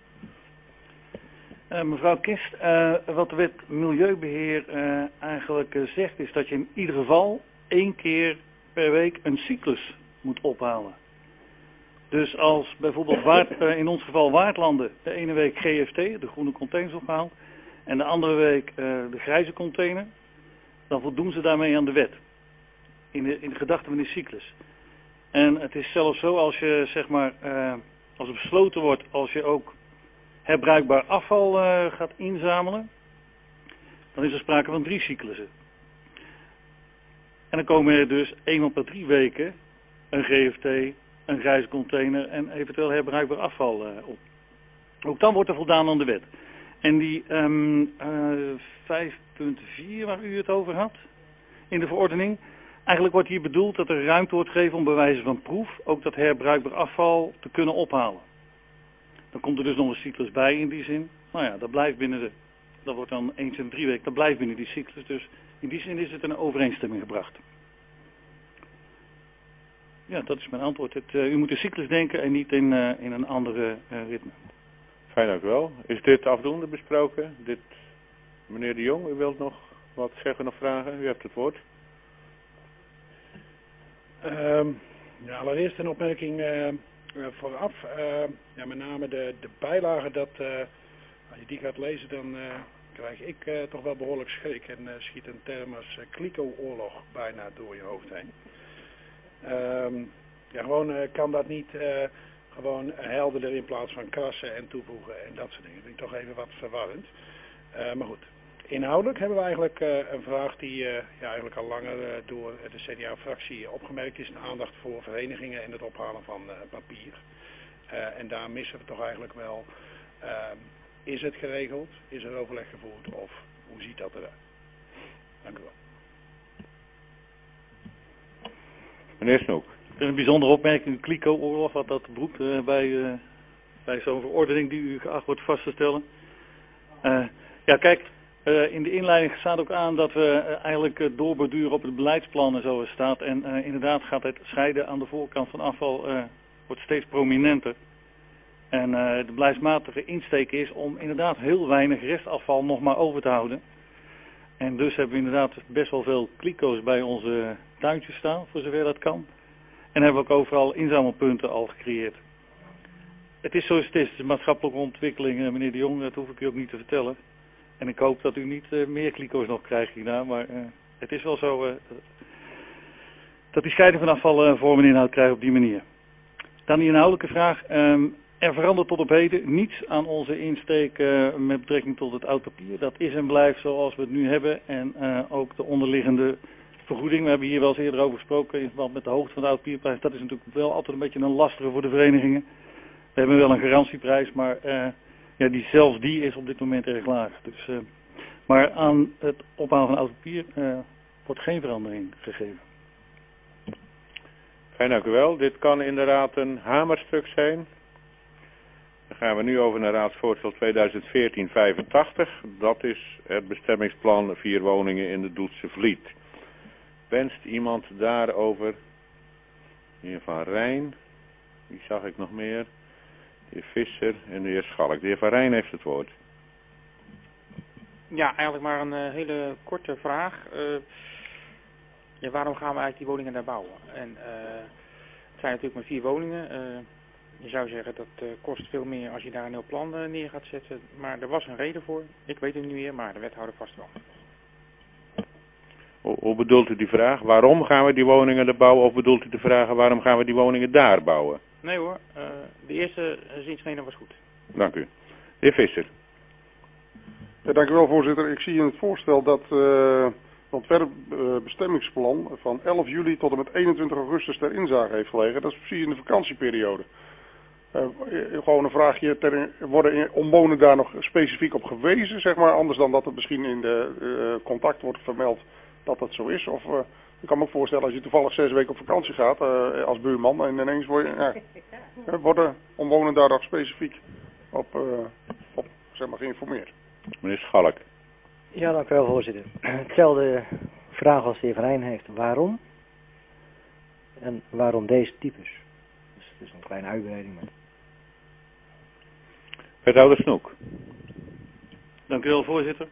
Mevrouw Kist, wat de wet Milieubeheer eigenlijk zegt is dat je in ieder geval 1 keer per week een cyclus moet ophalen. Dus als bijvoorbeeld in ons geval Waardlanden de ene week GFT, de groene containers ophaalt, en de andere week de grijze container, dan voldoen ze daarmee aan de wet. In de gedachte van die cyclus. En het is zelfs zo als je, zeg maar, als het besloten wordt, als je ook herbruikbaar afval gaat inzamelen, dan is er sprake van 3 cyclussen. En dan komen er dus eenmaal per 3 weken een GFT, een grijze container en eventueel herbruikbaar afval op. Ook dan wordt er voldaan aan de wet. En die 5.4 waar u het over had in de verordening, eigenlijk wordt hier bedoeld dat er ruimte wordt gegeven om bij wijze van proef ook dat herbruikbaar afval te kunnen ophalen. Dan komt er dus nog een cyclus bij in die zin. Nou ja, dat blijft binnen dat wordt dan eens in 3 weken, dat blijft binnen die cyclus. Dus in die zin is het een overeenstemming gebracht. Ja, dat is mijn antwoord. U moet de cyclus denken en niet in een andere ritme. Fijn, dank u wel. Is dit afdoende besproken? Meneer de Jong, u wilt nog wat zeggen of vragen? U hebt het woord. Ja, allereerst een opmerking vooraf. Ja, met name de bijlage, als je die gaat lezen, dan krijg ik toch wel behoorlijk schrik en schiet een term als kliko-oorlog bijna door je hoofd heen. Ja, gewoon kan dat niet gewoon helderder in plaats van krassen en toevoegen en dat soort dingen. Dat vind ik toch even wat verwarrend. Maar goed. Inhoudelijk hebben we eigenlijk een vraag die ja, eigenlijk al langer door de CDA-fractie opgemerkt is. Een aandacht voor verenigingen en het ophalen van papier. En daar missen we toch eigenlijk wel. Is het geregeld? Is er overleg gevoerd? Of hoe ziet dat eruit? Dank u wel. Meneer Snoek. Een bijzondere opmerking, kliko-oorlog, wat dat beroept bij zo'n verordening die u geacht wordt vast te stellen. Ja, kijk, in de inleiding staat ook aan dat we eigenlijk doorborduren op het beleidsplan en zo staat. En inderdaad gaat het scheiden aan de voorkant van afval wordt steeds prominenter. En de beleidsmatige insteek is om inderdaad heel weinig restafval nog maar over te houden. En dus hebben we inderdaad best wel veel kliko's bij onze tuintjes staan, voor zover dat kan. En hebben we ook overal inzamelpunten al gecreëerd. Het is zoals het is, de maatschappelijke ontwikkeling, meneer de Jong, dat hoef ik u ook niet te vertellen. En ik hoop dat u niet meer kliko's nog krijgt hierna, maar het is wel zo dat die scheiding van afval vorm en inhoud krijgt op die manier. Dan die inhoudelijke vraag. Er verandert tot op heden niets aan onze insteek met betrekking tot het oud papier. Dat is en blijft zoals we het nu hebben en ook de onderliggende vergoeding. We hebben hier wel eens eerder over gesproken in verband met de hoogte van de oud papierprijs. Dat is natuurlijk wel altijd een beetje een lastige voor de verenigingen. We hebben wel een garantieprijs, maar ja, die is op dit moment erg laag. Dus, maar aan het ophalen van oud papier wordt geen verandering gegeven. Fijn, dank u wel. Dit kan inderdaad een hamerstuk zijn. Dan gaan we nu over naar raadsvoorstel 2014-85. Dat is het bestemmingsplan 4 woningen in de Doetse Vliet. Wenst iemand daarover? De heer Van Rijn. Wie zag ik nog meer? De heer Visser en de heer Schalk. De heer Van Rijn heeft het woord. Ja, eigenlijk maar een hele korte vraag. Ja, waarom gaan we eigenlijk die woningen daar bouwen? En het zijn natuurlijk maar 4 woningen. Je zou zeggen dat kost veel meer als je daar een heel plan neer gaat zetten. Maar er was een reden voor. Ik weet het niet meer, maar de wethouder vast wel. Hoe bedoelt u die vraag? Waarom gaan we die woningen daar bouwen? Of bedoelt u de vraag waarom gaan we die woningen daar bouwen? Nee hoor, de eerste zinsnede was goed. Dank u. De heer Visser. Ja, dank u wel, voorzitter. Ik zie in het voorstel dat het ontwerpbestemmingsplan van 11 juli tot en met 21 augustus ter inzage heeft gelegen. Dat is precies in de vakantieperiode. Gewoon een vraagje, worden omwonenden daar nog specifiek op gewezen, zeg maar, anders dan dat het misschien in de contact wordt vermeld dat dat zo is? Of ik kan me ook voorstellen als je toevallig 6 weken op vakantie gaat als buurman en ineens worden omwonenden daar nog specifiek op zeg maar, geïnformeerd. Meneer Schalk. Ja, dank u wel, voorzitter. Hetzelfde vraag als de heer Van Rijn heeft. Waarom? En waarom deze types? Dus het is een kleine uitbreiding. Maar... Wethouder Snoek. Dank u wel, voorzitter.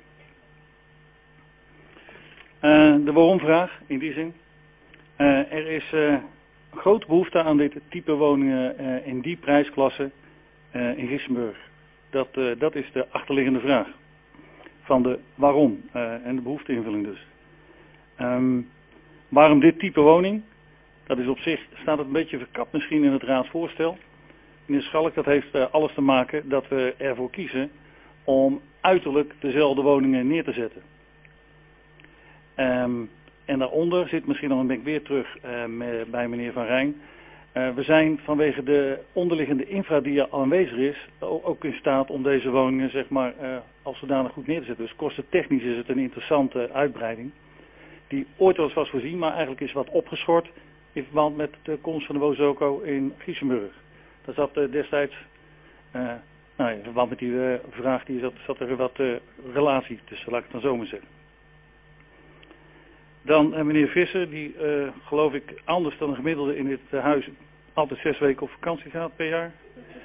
De waarom-vraag in die zin. Er is grote behoefte aan dit type woningen in die prijsklasse in Gissenburg. Dat is de achterliggende vraag. Van de waarom en de behoefteinvulling dus. Waarom dit type woning? Dat is op zich, staat het een beetje verkapt misschien in het raadsvoorstel. meneer Schalk, dat heeft alles te maken dat we ervoor kiezen om uiterlijk dezelfde woningen neer te zetten. En daaronder zit misschien nog een beetje weer terug bij meneer Van Rijn. We zijn vanwege de onderliggende infra die er aanwezig is, ook in staat om deze woningen zeg maar als zodanig goed neer te zetten. Dus kostentechnisch is het een interessante uitbreiding. Die ooit wel eens was voorzien, maar eigenlijk is wat opgeschort in verband met de komst van de Wozoko in Giesenburg. Daar zat destijds, in verband met die vraag, zat er wat relatie tussen, laat ik het dan zo maar zeggen. Dan meneer Visser, die geloof ik anders dan een gemiddelde in dit huis altijd 6 weken op vakantie gaat per jaar.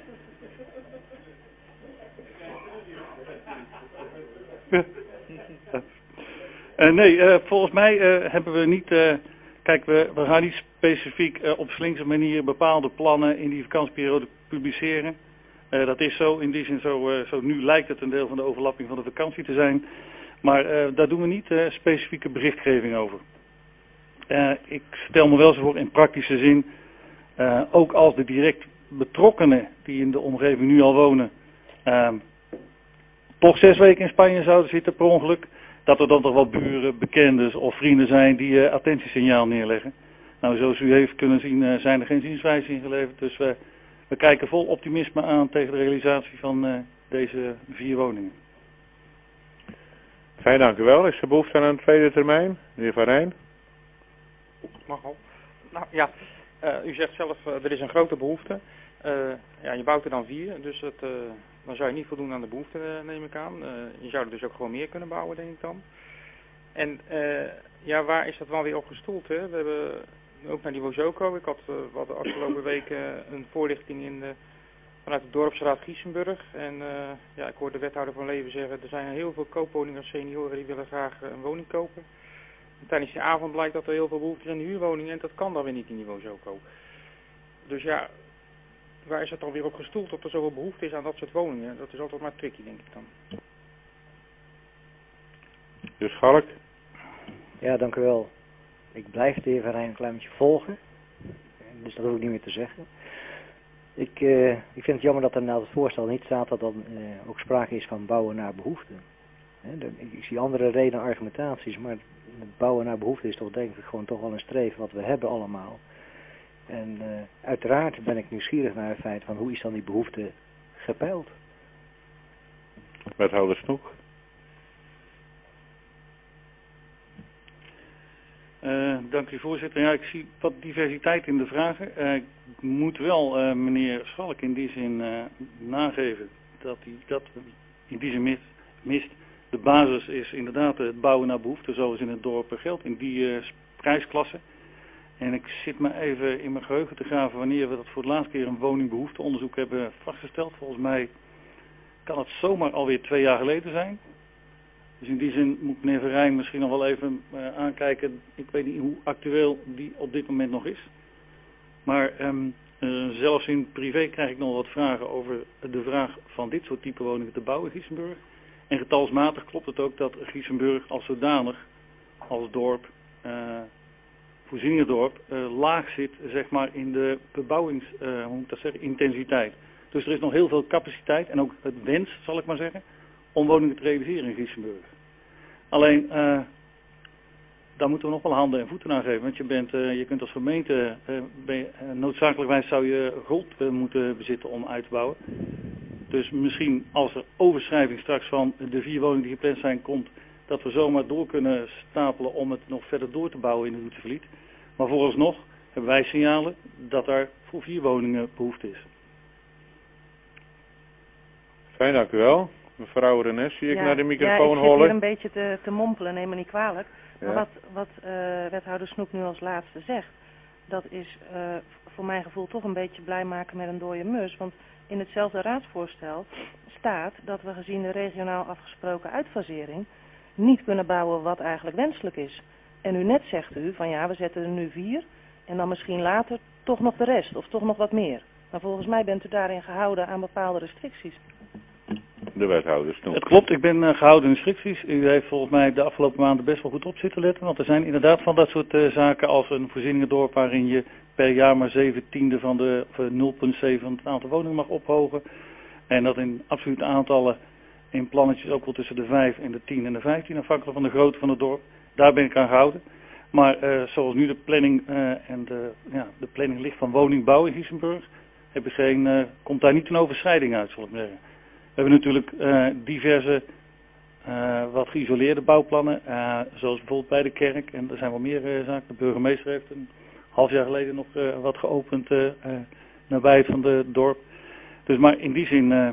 Volgens mij hebben we niet, kijk we gaan niet specifiek op slinkse manier bepaalde plannen in die vakantieperiode publiceren. Dat is zo, in die zin zo nu lijkt het een deel van de overlapping van de vakantie te zijn. Maar daar doen we niet specifieke berichtgeving over. Ik stel me wel zo voor in praktische zin, ook als de direct betrokkenen die in de omgeving nu al wonen, toch 6 weken in Spanje zouden zitten per ongeluk, dat er dan toch wel buren, bekenden of vrienden zijn die attentiesignaal neerleggen. Nou, zoals u heeft kunnen zien zijn er geen zienswijzen ingeleverd, dus we kijken vol optimisme aan tegen de realisatie van deze 4 woningen. Fijn, dank u wel. Is er behoefte aan een tweede termijn? Meneer Van Rijn? Mag al. Nou ja, u zegt zelf, er is een grote behoefte. Je bouwt er dan 4, dus dan zou je niet voldoen aan de behoefte, neem ik aan. Je zou er dus ook gewoon meer kunnen bouwen, denk ik dan. En waar is dat wel weer op gestoeld? Hè? We hebben ook naar die Wozoko. We hadden afgelopen week een voorlichting vanuit de dorpsraad Giesenburg. En ik hoorde de wethouder van Leven zeggen, er zijn heel veel koopwoningen als senioren die willen graag een woning kopen. En tijdens die avond blijkt dat er heel veel behoefte is aan de huurwoningen en dat kan dan weer niet in die Wozoko. Dus ja, waar is het dan weer op gestoeld dat er zoveel behoefte is aan dat soort woningen? Dat is altijd maar tricky, denk ik dan. Dus Schalk? Ja, dank u wel. Ik blijf de heer Van Rijn een klein beetje volgen. Dus dat hoef ik niet meer te zeggen. Ik vind het jammer dat er na het voorstel niet staat dat dan ook sprake is van bouwen naar behoefte. Ik zie andere redenen, argumentaties, maar het bouwen naar behoefte is toch denk ik gewoon toch wel een streven wat we hebben allemaal. En uiteraard ben ik nieuwsgierig naar het feit van hoe is dan die behoefte gepeild. Wethouder Snoek. Dank u voorzitter. Ja, ik zie wat diversiteit in de vragen. Ik moet wel meneer Schalk in die zin nageven dat hij dat in die zin mist. De basis is inderdaad het bouwen naar behoefte zoals in het dorp geldt, in die prijsklasse. En ik zit me even in mijn geheugen te graven wanneer we dat voor de laatste keer een woningbehoefteonderzoek hebben vastgesteld. Volgens mij kan het zomaar alweer 2 jaar geleden zijn. Dus in die zin moet meneer Van Rijn misschien nog wel even aankijken. Ik weet niet hoe actueel die op dit moment nog is. Maar zelfs in privé krijg ik nog wat vragen over de vraag van dit soort type woningen te bouwen in Giesenburg. En getalsmatig klopt het ook dat Giesenburg als zodanig, als dorp, voorzieningendorp, laag zit zeg maar in de bebouwingsintensiteit. Dus er is nog heel veel capaciteit en ook het wens, zal ik maar zeggen, om woningen te realiseren in Giesenburg. Alleen, daar moeten we nog wel handen en voeten aan geven. Want je kunt als gemeente, noodzakelijkwijs zou je grond moeten bezitten om uit te bouwen. Dus misschien als er overschrijving straks van de 4 woningen die gepland zijn komt, dat we zomaar door kunnen stapelen om het nog verder door te bouwen in de Hoetervliet. Maar vooralsnog hebben wij signalen dat er voor 4 woningen behoefte is. Fijn, dank u wel. Mevrouw Renes, zie ik naar de microfoon hollen. Ja, ik zit hier een beetje te mompelen, neem me niet kwalijk. Maar wat wethouder Snoek nu als laatste zegt, dat is voor mijn gevoel toch een beetje blij maken met een dode mus. Want in hetzelfde raadsvoorstel staat dat we gezien de regionaal afgesproken uitfasering niet kunnen bouwen wat eigenlijk wenselijk is. En u net zegt u van ja, we zetten er nu 4 en dan misschien later toch nog de rest of toch nog wat meer. Maar volgens mij bent u daarin gehouden aan bepaalde restricties. De wethouder Snoek. Het klopt, ik ben gehouden in instructies. U heeft volgens mij de afgelopen maanden best wel goed op zitten letten. Want er zijn inderdaad van dat soort zaken als een voorzieningendorp waarin je per jaar maar 0,7 van de 0,7 van het aantal woningen mag ophogen. En dat in absolute aantallen in plannetjes ook wel tussen de 5 en de 10 en de 15, afhankelijk van de grootte van het dorp. Daar ben ik aan gehouden. Maar zoals nu de planning en de planning ligt van woningbouw in Giesenburg, komt daar niet een overschrijding uit, zal ik maar zeggen. We hebben natuurlijk diverse wat geïsoleerde bouwplannen, zoals bijvoorbeeld bij de kerk. En er zijn wel meer zaken. De burgemeester heeft een half jaar geleden nog wat geopend nabij het van het dorp. Dus maar in die zin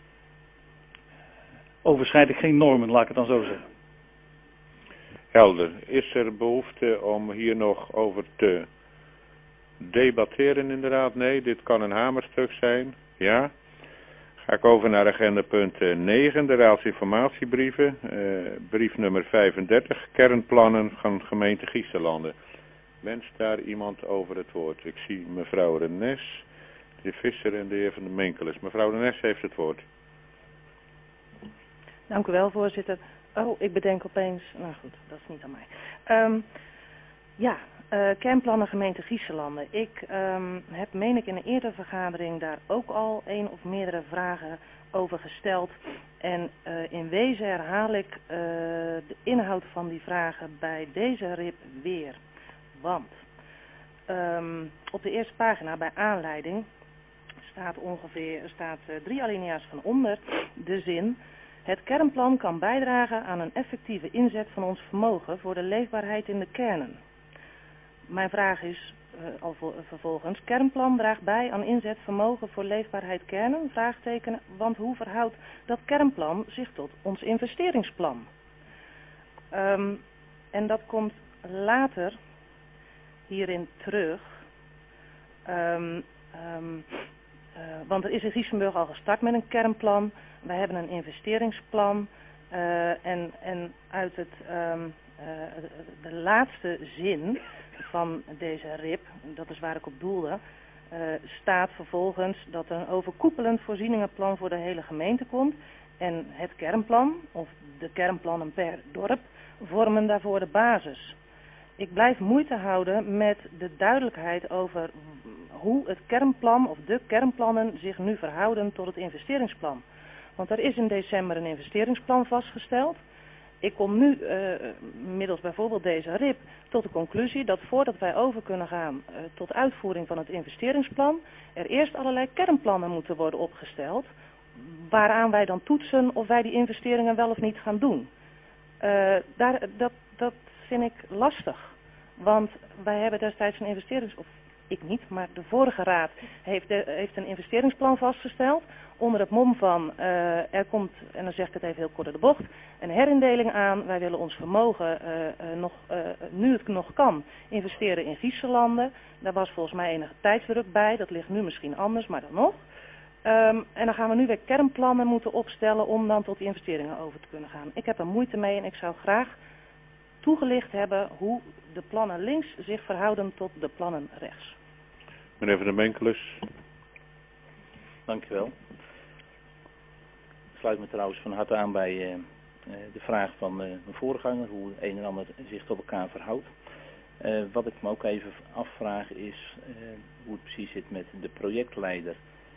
overschrijd ik geen normen, laat ik het dan zo zeggen. Helder. Is er behoefte om hier nog over te debatteren in de raad? Nee, dit kan een hamerstuk zijn. Ja. Ga ik over naar agenda punt 9, de raadsinformatiebrieven. Brief nummer 35, kernplannen van gemeente Giessenlanden. Wenst daar iemand over het woord? Ik zie mevrouw Renes, de heer Visser en de heer Van den Menkeles. Mevrouw Renes heeft het woord. Dank u wel, voorzitter. Oh, ik bedenk opeens, nou goed, dat is niet aan mij. Kernplannen gemeente Giessenlanden. Ik heb, meen ik, in een eerdere vergadering daar ook al een of meerdere vragen over gesteld. En in wezen herhaal ik de inhoud van die vragen bij deze RIP weer. Want op de eerste pagina bij aanleiding staat 3 alinea's van onder de zin: het kernplan kan bijdragen aan een effectieve inzet van ons vermogen voor de leefbaarheid in de kernen. Mijn vraag is vervolgens: kernplan draagt bij aan inzet vermogen voor leefbaarheid kernen? Vraagtekenen, want hoe verhoudt dat kernplan zich tot ons investeringsplan? En dat komt later hierin terug. Want er is in Giesenburg al gestart met een kernplan. Wij hebben een investeringsplan. En uit de laatste zin van deze RIP, dat is waar ik op doelde, staat vervolgens dat er een overkoepelend voorzieningenplan voor de hele gemeente komt. En het kernplan, of de kernplannen per dorp, vormen daarvoor de basis. Ik blijf moeite houden met de duidelijkheid over hoe het kernplan of de kernplannen zich nu verhouden tot het investeringsplan. Want er is in december een investeringsplan vastgesteld. Ik kom nu, middels bijvoorbeeld deze RIP, tot de conclusie dat voordat wij over kunnen gaan tot uitvoering van het investeringsplan, er eerst allerlei kernplannen moeten worden opgesteld, waaraan wij dan toetsen of wij die investeringen wel of niet gaan doen. Dat vind ik lastig. Want wij hebben destijds een of ik niet, maar de vorige raad heeft een investeringsplan vastgesteld. Onder het mom van, er komt, en dan zeg ik het even heel kort in de bocht, een herindeling aan. Wij willen ons vermogen, nu het nog kan, investeren in Giessenlanden. Daar was volgens mij enige tijdsdruk bij. Dat ligt nu misschien anders, maar dan nog. En dan gaan we nu weer kernplannen moeten opstellen om dan tot die investeringen over te kunnen gaan. Ik heb er moeite mee en ik zou graag toegelicht hebben hoe de plannen links zich verhouden tot de plannen rechts. Meneer Van den Menkeles. Dank u wel. Ik sluit me trouwens van harte aan bij de vraag van mijn voorganger, hoe het een en ander zich tot elkaar verhoudt. Wat ik me ook even afvraag is hoe het precies zit met de projectleider.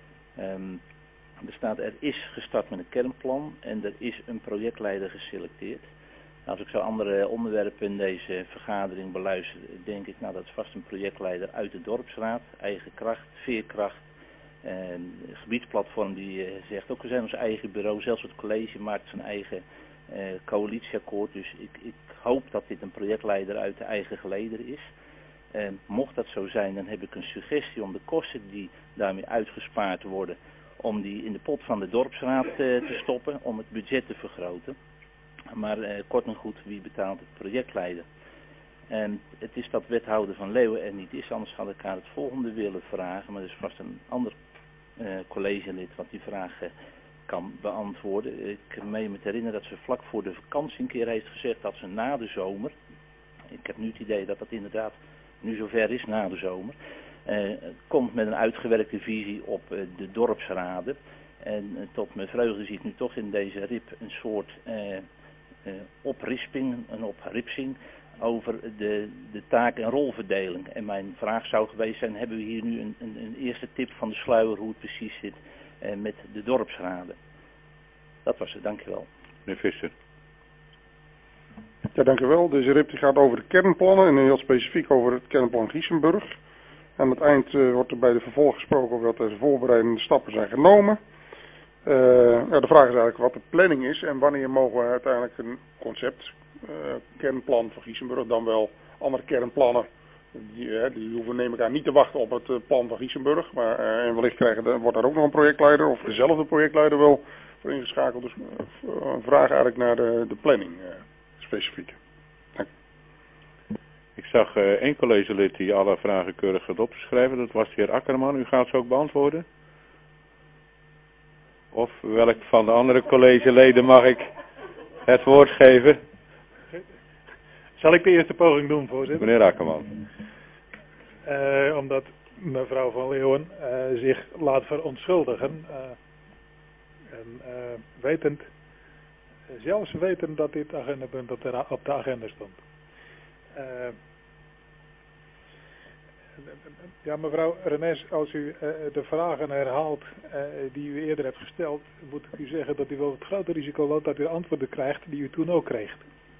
Er staat, er is gestart met een kernplan en er is een projectleider geselecteerd. Als ik zo andere onderwerpen in deze vergadering beluister, denk ik, nou dat is vast een projectleider uit de dorpsraad, eigen kracht, veerkracht. Het gebiedsplatform die zegt ook, we zijn ons eigen bureau, zelfs het college maakt zijn eigen coalitieakkoord. Dus ik hoop dat dit een projectleider uit de eigen gelederen is. Mocht dat zo zijn, dan heb ik een suggestie om de kosten die daarmee uitgespaard worden, om die in de pot van de dorpsraad te stoppen, om het budget te vergroten. Maar kort en goed, wie betaalt het projectleider? En het is dat wethouder van Leeuwen er niet is, anders had ik haar het volgende willen vragen. Maar er is vast een ander collegelid wat die vraag kan beantwoorden. Ik meen me te herinneren dat ze vlak voor de vakantie een keer heeft gezegd dat ze na de zomer, ik heb nu het idee dat dat inderdaad nu zover is na de zomer, komt met een uitgewerkte visie op de dorpsraden. En tot mijn vreugde zie ik nu toch in deze RIP een soort oprisping, een opripsing over de taak- en rolverdeling. En mijn vraag zou geweest zijn, hebben we hier nu een eerste tip van de sluier hoe het precies zit met de dorpsraden? Dat was het, dankjewel. Meneer Visser. Ja, dankjewel. Deze RIP die gaat over de kernplannen en heel specifiek over het kernplan Giesenburg. Aan het eind wordt er bij de vervolg gesproken over dat deze voorbereidende stappen zijn genomen. Ja, de vraag is eigenlijk wat de planning is en wanneer mogen we uiteindelijk een concept, kernplan van Giesenburg, dan wel andere kernplannen. Die hoeven neem ik aan niet te wachten op het plan van Giesenburg. Maar en wellicht wordt daar ook nog een projectleider of dezelfde projectleider wel voor ingeschakeld. Dus een vraag eigenlijk naar de planning specifiek. Dank. Ik zag één collegelid die alle vragen keurig had opgeschreven. Dat was de heer Akkerman. U gaat ze ook beantwoorden? Of welk van de andere collegeleden mag ik het woord geven? Zal ik de eerste poging doen, voorzitter? Meneer Akkerman. Omdat mevrouw van Leeuwen zich laat verontschuldigen. Wetend, zelfs wetend dat dit agendapunt op de agenda stond. Ja, mevrouw Renes, als u de vragen herhaalt die u eerder hebt gesteld, moet ik u zeggen dat u wel het grote risico loopt dat u antwoorden krijgt die u toen ook kreeg.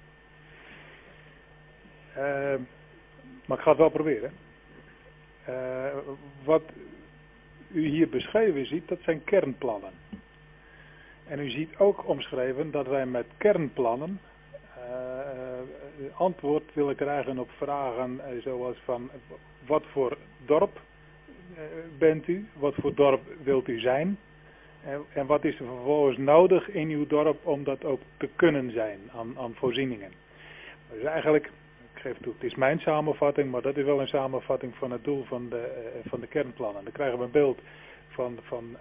Maar ik ga het wel proberen. Wat u hier beschreven ziet, dat zijn kernplannen. En u ziet ook omschreven dat wij met kernplannen antwoord willen krijgen op vragen zoals van wat voor dorp bent u, wat voor dorp wilt u zijn en wat is er vervolgens nodig in uw dorp om dat ook te kunnen zijn aan voorzieningen. Dus eigenlijk, ik geef toe, het is mijn samenvatting, maar dat is wel een samenvatting van het doel van de kernplannen. Dan krijgen we een beeld van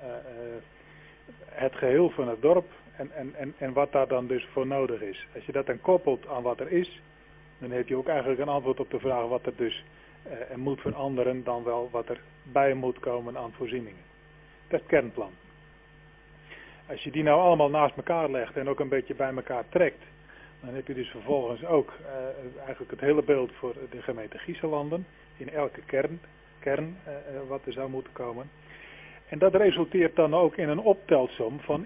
het geheel van het dorp en wat daar dan dus voor nodig is. Als je dat dan koppelt aan wat er is, dan heb je ook eigenlijk een antwoord op de vraag wat er dus moet veranderen dan wel wat er bij moet komen aan voorzieningen. Dat is het kernplan. Als je die nou allemaal naast elkaar legt en ook een beetje bij elkaar trekt, dan heb je dus vervolgens ook eigenlijk het hele beeld voor de gemeente Gieselanden in elke kern wat er zou moeten komen. En dat resulteert dan ook in een optelsom van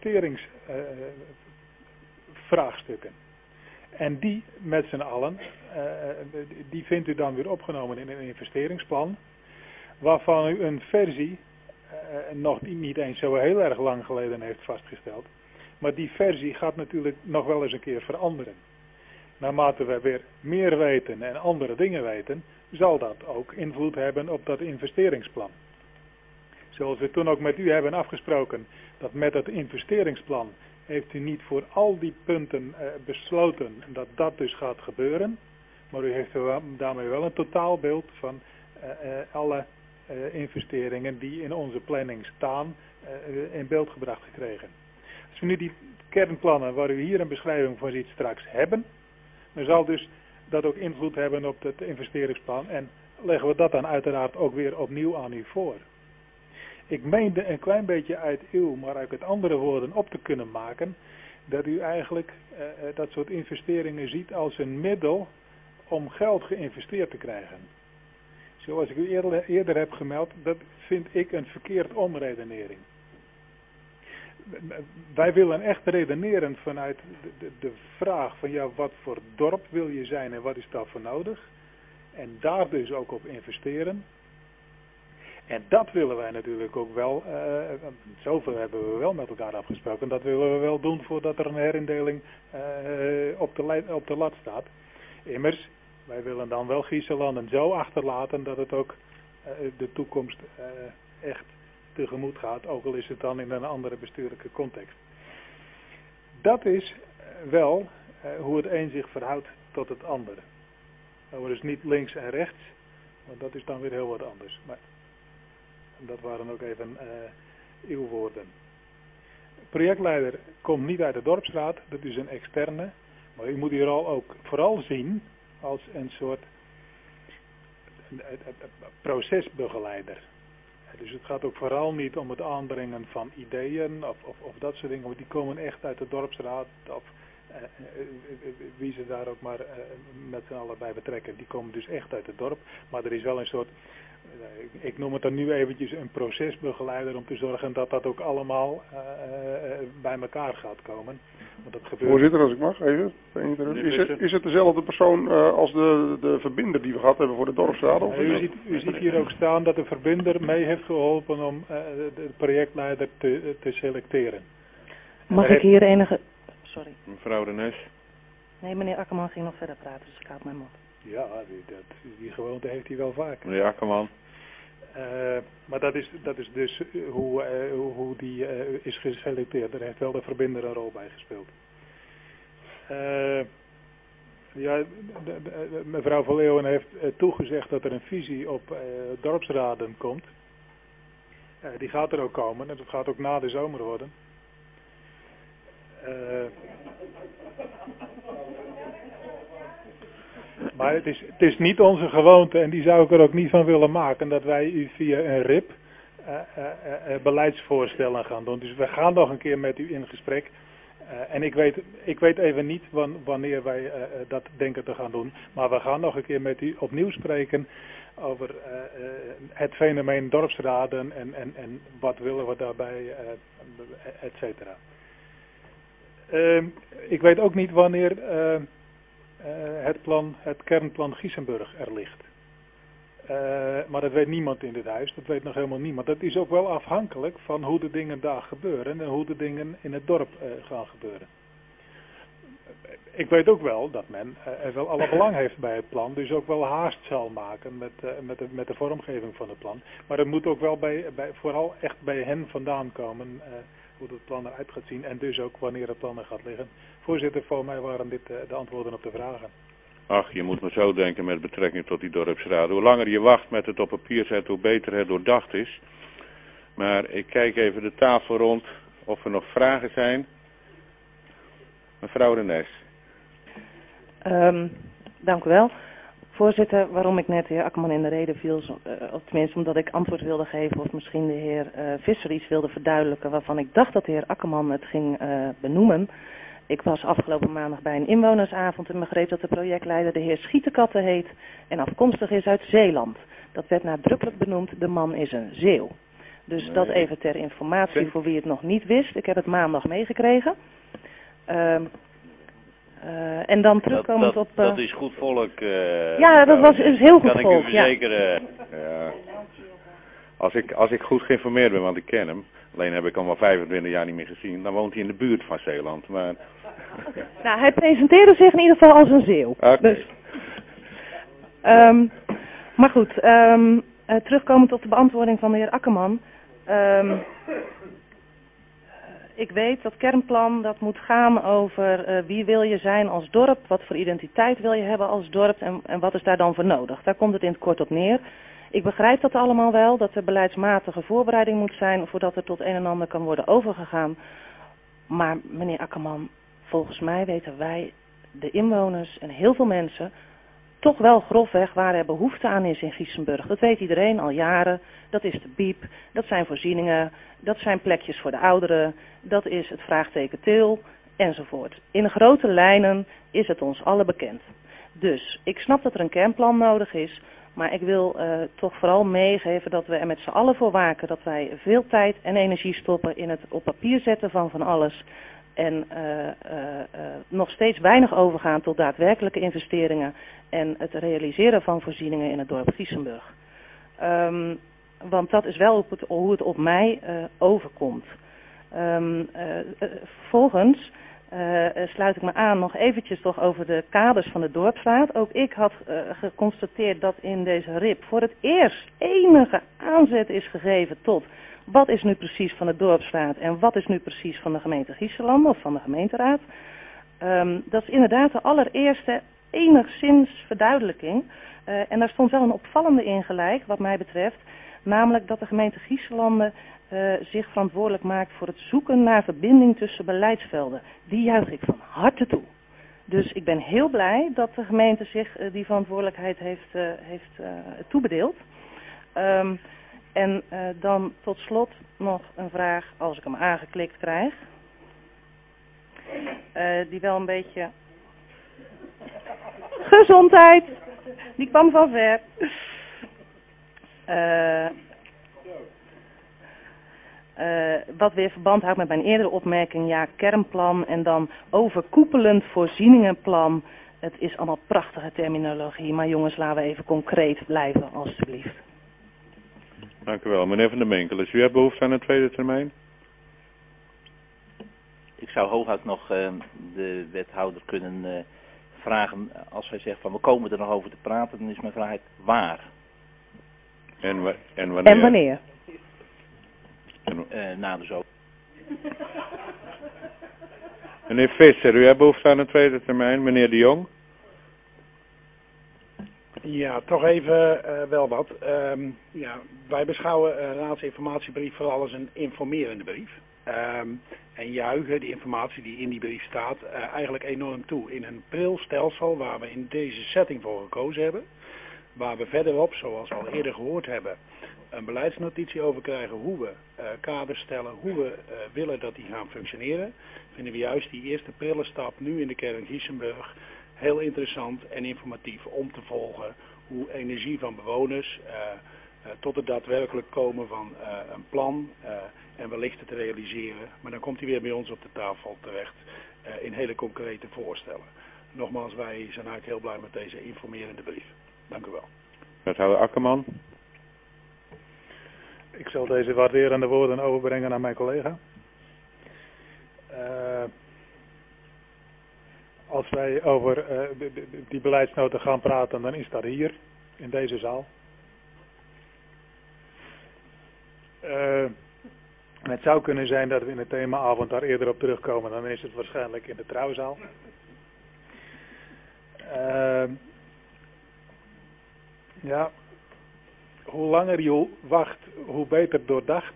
investeringsvraagstukken. En die met z'n allen, die vindt u dan weer opgenomen in een investeringsplan, waarvan u een versie nog niet eens zo heel erg lang geleden heeft vastgesteld. Maar die versie gaat natuurlijk nog wel eens een keer veranderen. Naarmate we weer meer weten en andere dingen weten, zal dat ook invloed hebben op dat investeringsplan. Zoals we toen ook met u hebben afgesproken, dat met het investeringsplan heeft u niet voor al die punten besloten dat dat dus gaat gebeuren. Maar u heeft daarmee wel een totaalbeeld van alle investeringen die in onze planning staan in beeld gebracht gekregen. Als we nu die kernplannen waar u hier een beschrijving van ziet straks hebben, dan zal dus dat ook invloed hebben op het investeringsplan en leggen we dat dan uiteraard ook weer opnieuw aan u voor. Ik meende een klein beetje uit uw, maar uit het andere woorden op te kunnen maken, dat u eigenlijk dat soort investeringen ziet als een middel om geld geïnvesteerd te krijgen. Zoals ik u eerder heb gemeld, dat vind ik een verkeerd omredenering. Wij willen echt redeneren vanuit de vraag van ja, wat voor dorp wil je zijn en wat is daarvoor nodig? En daar dus ook op investeren. En dat willen wij natuurlijk ook wel, zoveel hebben we wel met elkaar afgesproken, dat willen we wel doen voordat er een herindeling op de lat staat. Immers, wij willen dan wel Gieselanden zo achterlaten dat het ook de toekomst echt tegemoet gaat, ook al is het dan in een andere bestuurlijke context. Dat is wel hoe het een zich verhoudt tot het andere. Nou, dus niet links en rechts, want dat is dan weer heel wat anders. Maar dat waren ook even uw woorden. Projectleider komt niet uit de dorpsraad, dat is een externe. Maar u moet hier al ook vooral zien als een soort procesbegeleider. Dus het gaat ook vooral niet om het aanbrengen van ideeën of dat soort dingen, want die komen echt uit de dorpsraad of wie ze daar ook maar met z'n allen bij betrekken. Die komen dus echt uit het dorp, maar er is wel een soort, ik noem het dan nu eventjes een procesbegeleider om te zorgen dat dat ook allemaal bij elkaar gaat komen. Want dat gebeurt... Voorzitter, als ik mag, even. Is het dezelfde persoon als de verbinder die we gehad hebben voor de dorpsraad? Of u ziet hier ook staan dat de verbinder mee heeft geholpen om de projectleider te selecteren. Mag ik hier enige... Sorry. Mevrouw de Nes. Nee, meneer Akkerman ging nog verder praten, dus ik houd mijn mond. Ja, die gewoonte heeft hij wel vaak. Meneer Akkerman. Maar dat is dus hoe die is geselecteerd. Daar heeft wel de verbinder een rol bij gespeeld. Mevrouw van Leeuwen heeft toegezegd dat er een visie op dorpsraden komt. Die gaat er ook komen en dat gaat ook na de zomer worden. Maar het is niet onze gewoonte, en die zou ik er ook niet van willen maken, dat wij u via een RIP beleidsvoorstellen gaan doen. Dus we gaan nog een keer met u in gesprek. En ik weet even niet wanneer wij dat denken te gaan doen. Maar we gaan nog een keer met u opnieuw spreken over het fenomeen dorpsraden en wat willen we daarbij, et cetera. Ik weet ook niet wanneer het kernplan Giesenburg er ligt. Maar dat weet niemand in dit huis, dat weet nog helemaal niemand. Dat is ook wel afhankelijk van hoe de dingen daar gebeuren en hoe de dingen in het dorp gaan gebeuren. Ik weet ook wel dat men er wel alle belang heeft bij het plan, dus ook wel haast zal maken met de vormgeving van het plan. Maar het moet ook wel vooral echt bij hen vandaan komen hoe het plan eruit gaat zien en dus ook wanneer het plan er gaat liggen. Voorzitter, voor mij waren dit de antwoorden op de vragen. Ach, je moet maar zo denken met betrekking tot die dorpsraad. Hoe langer je wacht met het op papier zetten, hoe beter het doordacht is. Maar ik kijk even de tafel rond of er nog vragen zijn. Mevrouw de Nes. Dank u wel. Voorzitter, waarom ik net de heer Akkerman in de rede viel, of tenminste omdat ik antwoord wilde geven of misschien de heer Visser iets wilde verduidelijken waarvan ik dacht dat de heer Akkerman het ging benoemen. Ik was afgelopen maandag bij een inwonersavond en begreep dat de projectleider de heer Schietenkatten heet en afkomstig is uit Zeeland. Dat werd nadrukkelijk benoemd, de man is een Zeeuw. Dus nee. Dat even ter informatie voor wie het nog niet wist. Ik heb het maandag meegekregen. En dan terugkomend op... Dat is goed volk. Ja, dat is heel goed volk. Kan ik u verzekeren. Ja. Als ik goed geïnformeerd ben, want ik ken hem. Alleen heb ik hem al 25 jaar niet meer gezien. Dan woont hij in de buurt van Zeeland. Maar... Nou, hij presenteerde zich in ieder geval als een Zeeuw. Okay. Dus, maar goed, terugkomend op de beantwoording van de heer Akkerman. Ik weet dat kernplan, dat moet gaan over wie wil je zijn als dorp, wat voor identiteit wil je hebben als dorp en wat is daar dan voor nodig. Daar komt het in het kort op neer. Ik begrijp dat allemaal wel, dat er beleidsmatige voorbereiding moet zijn voordat er tot een en ander kan worden overgegaan. Maar meneer Akkerman, volgens mij weten wij, de inwoners en heel veel mensen, toch wel grofweg waar er behoefte aan is in Giesenburg. Dat weet iedereen al jaren. Dat is de biep, dat zijn voorzieningen, dat zijn plekjes voor de ouderen, dat is het vraagteken Til, enzovoort. In grote lijnen is het ons allen bekend. Dus ik snap dat er een kernplan nodig is, maar ik wil toch vooral meegeven dat we er met z'n allen voor waken dat wij veel tijd en energie stoppen in het op papier zetten van alles. En nog steeds weinig overgaan tot daadwerkelijke investeringen en het realiseren van voorzieningen in het dorp Giesenburg. Want dat is wel hoe het op mij overkomt. Vervolgens sluit ik me aan nog eventjes toch over de kaders van de dorpsraad. Ook ik had geconstateerd dat in deze RIP voor het eerst enige aanzet is gegeven tot wat is nu precies van de dorpsraad en wat is nu precies van de gemeente Giessenlanden of van de gemeenteraad. Dat is inderdaad de allereerste enigszins verduidelijking. En daar stond wel een opvallende in gelijk wat mij betreft. Namelijk dat de gemeente Giessenlanden zich verantwoordelijk maakt voor het zoeken naar verbinding tussen beleidsvelden. Die juich ik van harte toe. Dus ik ben heel blij dat de gemeente zich die verantwoordelijkheid heeft toebedeeld. En dan tot slot nog een vraag, als ik hem aangeklikt krijg. Die wel een beetje... Gezondheid! Die kwam van ver. Wat weer verband houdt met mijn eerdere opmerking, ja, kernplan en dan overkoepelend voorzieningenplan. Het is allemaal prachtige terminologie, maar jongens, laten we even concreet blijven, alstublieft. Dank u wel. Meneer Van der Menkelen, u hebt behoefte aan een tweede termijn? Ik zou hooguit nog de wethouder kunnen vragen, als hij zegt van we komen er nog over te praten, dan is mijn vraag waar? En wanneer? En wanneer? Na de zomer. Meneer Visser, u hebt behoefte aan een tweede termijn. Meneer De Jong? Ja, toch even wel wat. Ja, wij beschouwen raadsinformatiebrief vooral als een informerende brief. En juichen de informatie die in die brief staat eigenlijk enorm toe. In een pril stelsel waar we in deze setting voor gekozen hebben. Waar we verderop, zoals we al eerder gehoord hebben, een beleidsnotitie over krijgen hoe we kaders stellen, hoe we willen dat die gaan functioneren. Vinden we juist die eerste prille stap nu in de kern Giessenburg heel interessant en informatief om te volgen hoe energie van bewoners tot het daadwerkelijk komen van een plan en wellicht het realiseren. Maar dan komt hij weer bij ons op de tafel terecht in hele concrete voorstellen. Nogmaals, wij zijn eigenlijk heel blij met deze informerende brief. Dank u wel. Wethouder Akkerman. Ik zal deze waarderende woorden overbrengen aan mijn collega. Als wij over die beleidsnota gaan praten, dan is dat hier, in deze zaal. Het zou kunnen zijn dat we in het themaavond daar eerder op terugkomen, dan is het waarschijnlijk in de trouwzaal. Ja, hoe langer je wacht, hoe beter doordacht.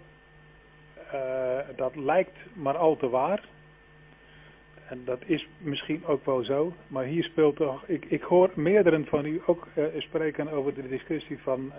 Dat lijkt maar al te waar. En dat is misschien ook wel zo. Maar hier speelt toch... Ik hoor meerdere van u ook spreken over de discussie van...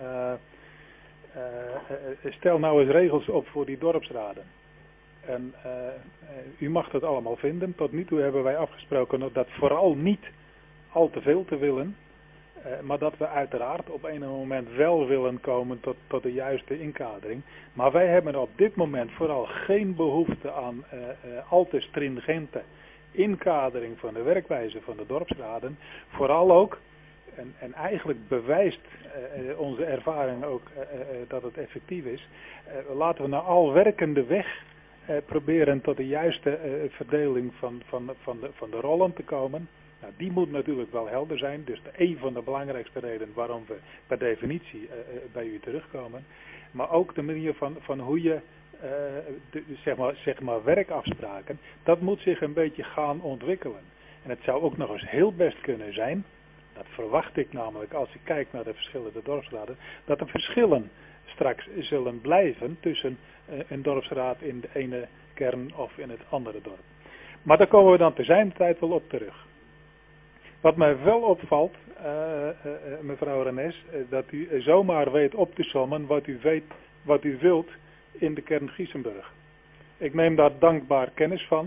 stel nou eens regels op voor die dorpsraden. En u mag dat allemaal vinden. Tot nu toe hebben wij afgesproken dat vooral niet al te veel te willen. Maar dat we uiteraard op een moment wel willen komen tot de juiste inkadering. Maar wij hebben op dit moment vooral geen behoefte aan al te stringente inkadering van de werkwijze van de dorpsraden. Vooral ook, en eigenlijk bewijst onze ervaring ook dat het effectief is. Laten we nou al werkende weg proberen tot de juiste verdeling van de rollen te komen. Nou, die moet natuurlijk wel helder zijn. Dus een van de belangrijkste redenen waarom we per definitie bij u terugkomen. Maar ook de manier van hoe je, zeg maar werkafspraken, dat moet zich een beetje gaan ontwikkelen. En het zou ook nog eens heel best kunnen zijn, dat verwacht ik namelijk als ik kijk naar de verschillende dorpsraden, dat er verschillen straks zullen blijven tussen een dorpsraad in de ene kern of in het andere dorp. Maar daar komen we dan te zijn tijd wel op terug. Wat mij wel opvalt, mevrouw Renes, dat u zomaar weet op te sommen wat u wilt in de kern Giessenburg. Ik neem daar dankbaar kennis van.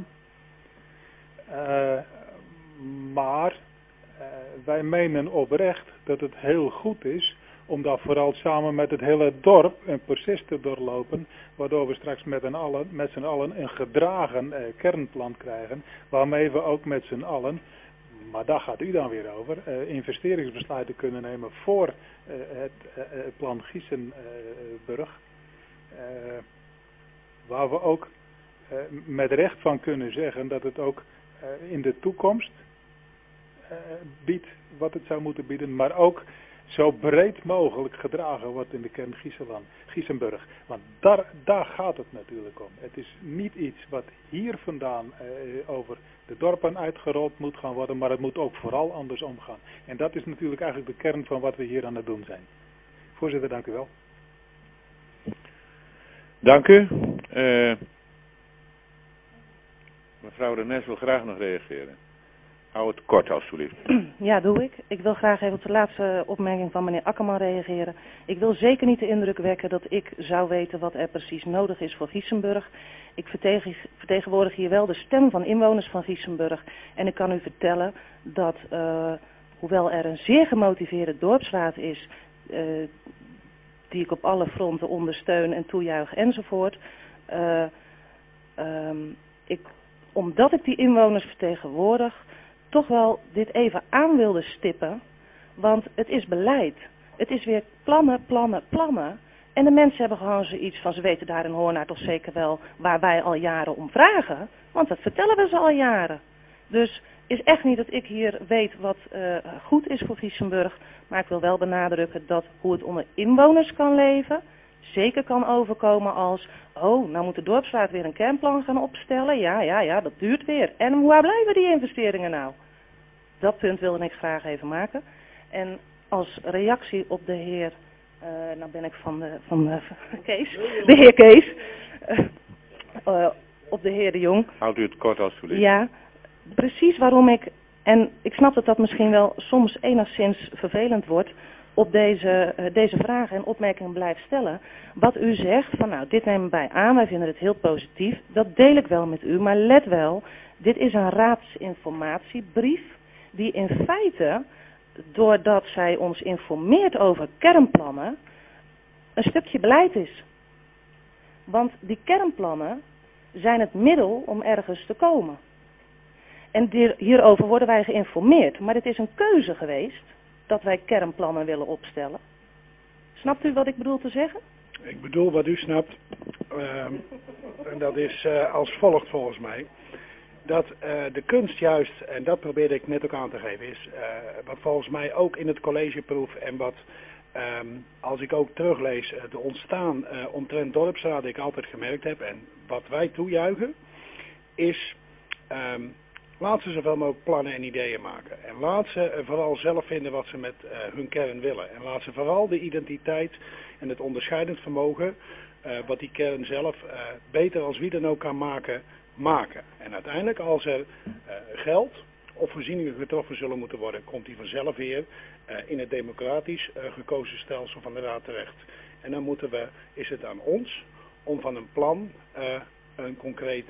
Maar wij menen oprecht dat het heel goed is om daar vooral samen met het hele dorp een proces te doorlopen, waardoor we straks met z'n allen een gedragen kernplan krijgen, waarmee we ook met z'n allen, maar daar gaat u dan weer over, investeringsbesluiten kunnen nemen voor het plan Giessenburg, waar we ook met recht van kunnen zeggen dat het ook in de toekomst biedt wat het zou moeten bieden, maar ook zo breed mogelijk gedragen wordt in de kern Giessenburg. Want daar gaat het natuurlijk om. Het is niet iets wat hier vandaan over de dorpen uitgerold moet gaan worden, maar het moet ook vooral andersom gaan. En dat is natuurlijk eigenlijk de kern van wat we hier aan het doen zijn. Voorzitter, dank u wel. Dank u. Mevrouw Renes wil graag nog reageren. Hou het kort alsjeblieft. Ja, doe ik. Ik wil graag even op de laatste opmerking van meneer Akkerman reageren. Ik wil zeker niet de indruk wekken dat ik zou weten wat er precies nodig is voor Giesenburg. Ik vertegenwoordig hier wel de stem van inwoners van Giesenburg. En ik kan u vertellen dat, hoewel er een zeer gemotiveerde dorpsraad is, die ik op alle fronten ondersteun en toejuich enzovoort, omdat ik die inwoners vertegenwoordig, toch wel dit even aan wilde stippen, want het is beleid. Het is weer plannen, plannen, plannen. En de mensen hebben gewoon zoiets van, ze weten daar in Hoornaar toch zeker wel waar wij al jaren om vragen, want dat vertellen we ze al jaren. Dus is echt niet dat ik hier weet wat goed is voor Giesenburg, maar ik wil wel benadrukken dat hoe het onder inwoners kan leven, zeker kan overkomen als, oh, nou moet de dorpsraad weer een kernplan gaan opstellen. Ja, dat duurt weer. En waar blijven die investeringen nou? Dat punt wilde ik graag even maken. En als reactie op de heer, nou ben ik van Kees, de heer Kees, op de heer De Jong. Houdt u het kort alsjeblieft. Ja, precies waarom en ik snap dat dat misschien wel soms enigszins vervelend wordt, op deze vragen en opmerkingen blijft stellen. Wat u zegt, van nou, dit nemen wij aan, wij vinden het heel positief, dat deel ik wel met u, maar let wel, dit is een raadsinformatiebrief die in feite, doordat zij ons informeert over kernplannen, een stukje beleid is. Want die kernplannen zijn het middel om ergens te komen. En hierover worden wij geïnformeerd, maar het is een keuze geweest dat wij kernplannen willen opstellen. Snapt u wat ik bedoel te zeggen? Ik bedoel wat u snapt. En dat is als volgt volgens mij. Dat de kunst juist, en dat probeerde ik net ook aan te geven, is wat volgens mij ook in het collegeproef en wat als ik ook teruglees de ontstaan omtrent dorpsraad ik altijd gemerkt heb en wat wij toejuichen, is laat ze zoveel mogelijk plannen en ideeën maken. En laat ze vooral zelf vinden wat ze met hun kern willen. En laat ze vooral de identiteit en het onderscheidend vermogen, wat die kern zelf beter als wie dan ook kan maken. En uiteindelijk als er geld of voorzieningen getroffen zullen moeten worden, komt die vanzelf weer in het democratisch gekozen stelsel van de raad terecht. En dan is het aan ons om van een plan een concreet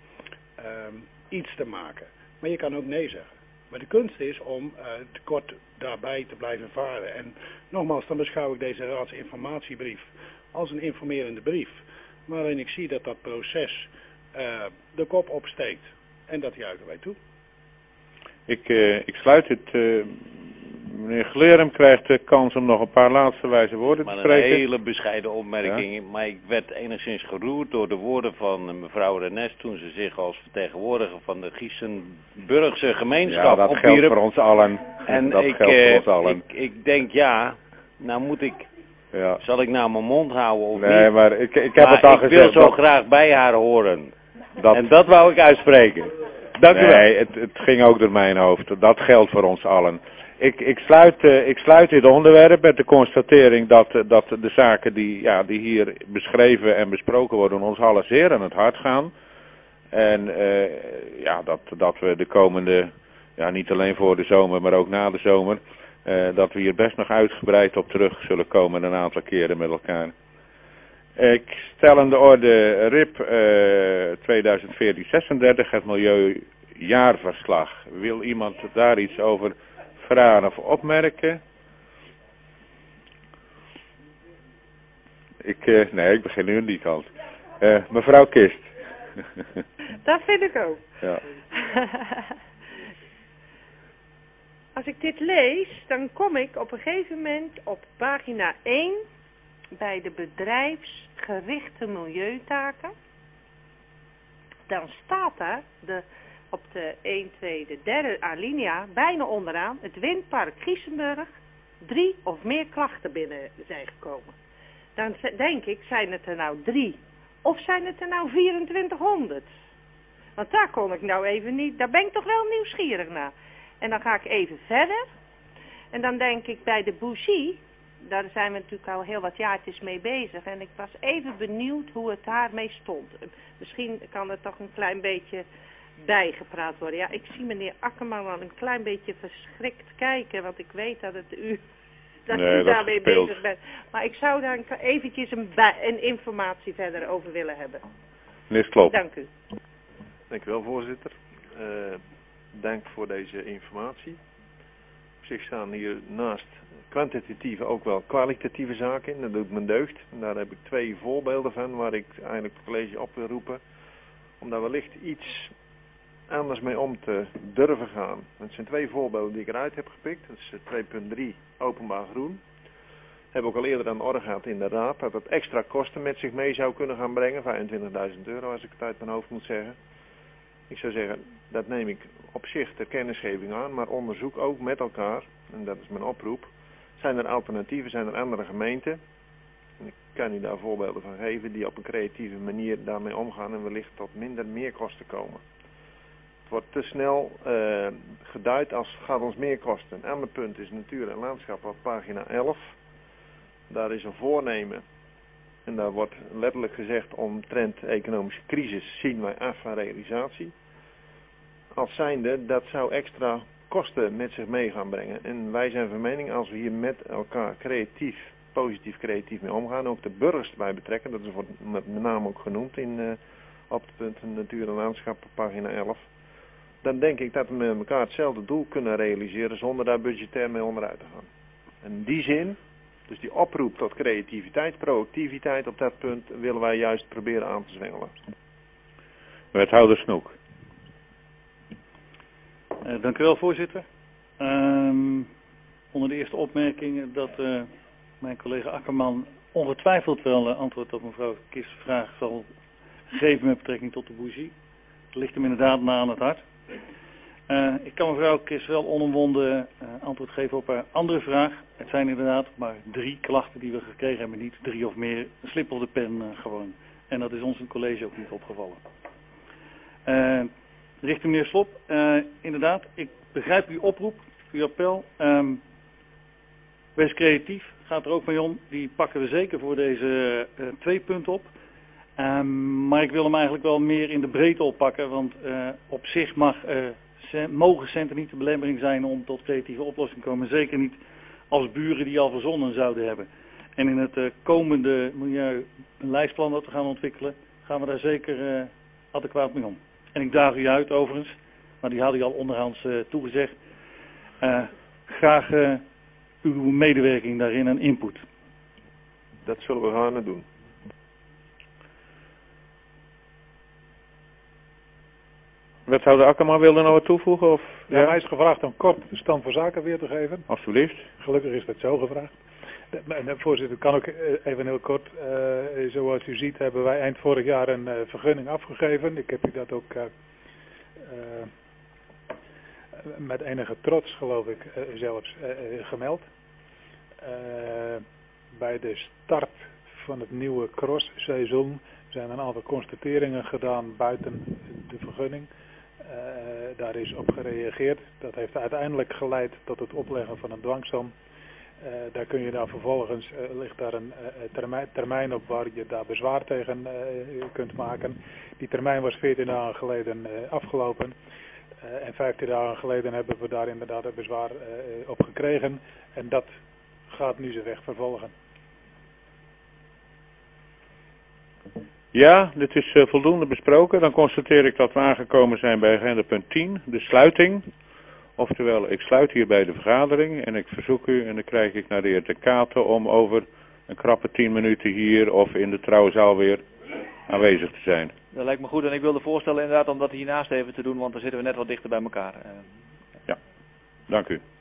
iets te maken. Maar je kan ook nee zeggen. Maar de kunst is om te kort daarbij te blijven varen. En nogmaals, dan beschouw ik deze raadsinformatiebrief als een informerende brief. Waarin ik zie dat dat proces de kop opsteekt. En dat juichen wij toe. Ik sluit het. Meneer Glerum krijgt de kans om nog een paar laatste wijze woorden te spreken. Een hele bescheiden opmerking, ja. Maar ik werd enigszins geroerd door de woorden van mevrouw Rennes toen ze zich als vertegenwoordiger van de Giesenburgse gemeenschap dat geldt voor ons allen. En dat geldt voor ons allen. Ik denk nou moet ik, zal ik nou mijn mond houden of niet? Nee, maar ik heb het al gezegd. Ik wil zo graag bij haar horen. En dat wou ik uitspreken. Dank u wel. Nee, het ging ook door mijn hoofd. Dat geldt voor ons allen. Ik sluit dit onderwerp met de constatering dat de zaken die hier beschreven en besproken worden ons allen zeer aan het hart gaan. En dat we de komende, niet alleen voor de zomer, maar ook na de zomer, dat we hier best nog uitgebreid op terug zullen komen een aantal keren met elkaar. Ik stel aan de orde RIP 2014-36, het Milieujaarverslag. Wil iemand daar iets over vragen of opmerken? Ik begin nu aan die kant. Mevrouw Kist. Dat vind ik ook. Ja. Als ik dit lees, dan kom ik op een gegeven moment op pagina 1 bij de bedrijfsgerichte milieutaken. Dan staat daar op de 1, 2, de derde alinea, bijna onderaan, het windpark Giesenburg, 3 of meer klachten binnen zijn gekomen. Dan denk ik, zijn het er nou 3 of zijn het er nou 2400? Want daar kon ik nou even niet, daar ben ik toch wel nieuwsgierig naar. En dan ga ik even verder. En dan denk ik bij de bougie, daar zijn we natuurlijk al heel wat jaartjes mee bezig. En ik was even benieuwd hoe het daarmee stond. Misschien kan het toch een klein beetje bijgepraat worden. Ja, ik zie meneer Akkerman al een klein beetje verschrikt kijken, want ik weet dat u daarmee bezig bent. Maar ik zou daar eventjes een informatie verder over willen hebben. Meneer Sloop. Dank u. Dank u wel, voorzitter. Dank voor deze informatie. Op zich staan hier naast kwantitatieve ook wel kwalitatieve zaken in. Dat doet me deugd. En daar heb ik 2 voorbeelden van waar ik eigenlijk het college op wil roepen. Om daar wellicht iets anders mee om te durven gaan. Het zijn 2 voorbeelden die ik eruit heb gepikt. Dat is 2.3 openbaar groen. Heb ook al eerder aan de orde gehad in de raad dat het extra kosten met zich mee zou kunnen gaan brengen. 25.000 euro als ik het uit mijn hoofd moet zeggen. Ik zou zeggen, dat neem ik op zich ter kennisgeving aan, maar onderzoek ook met elkaar, en dat is mijn oproep. Zijn er alternatieven, zijn er andere gemeenten? En ik kan u daar voorbeelden van geven die op een creatieve manier daarmee omgaan en wellicht tot minder meerkosten komen. Het wordt te snel geduid als gaat ons meer kosten. Een ander punt is natuur en landschap op pagina 11. Daar is een voornemen. En daar wordt letterlijk gezegd omtrent economische crisis zien wij af van realisatie. Als zijnde, dat zou extra kosten met zich mee gaan brengen. En wij zijn van mening, als we hier met elkaar positief creatief mee omgaan, ook de burgers erbij betrekken, dat wordt met name ook genoemd op het punt natuur en landschap op pagina 11. Dan denk ik dat we met elkaar hetzelfde doel kunnen realiseren zonder daar budgetair mee onderuit te gaan. En in die zin, dus die oproep tot creativiteit, proactiviteit, op dat punt willen wij juist proberen aan te zwengelen. Wethouder Snoek. Dank u wel, voorzitter. Onder de eerste opmerking dat mijn collega Akkerman ongetwijfeld wel antwoord op mevrouw Kis' vraag zal geven met betrekking tot de bougie. Het ligt hem inderdaad na aan het hart. Ik kan mevrouw Kis wel onomwonden antwoord geven op haar andere vraag. Het zijn inderdaad maar 3 klachten die we gekregen hebben, niet 3 of meer. Een slip op de pen gewoon. En dat is ons in het college ook niet opgevallen. Richting meneer Slop, inderdaad, ik begrijp uw oproep, uw appel. Wees creatief, gaat er ook mee om. Die pakken we zeker voor deze 2 punten op. Maar ik wil hem eigenlijk wel meer in de breedte oppakken, want op zich mogen centen niet de belemmering zijn om tot creatieve oplossingen te komen. Zeker niet als buren die al verzonnen zouden hebben. En in het komende milieulijstplan dat we gaan ontwikkelen, gaan we daar zeker adequaat mee om. En ik daag u uit overigens, maar die had u al onderhands toegezegd, graag uw medewerking daarin en input. Dat zullen we gaan doen. Wethouder Akkerman wilde nog wat toevoegen? Of? Ja, mij is gevraagd om kort de stand van zaken weer te geven. Alsjeblieft. Gelukkig is dat zo gevraagd. Voorzitter, kan ook even heel kort. Zoals u ziet hebben wij eind vorig jaar een vergunning afgegeven. Ik heb u dat ook met enige trots, geloof ik, zelfs gemeld. Bij de start van het nieuwe crossseizoen zijn een aantal constateringen gedaan buiten de vergunning. Daar is op gereageerd. Dat heeft uiteindelijk geleid tot het opleggen van een dwangsom. Daar kun je dan vervolgens, ligt daar een termijn op waar je daar bezwaar tegen kunt maken. Die termijn was 14 dagen geleden afgelopen. En 15 dagen geleden hebben we daar inderdaad een bezwaar op gekregen. En dat gaat nu zijn weg vervolgen. Ja, dit is voldoende besproken. Dan constateer ik dat we aangekomen zijn bij agenda punt 10, de sluiting. Oftewel, ik sluit hierbij de vergadering en ik verzoek u, en dan krijg ik naar de heer De Katen om over een krappe 10 minuten hier of in de trouwzaal weer aanwezig te zijn. Dat lijkt me goed en ik wilde voorstellen inderdaad om dat hiernaast even te doen, want dan zitten we net wat dichter bij elkaar. Ja, dank u.